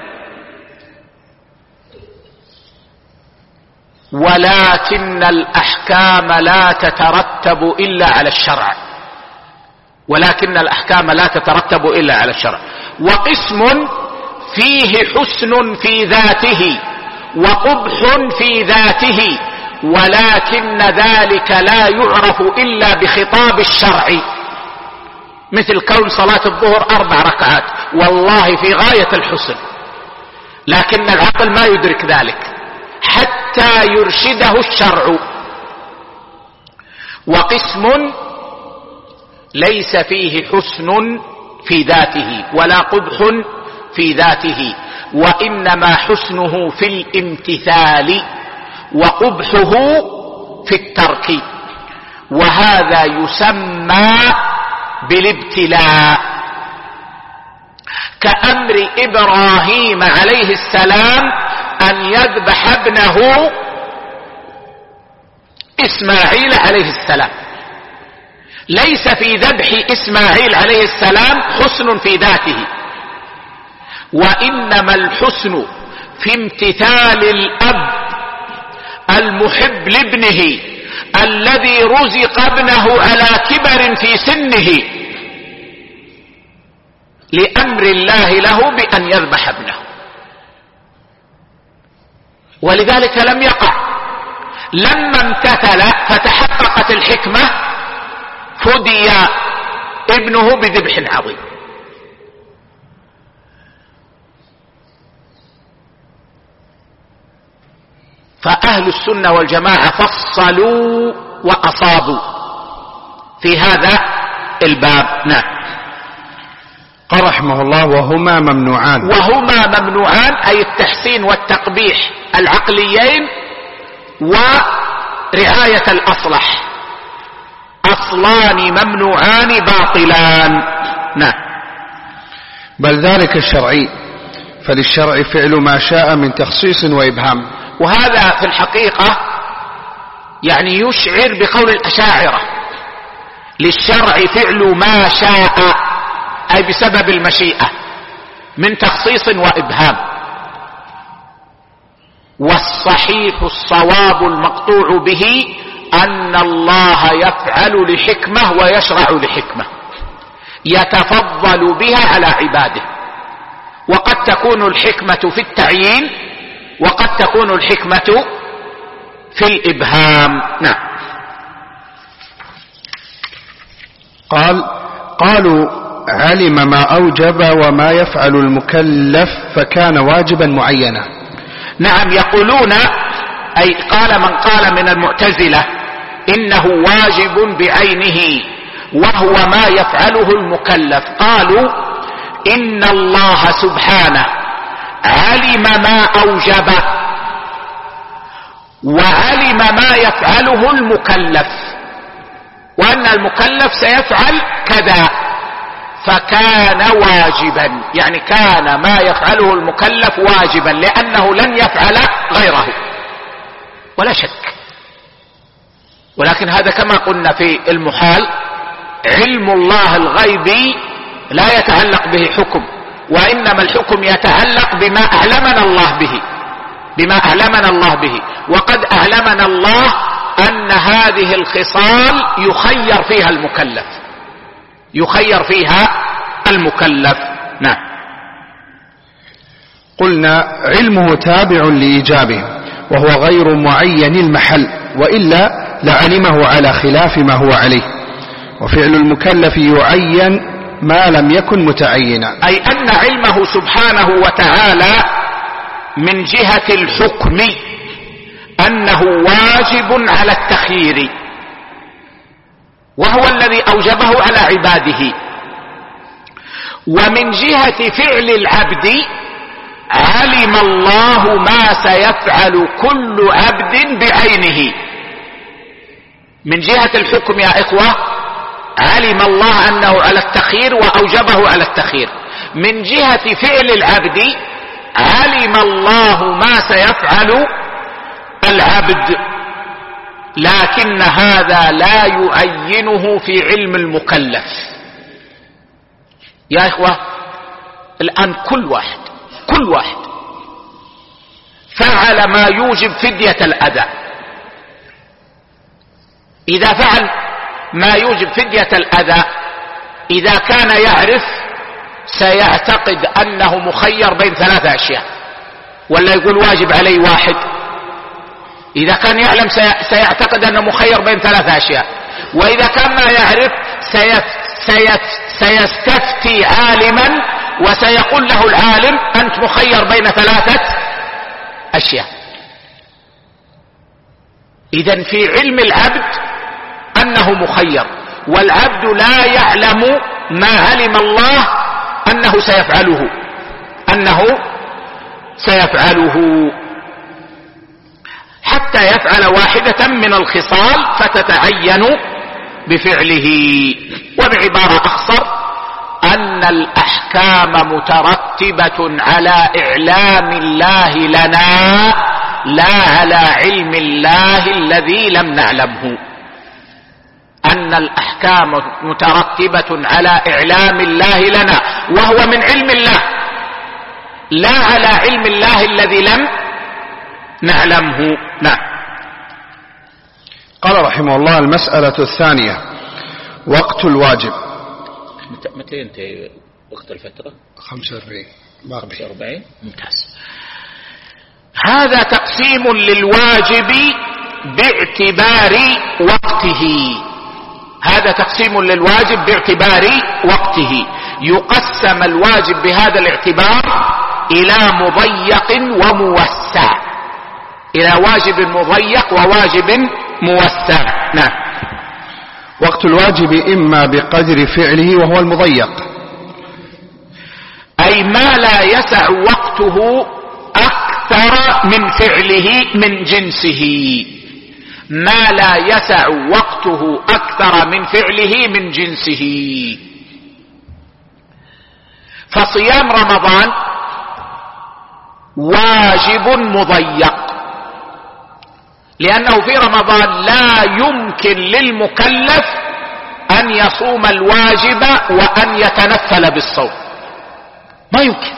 ولكن الأحكام لا تترتب إلا على الشرع، ولكن الأحكام لا تترتب إلا على الشرع. وقسم فيه حسن في ذاته وقبح في ذاته، ولكن ذلك لا يعرف إلا بخطاب الشرع، مثل كون صلاة الظهر 4 ركعات والله في غاية الحسن، لكن العقل ما يدرك ذلك حتى يرشده الشرع. وقسم ليس فيه حسن في ذاته ولا قبح في ذاته، وإنما حسنه في الامتثال وقبحه في الترك، وهذا يسمى بالابتلاء، كأمر إبراهيم عليه السلام أن يذبح ابنه إسماعيل عليه السلام. ليس في ذبح إسماعيل عليه السلام حسن في ذاته، وإنما الحسن في امتثال الأب المحب لابنه الذي رزق ابنه على كبر في سنه لأمر الله له بأن يذبح ابنه، ولذلك لم يقع. لما امتثل فتحققت الحكمة فدي ابنه بذبح عظيم. فأهل السنة والجماعة فصلوا وأصابوا في هذا الباب. نعم. قال رحمه الله: وهما ممنوعان. وهما ممنوعان أي التحسين والتقبيح العقليين ورعاية الأصلح، أصلان ممنوعان باطلان. نعم. بل ذلك الشرعي، فللشرع فعل ما شاء من تخصيص وإبهام. وهذا في الحقيقة يعني يشعر بقول الأشاعرة: للشرع فعل ما شاء، أي بسبب المشيئة، من تخصيص وإبهام. والصحيح الصواب المقطوع به أن الله يفعل لحكمة ويشرع لحكمة يتفضل بها على عباده، وقد تكون الحكمة في التعيين وقد تكون الحكمة في الإبهام. نعم. قالوا: علم ما أوجب وما يفعل المكلف فكان واجبا معينا. نعم، يقولون أي قال من قال من المعتزلة إنه واجب بعينه وهو ما يفعله المكلف، قالوا إن الله سبحانه علم ما أوجب وعلم ما يفعله المكلف، وأن المكلف سيفعل كذا، فكان واجبا، يعني كان ما يفعله المكلف واجبا لأنه لن يفعل غيره ولا شك. ولكن هذا كما قلنا في المحال، علم الله الغيبي لا يتعلق به حكم، وإنما الحكم يتعلق بما أعلمنا الله به، وقد أعلمنا الله أن هذه الخصال يخير فيها المكلف. نعم. قلنا: علمه تابع لإيجابه وهو غير معين المحل، وإلا لعلمه على خلاف ما هو عليه. وفعل المكلف يعين ما لم يكن متعينا، أي أن علمه سبحانه وتعالى من جهة الحكم أنه واجب على التخيير، وهو الذي أوجبه على عباده. ومن جهة فعل العبد علم الله ما سيفعل كل عبد بعينه. من جهة الحكم يا إخوة علم الله أنه على التخيير وأوجبه على التخيير. من جهة فعل العبد علم الله ما سيفعل العبد، لكن هذا لا يعينه في علم المكلف. يا إخوة الآن كل واحد فعل ما يوجب فدية الأذى. إذا فعل ما يوجب فدية الأذى، إذا كان يعرف سيعتقد أنه مخير بين 3 أشياء، ولا يقول واجب عليه واحد. إذا كان يعلم سيعتقد أنه مخير بين 3 أشياء، وإذا كان ما يعرف سيستفتي عالما وسيقول له العالم أنت مخير بين 3 أشياء. إذن في علم العبد أنه مخير، والعبد لا يعلم ما علم الله أنه سيفعله حتى يفعل واحدة من الخصال فتتعين بفعله. وبعبارة أخصر أن الأحكام مترتبة على إعلام الله لنا لا على علم الله الذي لم نعلمه. أن الأحكام مترتبة على إعلام الله لنا وهو من علم الله لا على علم الله الذي لم نعلمه. نعم. قال رحمه الله: المسألة الثانية وقت الواجب. متى ينتهي وقت الفترة؟ 45. ممتاز. هذا تقسيم للواجب باعتبار وقته. يقسم الواجب بهذا الاعتبار إلى مضيق وموسع، إلى واجب مضيق وواجب موسع. نعم. وقت الواجب إما بقدر فعله وهو المضيق، أي ما لا يسع وقته أكثر من فعله من جنسه، ما لا يسع وقته أكثر من فعله من جنسه. فصيام رمضان واجب مضيق، لأنه في رمضان لا يمكن للمكلف أن يصوم الواجب وأن يتنفل بالصوم، ما يمكن.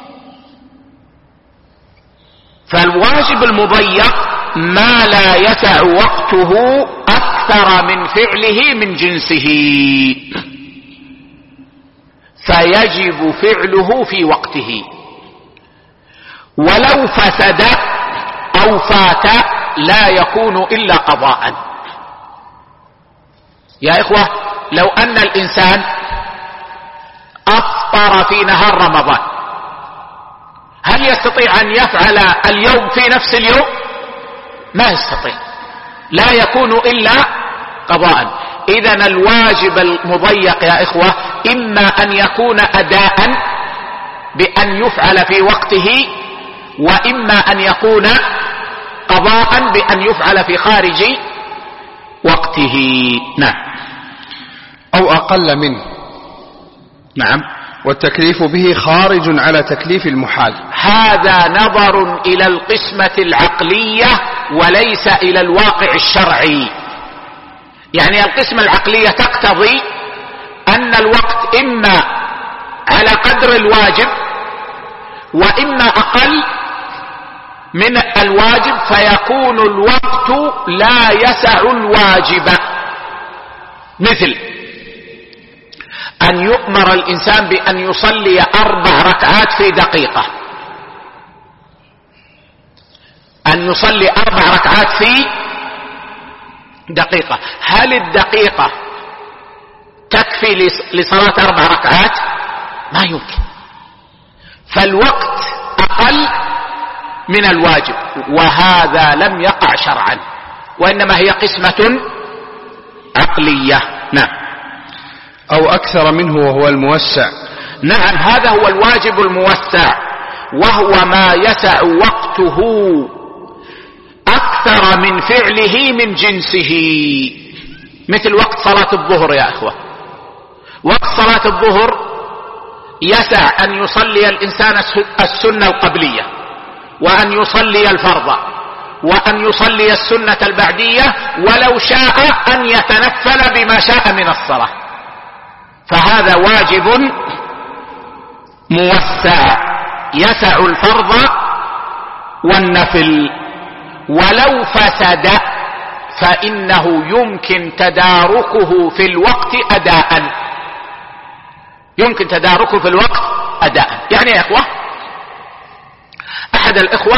فالواجب المضيق ما لا يسع وقته أكثر من فعله من جنسه، فيجب فعله في وقته، ولو فسد أو فات لا يكون إلا قضاء. يا إخوة، لو أن الإنسان أفطر في نهار رمضان، هل يستطيع أن يفعل اليوم في نفس اليوم؟ ما يستطيع، لا يكون إلا قضاء. إذن الواجب المضيق يا إخوة إما أن يكون أداء بأن يفعل في وقته، وإما أن يكون قضاء بأن يفعل في خارج وقته. نعم. أو أقل منه. نعم. والتكليف به خارج على تكليف المحال. هذا نظر إلى القسمة العقلية وليس إلى الواقع الشرعي. يعني القسمة العقلية تقتضي أن الوقت إما على قدر الواجب وإما أقل من الواجب، فيكون الوقت لا يسع الواجب. مثل أن يؤمر الإنسان بأن يصلي 4 ركعات في دقيقة، أن يصلي 4 ركعات في دقيقة. هل الدقيقة تكفي لصلاة 4 ركعات؟ ما يمكن. فالوقت أقل من الواجب، وهذا لم يقع شرعا، وإنما هي قسمة عقلية. نعم. أو أكثر منه وهو الموسع. نعم، هذا هو الواجب الموسع، وهو ما يسع وقته أكثر من فعله من جنسه. مثل وقت صلاة الظهر يا إخوة، وقت صلاة الظهر يسع أن يصلي الإنسان السنة القبلية، وأن يصلي الفرض، وأن يصلي السنة البعدية، ولو شاء أن يتنفل بما شاء من الصلاة. فهذا واجب موسع يسع الفرض والنفل. ولو فسد فإنه يمكن تداركه في الوقت أداء، يمكن تداركه في الوقت أداء. يعني يا إخوة، أحد الإخوة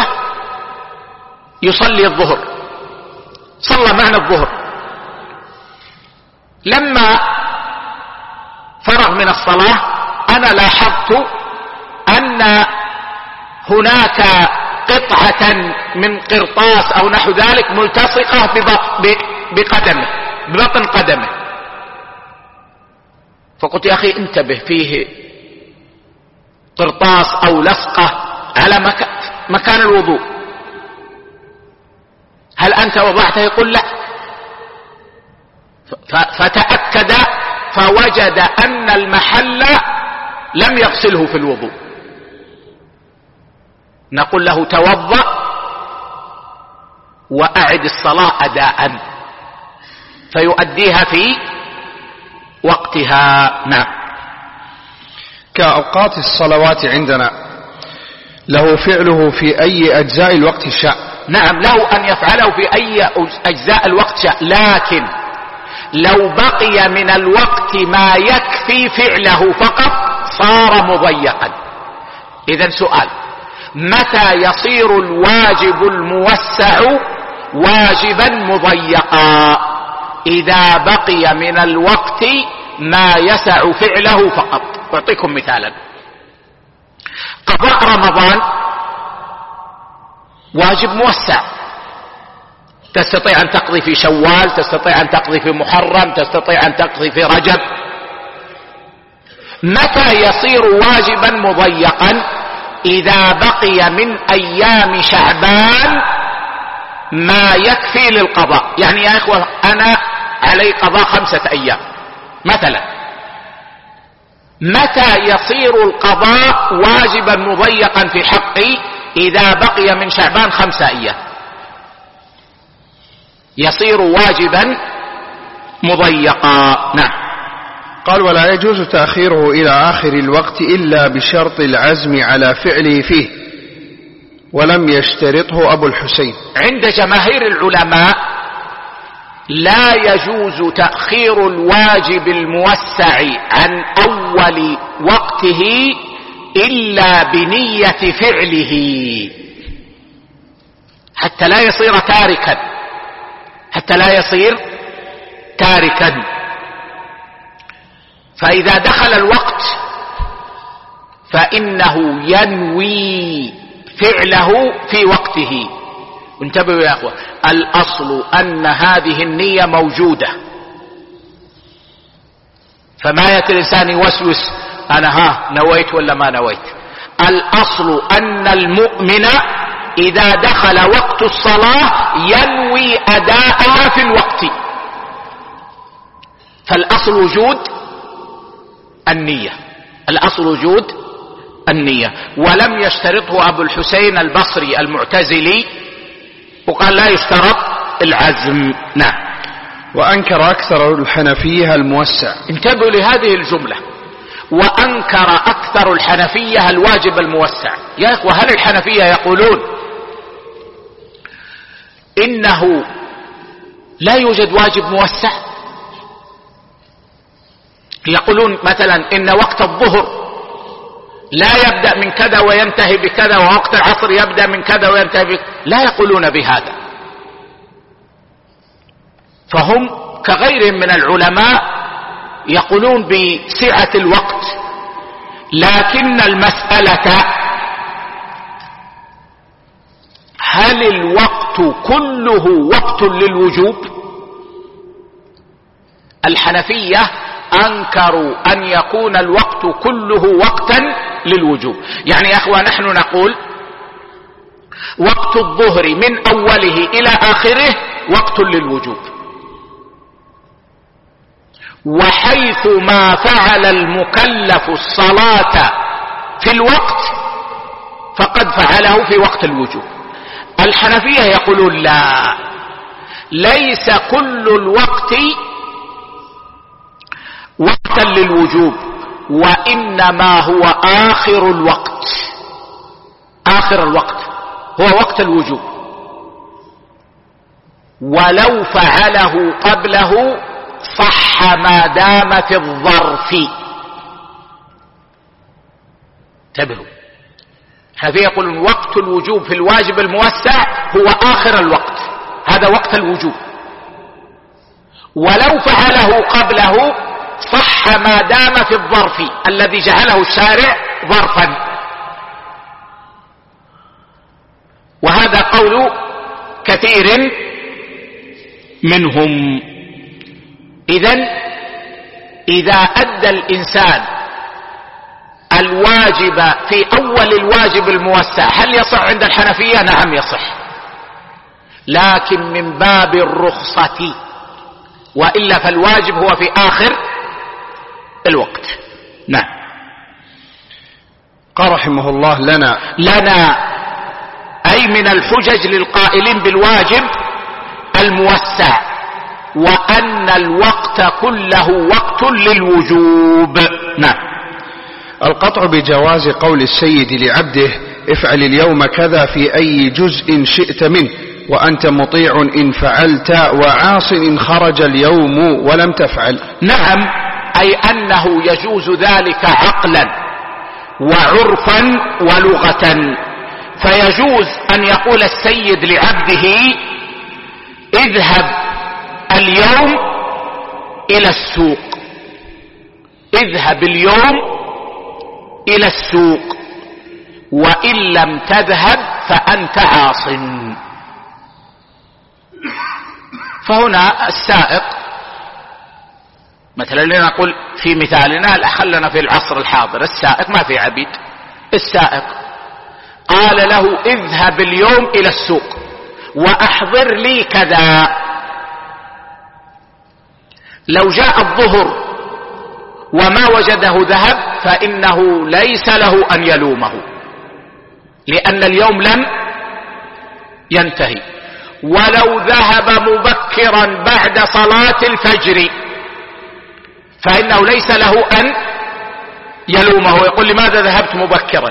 يصلي الظهر، صلى معنا الظهر، لما فرغ من الصلاة أنا لاحظت أن هناك قطعة من قرطاس أو نحو ذلك ملتصقة بقدمه، ببطن قدمه. فقلت يا أخي انتبه، فيه قرطاس أو لصقة على مكان الوضوء، هل أنت وضعته؟ يقول لا. فتأكد فوجد أن المحل لم يغسله في الوضوء. نقول له توضأ وأعد الصلاة أداء، فيؤديها في وقتها. نعم. كأوقات الصلوات عندنا له فعله في أي أجزاء الوقت شاء. نعم، له أن يفعله في أي أجزاء الوقت شاء، لكن لو بقي من الوقت ما يكفي فعله فقط صار مضيقا. إذن سؤال: متى يصير الواجب الموسع واجبا مضيقا؟ إذا بقي من الوقت ما يسع فعله فقط. أعطيكم مثالا: قضاء رمضان واجب موسع، تستطيع أن تقضي في شوال، تستطيع أن تقضي في محرم، تستطيع أن تقضي في رجب. متى يصير واجبا مضيقا؟ إذا بقي من أيام شعبان ما يكفي للقضاء. يعني يا إخوة أنا علي قضاء 5 أيام مثلا، متى يصير القضاء واجبا مضيقا في حقي؟ إذا بقي من شعبان 5 أيام يصير واجبا مضيقا. نعم. قال: ولا يجوز تأخيره إلى آخر الوقت إلا بشرط العزم على فعله فيه، ولم يشترطه أبو الحسين. عند جماهير العلماء لا يجوز تأخير الواجب الموسع عن أول وقته إلا بنية فعله، حتى لا يصير تاركا، حتى لا يصير تاركا. فإذا دخل الوقت فإنه ينوي فعله في وقته. انتبهوا يا أخوة، الأصل أن هذه النية موجودة، فما يأتي الإنسان يوسوس أنا نويت ولا ما نويت. الأصل أن المؤمن إذا دخل وقت الصلاة ينوي أداءها في الوقت، فالأصل وجود النية، الأصل وجود النية. ولم يشترطه أبو الحسين البصري المعتزلي، وقال لا يشترط العزم. نعم. وأنكر أكثر الحنفية الموسع. انتبهوا لهذه الجملة: وأنكر أكثر الحنفية الواجب الموسع. يا إخوة، هل الحنفية يقولون إنه لا يوجد واجب موسع؟ يقولون مثلا إن وقت الظهر لا يبدأ من كذا وينتهي بكذا، ووقت العصر يبدأ من كذا وينتهي بكذا. لا يقولون بهذا، فهم كغيرهم من العلماء يقولون بسعة الوقت. لكن المسألة هل الوقت كله وقت للوجوب؟ الحنفية أنكروا أن يكون الوقت كله وقتا للوجوب. يعني يا أخوة، نحن نقول وقت الظهر من أوله إلى آخره وقت للوجوب، وحيث ما فعل المكلف الصلاة في الوقت فقد فعله في وقت الوجوب. الحنفية يقولون لا، ليس كل الوقت وقتا للوجوب، وإنما هو آخر الوقت. آخر الوقت هو وقت الوجوب، ولو فعله قبله صح ما دام في الظرف. انتبهوا، هذا يقول وقت الوجوب في الواجب الموسع هو آخر الوقت، هذا وقت الوجوب، ولو فعله قبله صح ما دام في الظرف الذي جعله الشارع ظرفا. وهذا قول كثير منهم. إذن إذا أدى الإنسان الواجب في أول الواجب الموسع هل يصح عند الحنفية؟ نعم يصح، لكن من باب الرخصة، وإلا فالواجب هو في آخر الوقت. نعم. قال رحمه الله: لنا أي من الحجج للقائلين بالواجب الموسع، وأن الوقت كله وقت للوجوب. نعم. القطع بجواز قول السيد لعبده: افعل اليوم كذا في أي جزء شئت منه، وأنت مطيع إن فعلت وعاص إن خرج اليوم ولم تفعل. نعم، أي أنه يجوز ذلك عقلا وعرفا ولغة. فيجوز أن يقول السيد لعبده: اذهب اليوم إلى السوق، اذهب اليوم إلى السوق، وإن لم تذهب فأنت عاص. فهنا السائق مثلا، لنقول في مثالنا خلنا في العصر الحاضر، السائق ما في عبيد، السائق قال له: اذهب اليوم إلى السوق وأحضر لي كذا. لو جاء الظهر وما وجده ذهب فإنه ليس له أن يلومه، لأن اليوم لم ينتهي. ولو ذهب مبكرا بعد صلاة الفجر فإنه ليس له أن يلومه، يقول: لماذا ذهبت مبكرا؟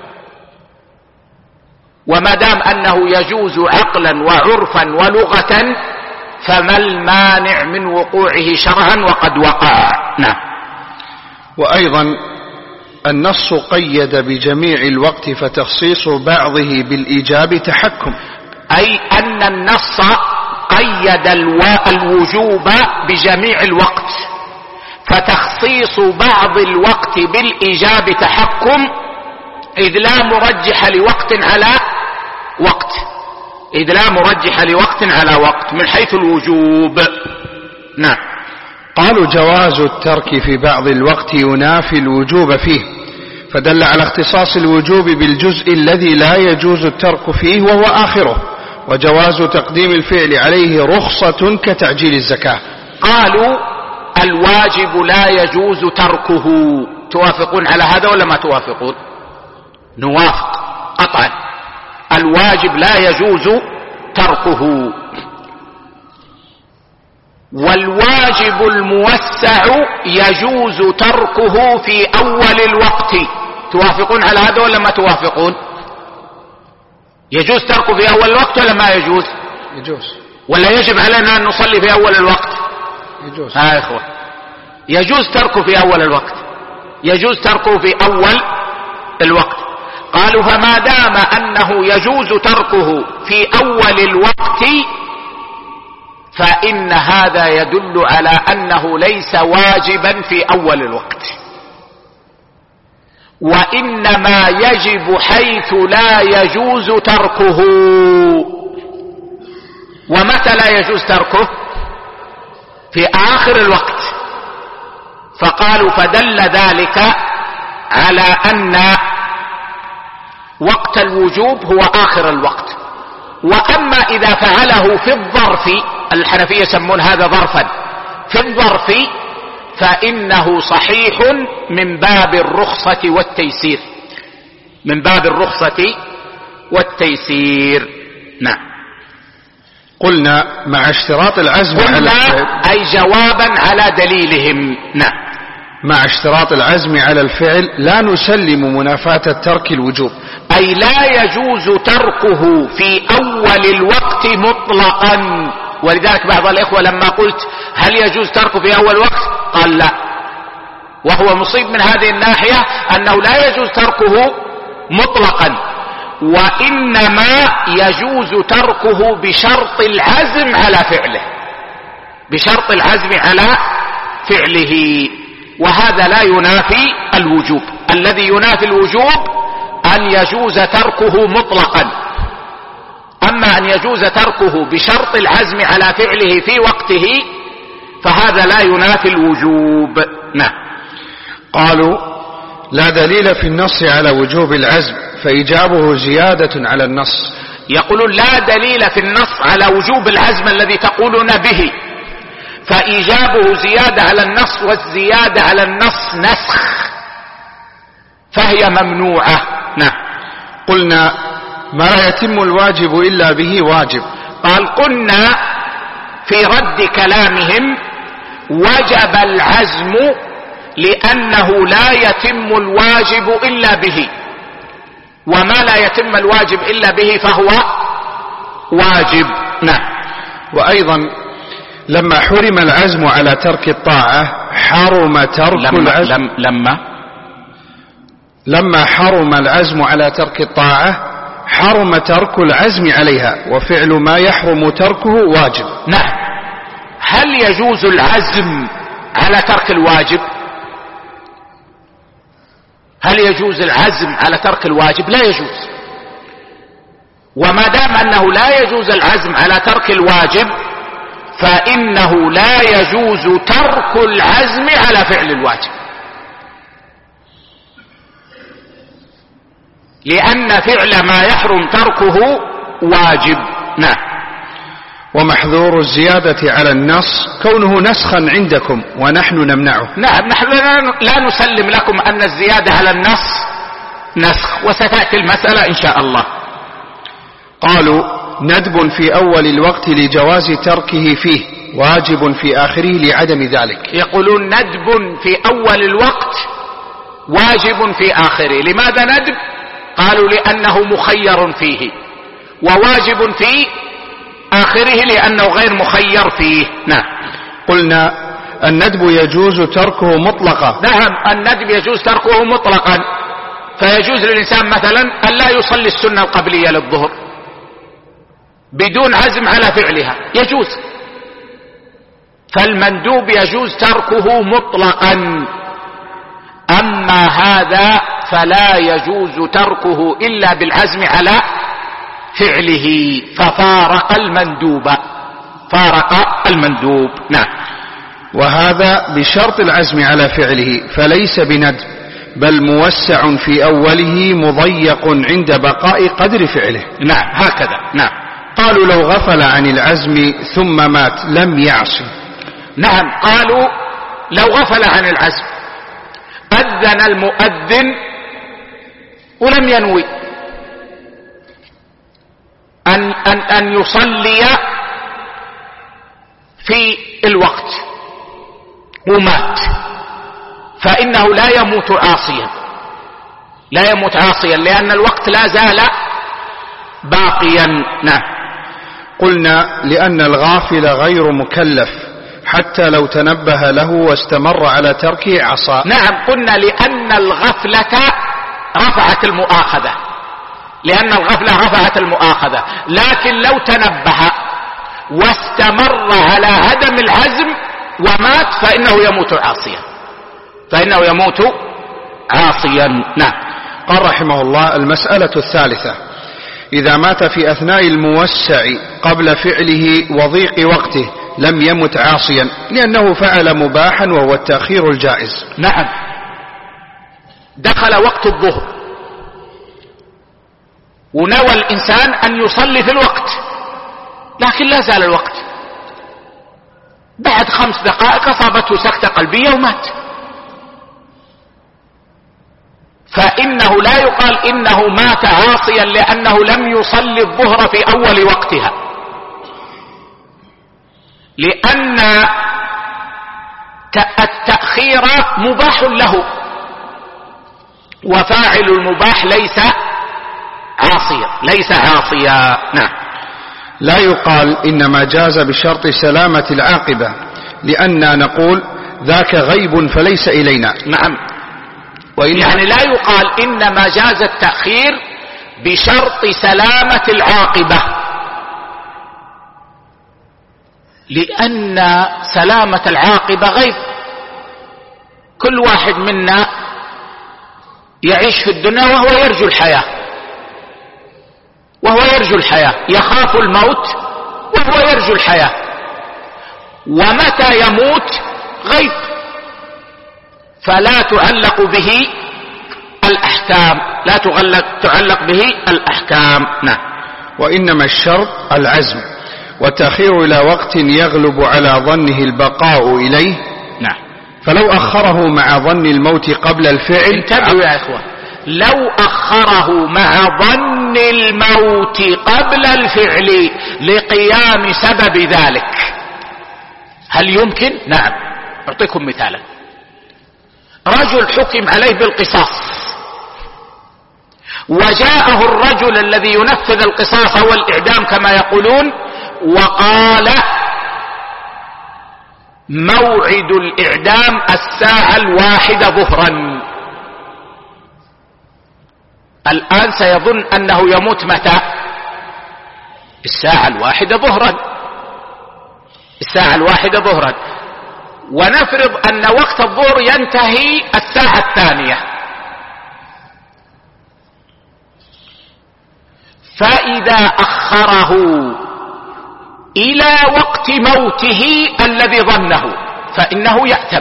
وما دام أنه يجوز عقلا وعرفا ولغة فما المانع من وقوعه شرعا وقد وقع. نعم. وأيضا النص قيد بجميع الوقت، فتخصيص بعضه بالإيجاب تحكم، أي أن النص قيد الوجوب بجميع الوقت، فتخصيص بعض الوقت بالإيجاب تحكم، إذ لا مرجح لوقت على وقت، إذ لا مرجح لوقت على وقت من حيث الوجوب. نعم. قالوا: جواز الترك في بعض الوقت ينافي الوجوب فيه، فدل على اختصاص الوجوب بالجزء الذي لا يجوز الترك فيه وهو آخره، وجواز تقديم الفعل عليه رخصة كتعجيل الزكاة. قالوا: الواجب لا يجوز تركه. توافقون على هذا ولا ما توافقون؟ نوافق قطعا، الواجب لا يجوز تركه. والواجب الموسع يجوز تركه في أول الوقت. توافقون على هذا ولا ما توافقون؟ يجوز تركه في أول الوقت ولا ما يجوز؟ يجوز. ولا يجب علينا أن نصلي في أول الوقت؟ يجوز. يا إخوة، يجوز تركه في أول الوقت، يجوز تركه في أول الوقت. قالوا: فما دام أنه يجوز تركه في أول الوقت فإن هذا يدل على أنه ليس واجبا في أول الوقت، وإنما يجب حيث لا يجوز تركه. ومتى لا يجوز تركه؟ في آخر الوقت. فقالوا: فدل ذلك على أن وقت الوجوب هو آخر الوقت. وأما إذا فعله في الظرف، الحنفية يسمون هذا ظرفا، في الظرف فإنه صحيح من باب الرخصة والتيسير، من باب الرخصة والتيسير. نعم. قلنا مع اشتراط العزم على الفعل، أي جوابا على دليلهم. نعم. مع اشتراط العزم على الفعل لا نسلم منافاة الترك الوجوب، أي لا يجوز تركه في أول الوقت مطلقا. ولذلك بعض الإخوة لما قلت هل يجوز تركه في أول وقت قال لا، وهو مصيب من هذه الناحية أنه لا يجوز تركه مطلقا، وإنما يجوز تركه بشرط العزم على فعله، بشرط العزم على فعله. وهذا لا ينافي الوجوب. الذي ينافي الوجوب أن يجوز تركه مطلقا، أما أن يجوز تركه بشرط العزم على فعله في وقته فهذا لا ينافي الوجوب. نعم. قالوا لا دليل في النص على وجوب العزم فإيجابه زيادة على النص. يقولون لا دليل في النص على وجوب العزم الذي تقولون به، فإيجابه زيادة على النص، والزيادة على النص نسخ، فهي ممنوعة. نعم. قلنا ما لا يتم الواجب إلا به واجب. قال قلنا في رد كلامهم وجب العزم لأنه لا يتم الواجب إلا به، وما لا يتم الواجب إلا به فهو واجب. نعم. وأيضا لما حرم العزم على ترك الطاعة حرم ترك العزم. لما حرم العزم على ترك الطاعة حرم ترك العزم عليها، وفعل ما يحرم تركه واجب. نعم. هل يجوز العزم على ترك الواجب؟ هل يجوز العزم على ترك الواجب؟ لا يجوز. وما دام أنه لا يجوز العزم على ترك الواجب فإنه لا يجوز ترك العزم على فعل الواجب، لأن فعل ما يحرم تركه واجب. نعم. ومحذور الزيادة على النص كونه نسخا عندكم ونحن نمنعه. نعم. نحن لا نسلم لكم أن الزيادة على النص نسخ، وستأتي المسألة إن شاء الله. قالوا ندب في أول الوقت لجواز تركه فيه، واجب في آخره لعدم ذلك. يقولون ندب في أول الوقت واجب في آخره. لماذا ندب؟ قالوا لأنه مخير فيه، وواجب في آخره لأنه غير مخير فيه. نعم. قلنا الندب يجوز تركه مطلقا. نعم. الندب يجوز تركه مطلقا، فيجوز للإنسان مثلا أن لا يصلي السنة القبلية للظهر بدون عزم على فعلها، يجوز. فالمندوب يجوز تركه مطلقا، أما هذا فلا يجوز تركه إلا بالعزم على فعله، ففارق المندوب. فارق المندوب. نعم. وهذا بشرط العزم على فعله، فليس بندب بل موسع في أوله مضيق عند بقاء قدر فعله. نعم. هكذا. نعم. قالوا لو غفل عن العزم ثم مات لم يعصي. نعم. قالوا لو غفل عن العزم، أذن المؤذن ولم ينوي أن يصلي في الوقت ومات، فإنه لا يموت عاصيا، لا يموت عاصيا، لأن الوقت لا زال باقيا. نعم. قلنا لأن الغافل غير مكلف حتى لو تنبه له واستمر على تركه عصى. نعم. قلنا لأن الغفلة رفعت المؤاخذة، لأن الغفلة رفعت المؤاخذة، لكن لو تنبه واستمر على عدم العزم ومات فإنه يموت عاصيا، فإنه يموت عاصيا. نعم. قال رحمه الله المسألة الثالثة إذا مات في أثناء الموسع قبل فعله وضيق وقته لم يمت عاصيا، لأنه فعل مباحا وهو التأخير الجائز. نعم. دخل وقت الظهر ونوى الإنسان أن يصلي في الوقت، لكن لا زال الوقت، بعد 5 دقائق أصابته سكتة قلبية ومات، فإنه لا يقال إنه مات عاصيا لأنه لم يصلي الظهر في أول وقتها، لأن التأخير مباح له، وفاعل المباح ليس عاصيا، ليس عاصيا. نعم. لا يقال إنما جاز بشرط سلامة العاقبة، لأننا نقول ذاك غيب فليس إلينا. نعم. يعني لا يقال إنما جاز التأخير بشرط سلامة العاقبة، لأن سلامة العاقبة غيب. كل واحد منا يعيش في الدنيا وهو يرجو الحياة، وهو يرجو الحياة، يخاف الموت وهو يرجو الحياة، ومتى يموت غيب، فلا تعلق به الأحكام، لا تعلق به الأحكام. نعم. وإنما الشرط العزم، والتأخير إلى وقت يغلب على ظنه البقاء إليه. نعم. فلو أخره مع ظن الموت قبل الفعل، انتبهوا يا إخوة، لو أخره مع ظن الموت قبل الفعل لقيام سبب ذلك، هل يمكن؟ نعم. أعطيكم مثالا. رجل حكم عليه بالقصاص، وجاءه الرجل الذي ينفذ القصاص أو الإعدام كما يقولون وقال موعد الإعدام 1:00 ظهرا. الآن سيظن أنه يموت متى؟ 1:00 ظهرا، 1:00 ظهرا، ونفرض أن وقت الظهر ينتهي 2:00. فإذا أخره إلى وقت موته الذي ظنه فإنه يأثم.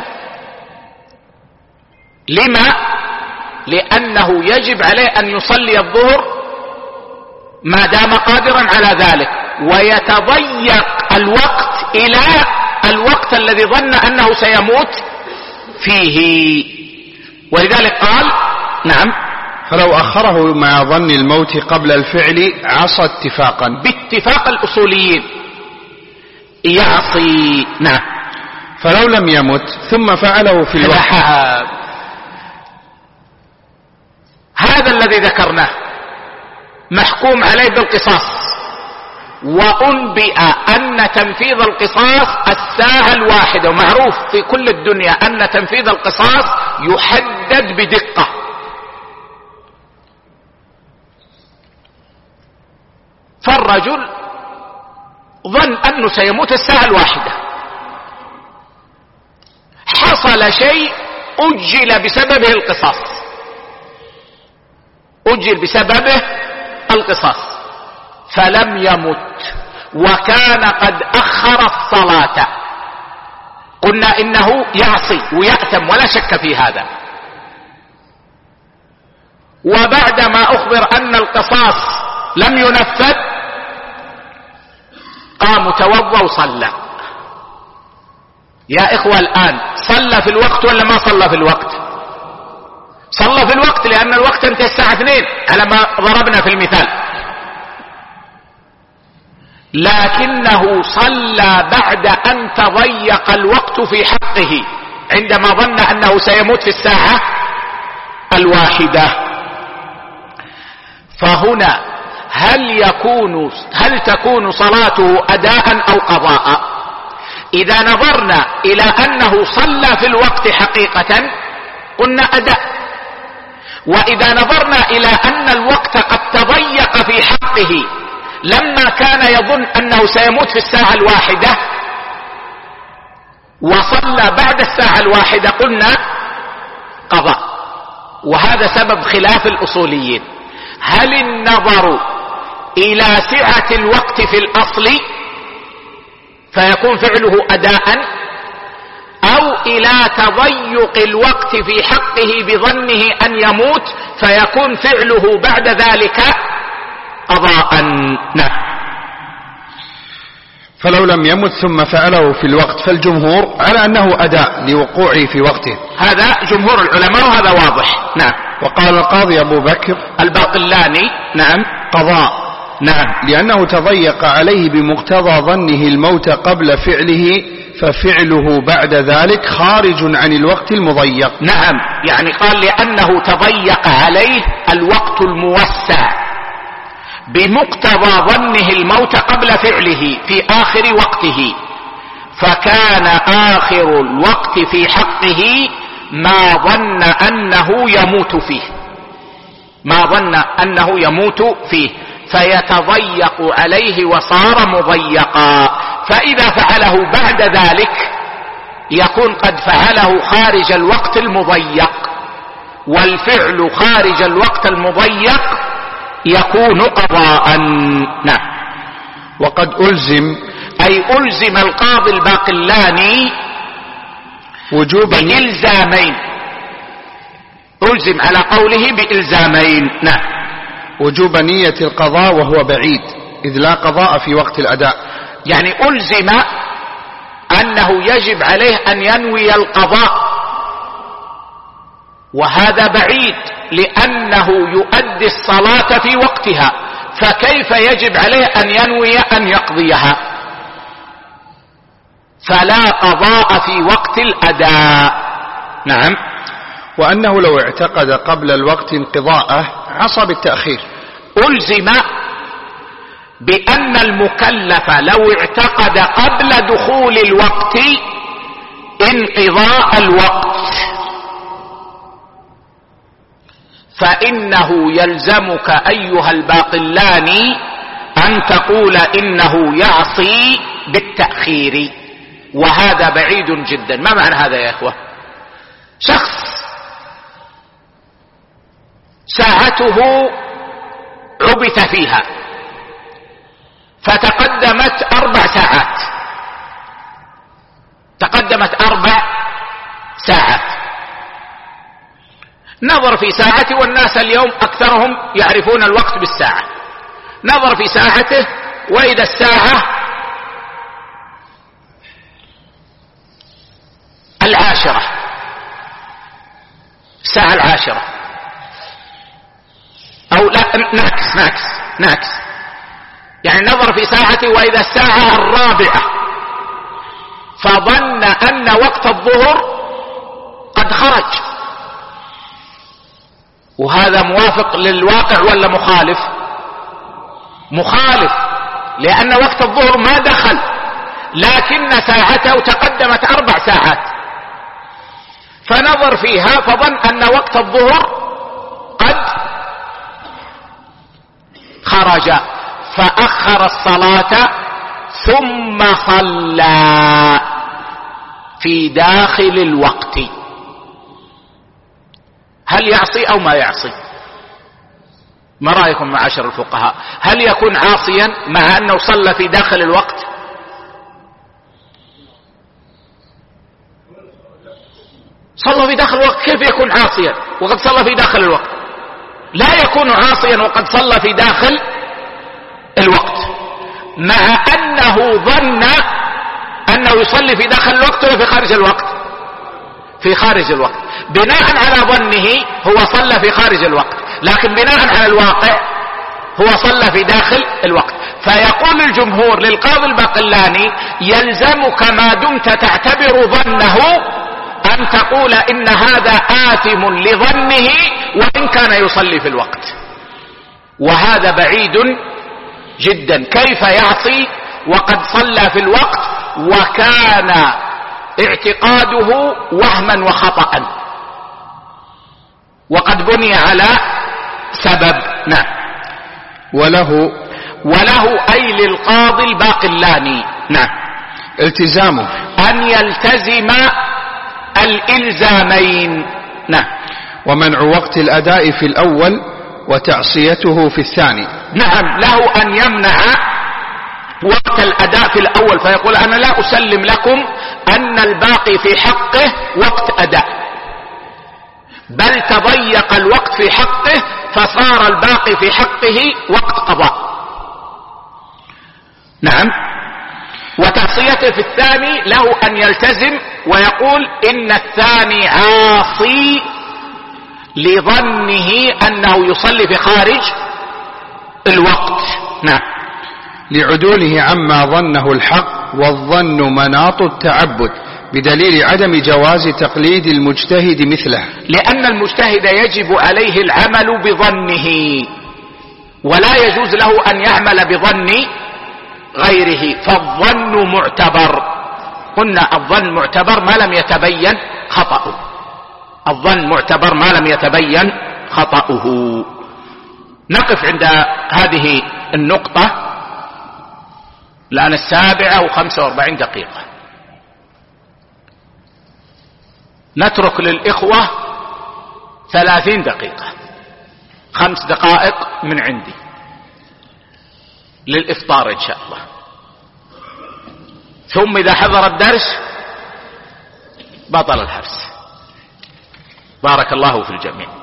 لما؟ لأنه يجب عليه أن يصلي الظهر ما دام قادرا على ذلك، ويتضيق الوقت إلى الوقت الذي ظن أنه سيموت فيه. ولذلك قال نعم فلو أخره مع ظن الموت قبل الفعل عصى اتفاقا، باتفاق الأصوليين يعصي. نعم. فلو لم يمت ثم فعله في الوقت، هذا الذي ذكرناه محكوم عليه بالقصاص، وأنبئ أن تنفيذ القصاص 1:00، ومعروف في كل الدنيا أن تنفيذ القصاص يحدد بدقة. فالرجل ظن أنه سيموت 1:00، حصل شيء أجل بسببه القصاص، أجل بسببه القصاص، فلم يمت وكان قد أخر الصلاة، قلنا إنه يعصي ويأثم ولا شك في هذا. وبعدما أخبر أن القصاص لم ينفذ قام توضأ وصلى. يا إخوة الآن صلى في الوقت ولا ما صلى في الوقت؟ صلى في الوقت، لأن الوقت انتهى 2:00 على ما ضربنا في المثال، لكنه صلى بعد أن تضيق الوقت في حقه عندما ظن أنه سيموت في 1:00. فهنا هل تكون صلاته أداء أو قضاء؟ إذا نظرنا إلى أنه صلى في الوقت حقيقة قلنا أداء، وإذا نظرنا إلى أن الوقت قد تضيق في حقه لما كان يظن أنه سيموت في 1:00 وصلى بعد 1:00 قلنا قضاء. وهذا سبب خلاف الأصوليين، هل النظر إلى سعة الوقت في الأصل فيكون فعله أداء، أو إلى تضيق الوقت في حقه بظنه أن يموت فيكون فعله بعد ذلك قضاء؟ نعم. فلو لم يمت ثم فعله في الوقت فالجمهور على أنه أداء لوقوعه في وقته، هذا جمهور العلماء وهذا واضح. نعم. وقال القاضي أبو بكر الباقلاني نعم قضاء، نعم، لأنه تضيق عليه بمقتضى ظنه الموت قبل فعله، ففعله بعد ذلك خارج عن الوقت المضيق. نعم، يعني قال لأنه تضيق عليه الوقت الموسع بمقتضى ظنه الموت قبل فعله في آخر وقته، فكان آخر الوقت في حقه ما ظن أنه يموت فيه، ما ظن أنه يموت فيه، فيتضيق عليه وصار مضيقا. فإذا فعله بعد ذلك يكون قد فعله خارج الوقت المضيق، والفعل خارج الوقت المضيق يكون قضاء. نعم. وقد ألزم أي ألزم القاضي الباقلاني وجوبا بإلزامين، ألزم على قوله بإلزامين. نعم. وجوب نية القضاء وهو بعيد إذ لا قضاء في وقت الأداء، يعني ألزم أنه يجب عليه أن ينوي القضاء، وهذا بعيد لأنه يؤدي الصلاة في وقتها، فكيف يجب عليه أن ينوي أن يقضيها؟ فلا قضاء في وقت الأداء. نعم. وأنه لو اعتقد قبل الوقت انقضاءه عصى بالتأخير. ألزم بأن المكلف لو اعتقد قبل دخول الوقت انقضاء الوقت فإنه يلزمك أيها الباقلاني أن تقول إنه يعصي بالتأخير، وهذا بعيد جدا. ما معنى هذا يا إخوة؟ شخص ساعته عبث فيها فتقدمت 4 ساعات، تقدمت 4 ساعات، نظر في ساعته، والناس اليوم أكثرهم يعرفون الوقت بالساعة، نظر في ساعته وإذا الساعة 10، الساعة 10، أو لا، ناكس، يعني نظر في ساعته وإذا الساعة 4، فظن أن وقت الظهر قد خرج، وهذا موافق للواقع ولا مخالف؟ مخالف، لأن وقت الظهر ما دخل، لكن ساعته تقدمت 4 ساعات، فنظر فيها فظن أن وقت الظهر قد خرج، فأخر الصلاة ثم صلى في داخل الوقت. هل يعصي أو ما يعصي؟ ما رأيكم معاشر الفقهاء؟ هل يكون عاصيا مع أنه صلى في داخل الوقت؟ صلى في داخل الوقت، كيف يكون عاصيا وقد صلى في داخل الوقت؟ لا يكون عاصيا وقد صلى في داخل الوقت، مع أنه ظن أنه يصلي في داخل الوقت ولا في خارج الوقت؟ في خارج الوقت. بناء على ظنه هو صلى في خارج الوقت، لكن بناء على الواقع هو صلى في داخل الوقت. فيقول الجمهور للقاضي الباقلاني يلزمك ما دمت تعتبر ظنه أن تقول إن هذا آثم لظنه وإن كان يصلي في الوقت، وهذا بعيد جدا. كيف يعصي وقد صلى في الوقت وكان اعتقاده وهما وخطأ وقد بني على سبب؟ نعم. وله أي للقاضي الباقلاني، نعم، التزامه أن يلتزم الإلزامين. نعم. ومنع وقت الأداء في الأول وتعصيته في الثاني. نعم، له أن يمنع وقت الأداء في الأول، فيقول أنا لا أسلم لكم أن الباقي في حقه وقت أداء، بل تضيق الوقت في حقه فصار الباقي في حقه وقت قضاء. نعم. وتعصيته في الثاني له أن يلتزم ويقول إن الثاني عاصي لظنه أنه يصلي في خارج الوقت. نعم. لعدوله عما ظنه الحق، والظن مناط التعبد، بدليل عدم جواز تقليد المجتهد مثله، لأن المجتهد يجب عليه العمل بظنه، ولا يجوز له أن يعمل بظن غيره، فالظن معتبر. قلنا الظن معتبر ما لم يتبين خطأه، الظن معتبر ما لم يتبين خطأه. نقف عند هذه النقطة، الآن 7:45 دقيقة، نترك للإخوة 30 دقيقة، 5 دقائق من عندي للإفطار إن شاء الله. ثم إذا حضر الدرس بطل الحبس. بارك الله في الجميع.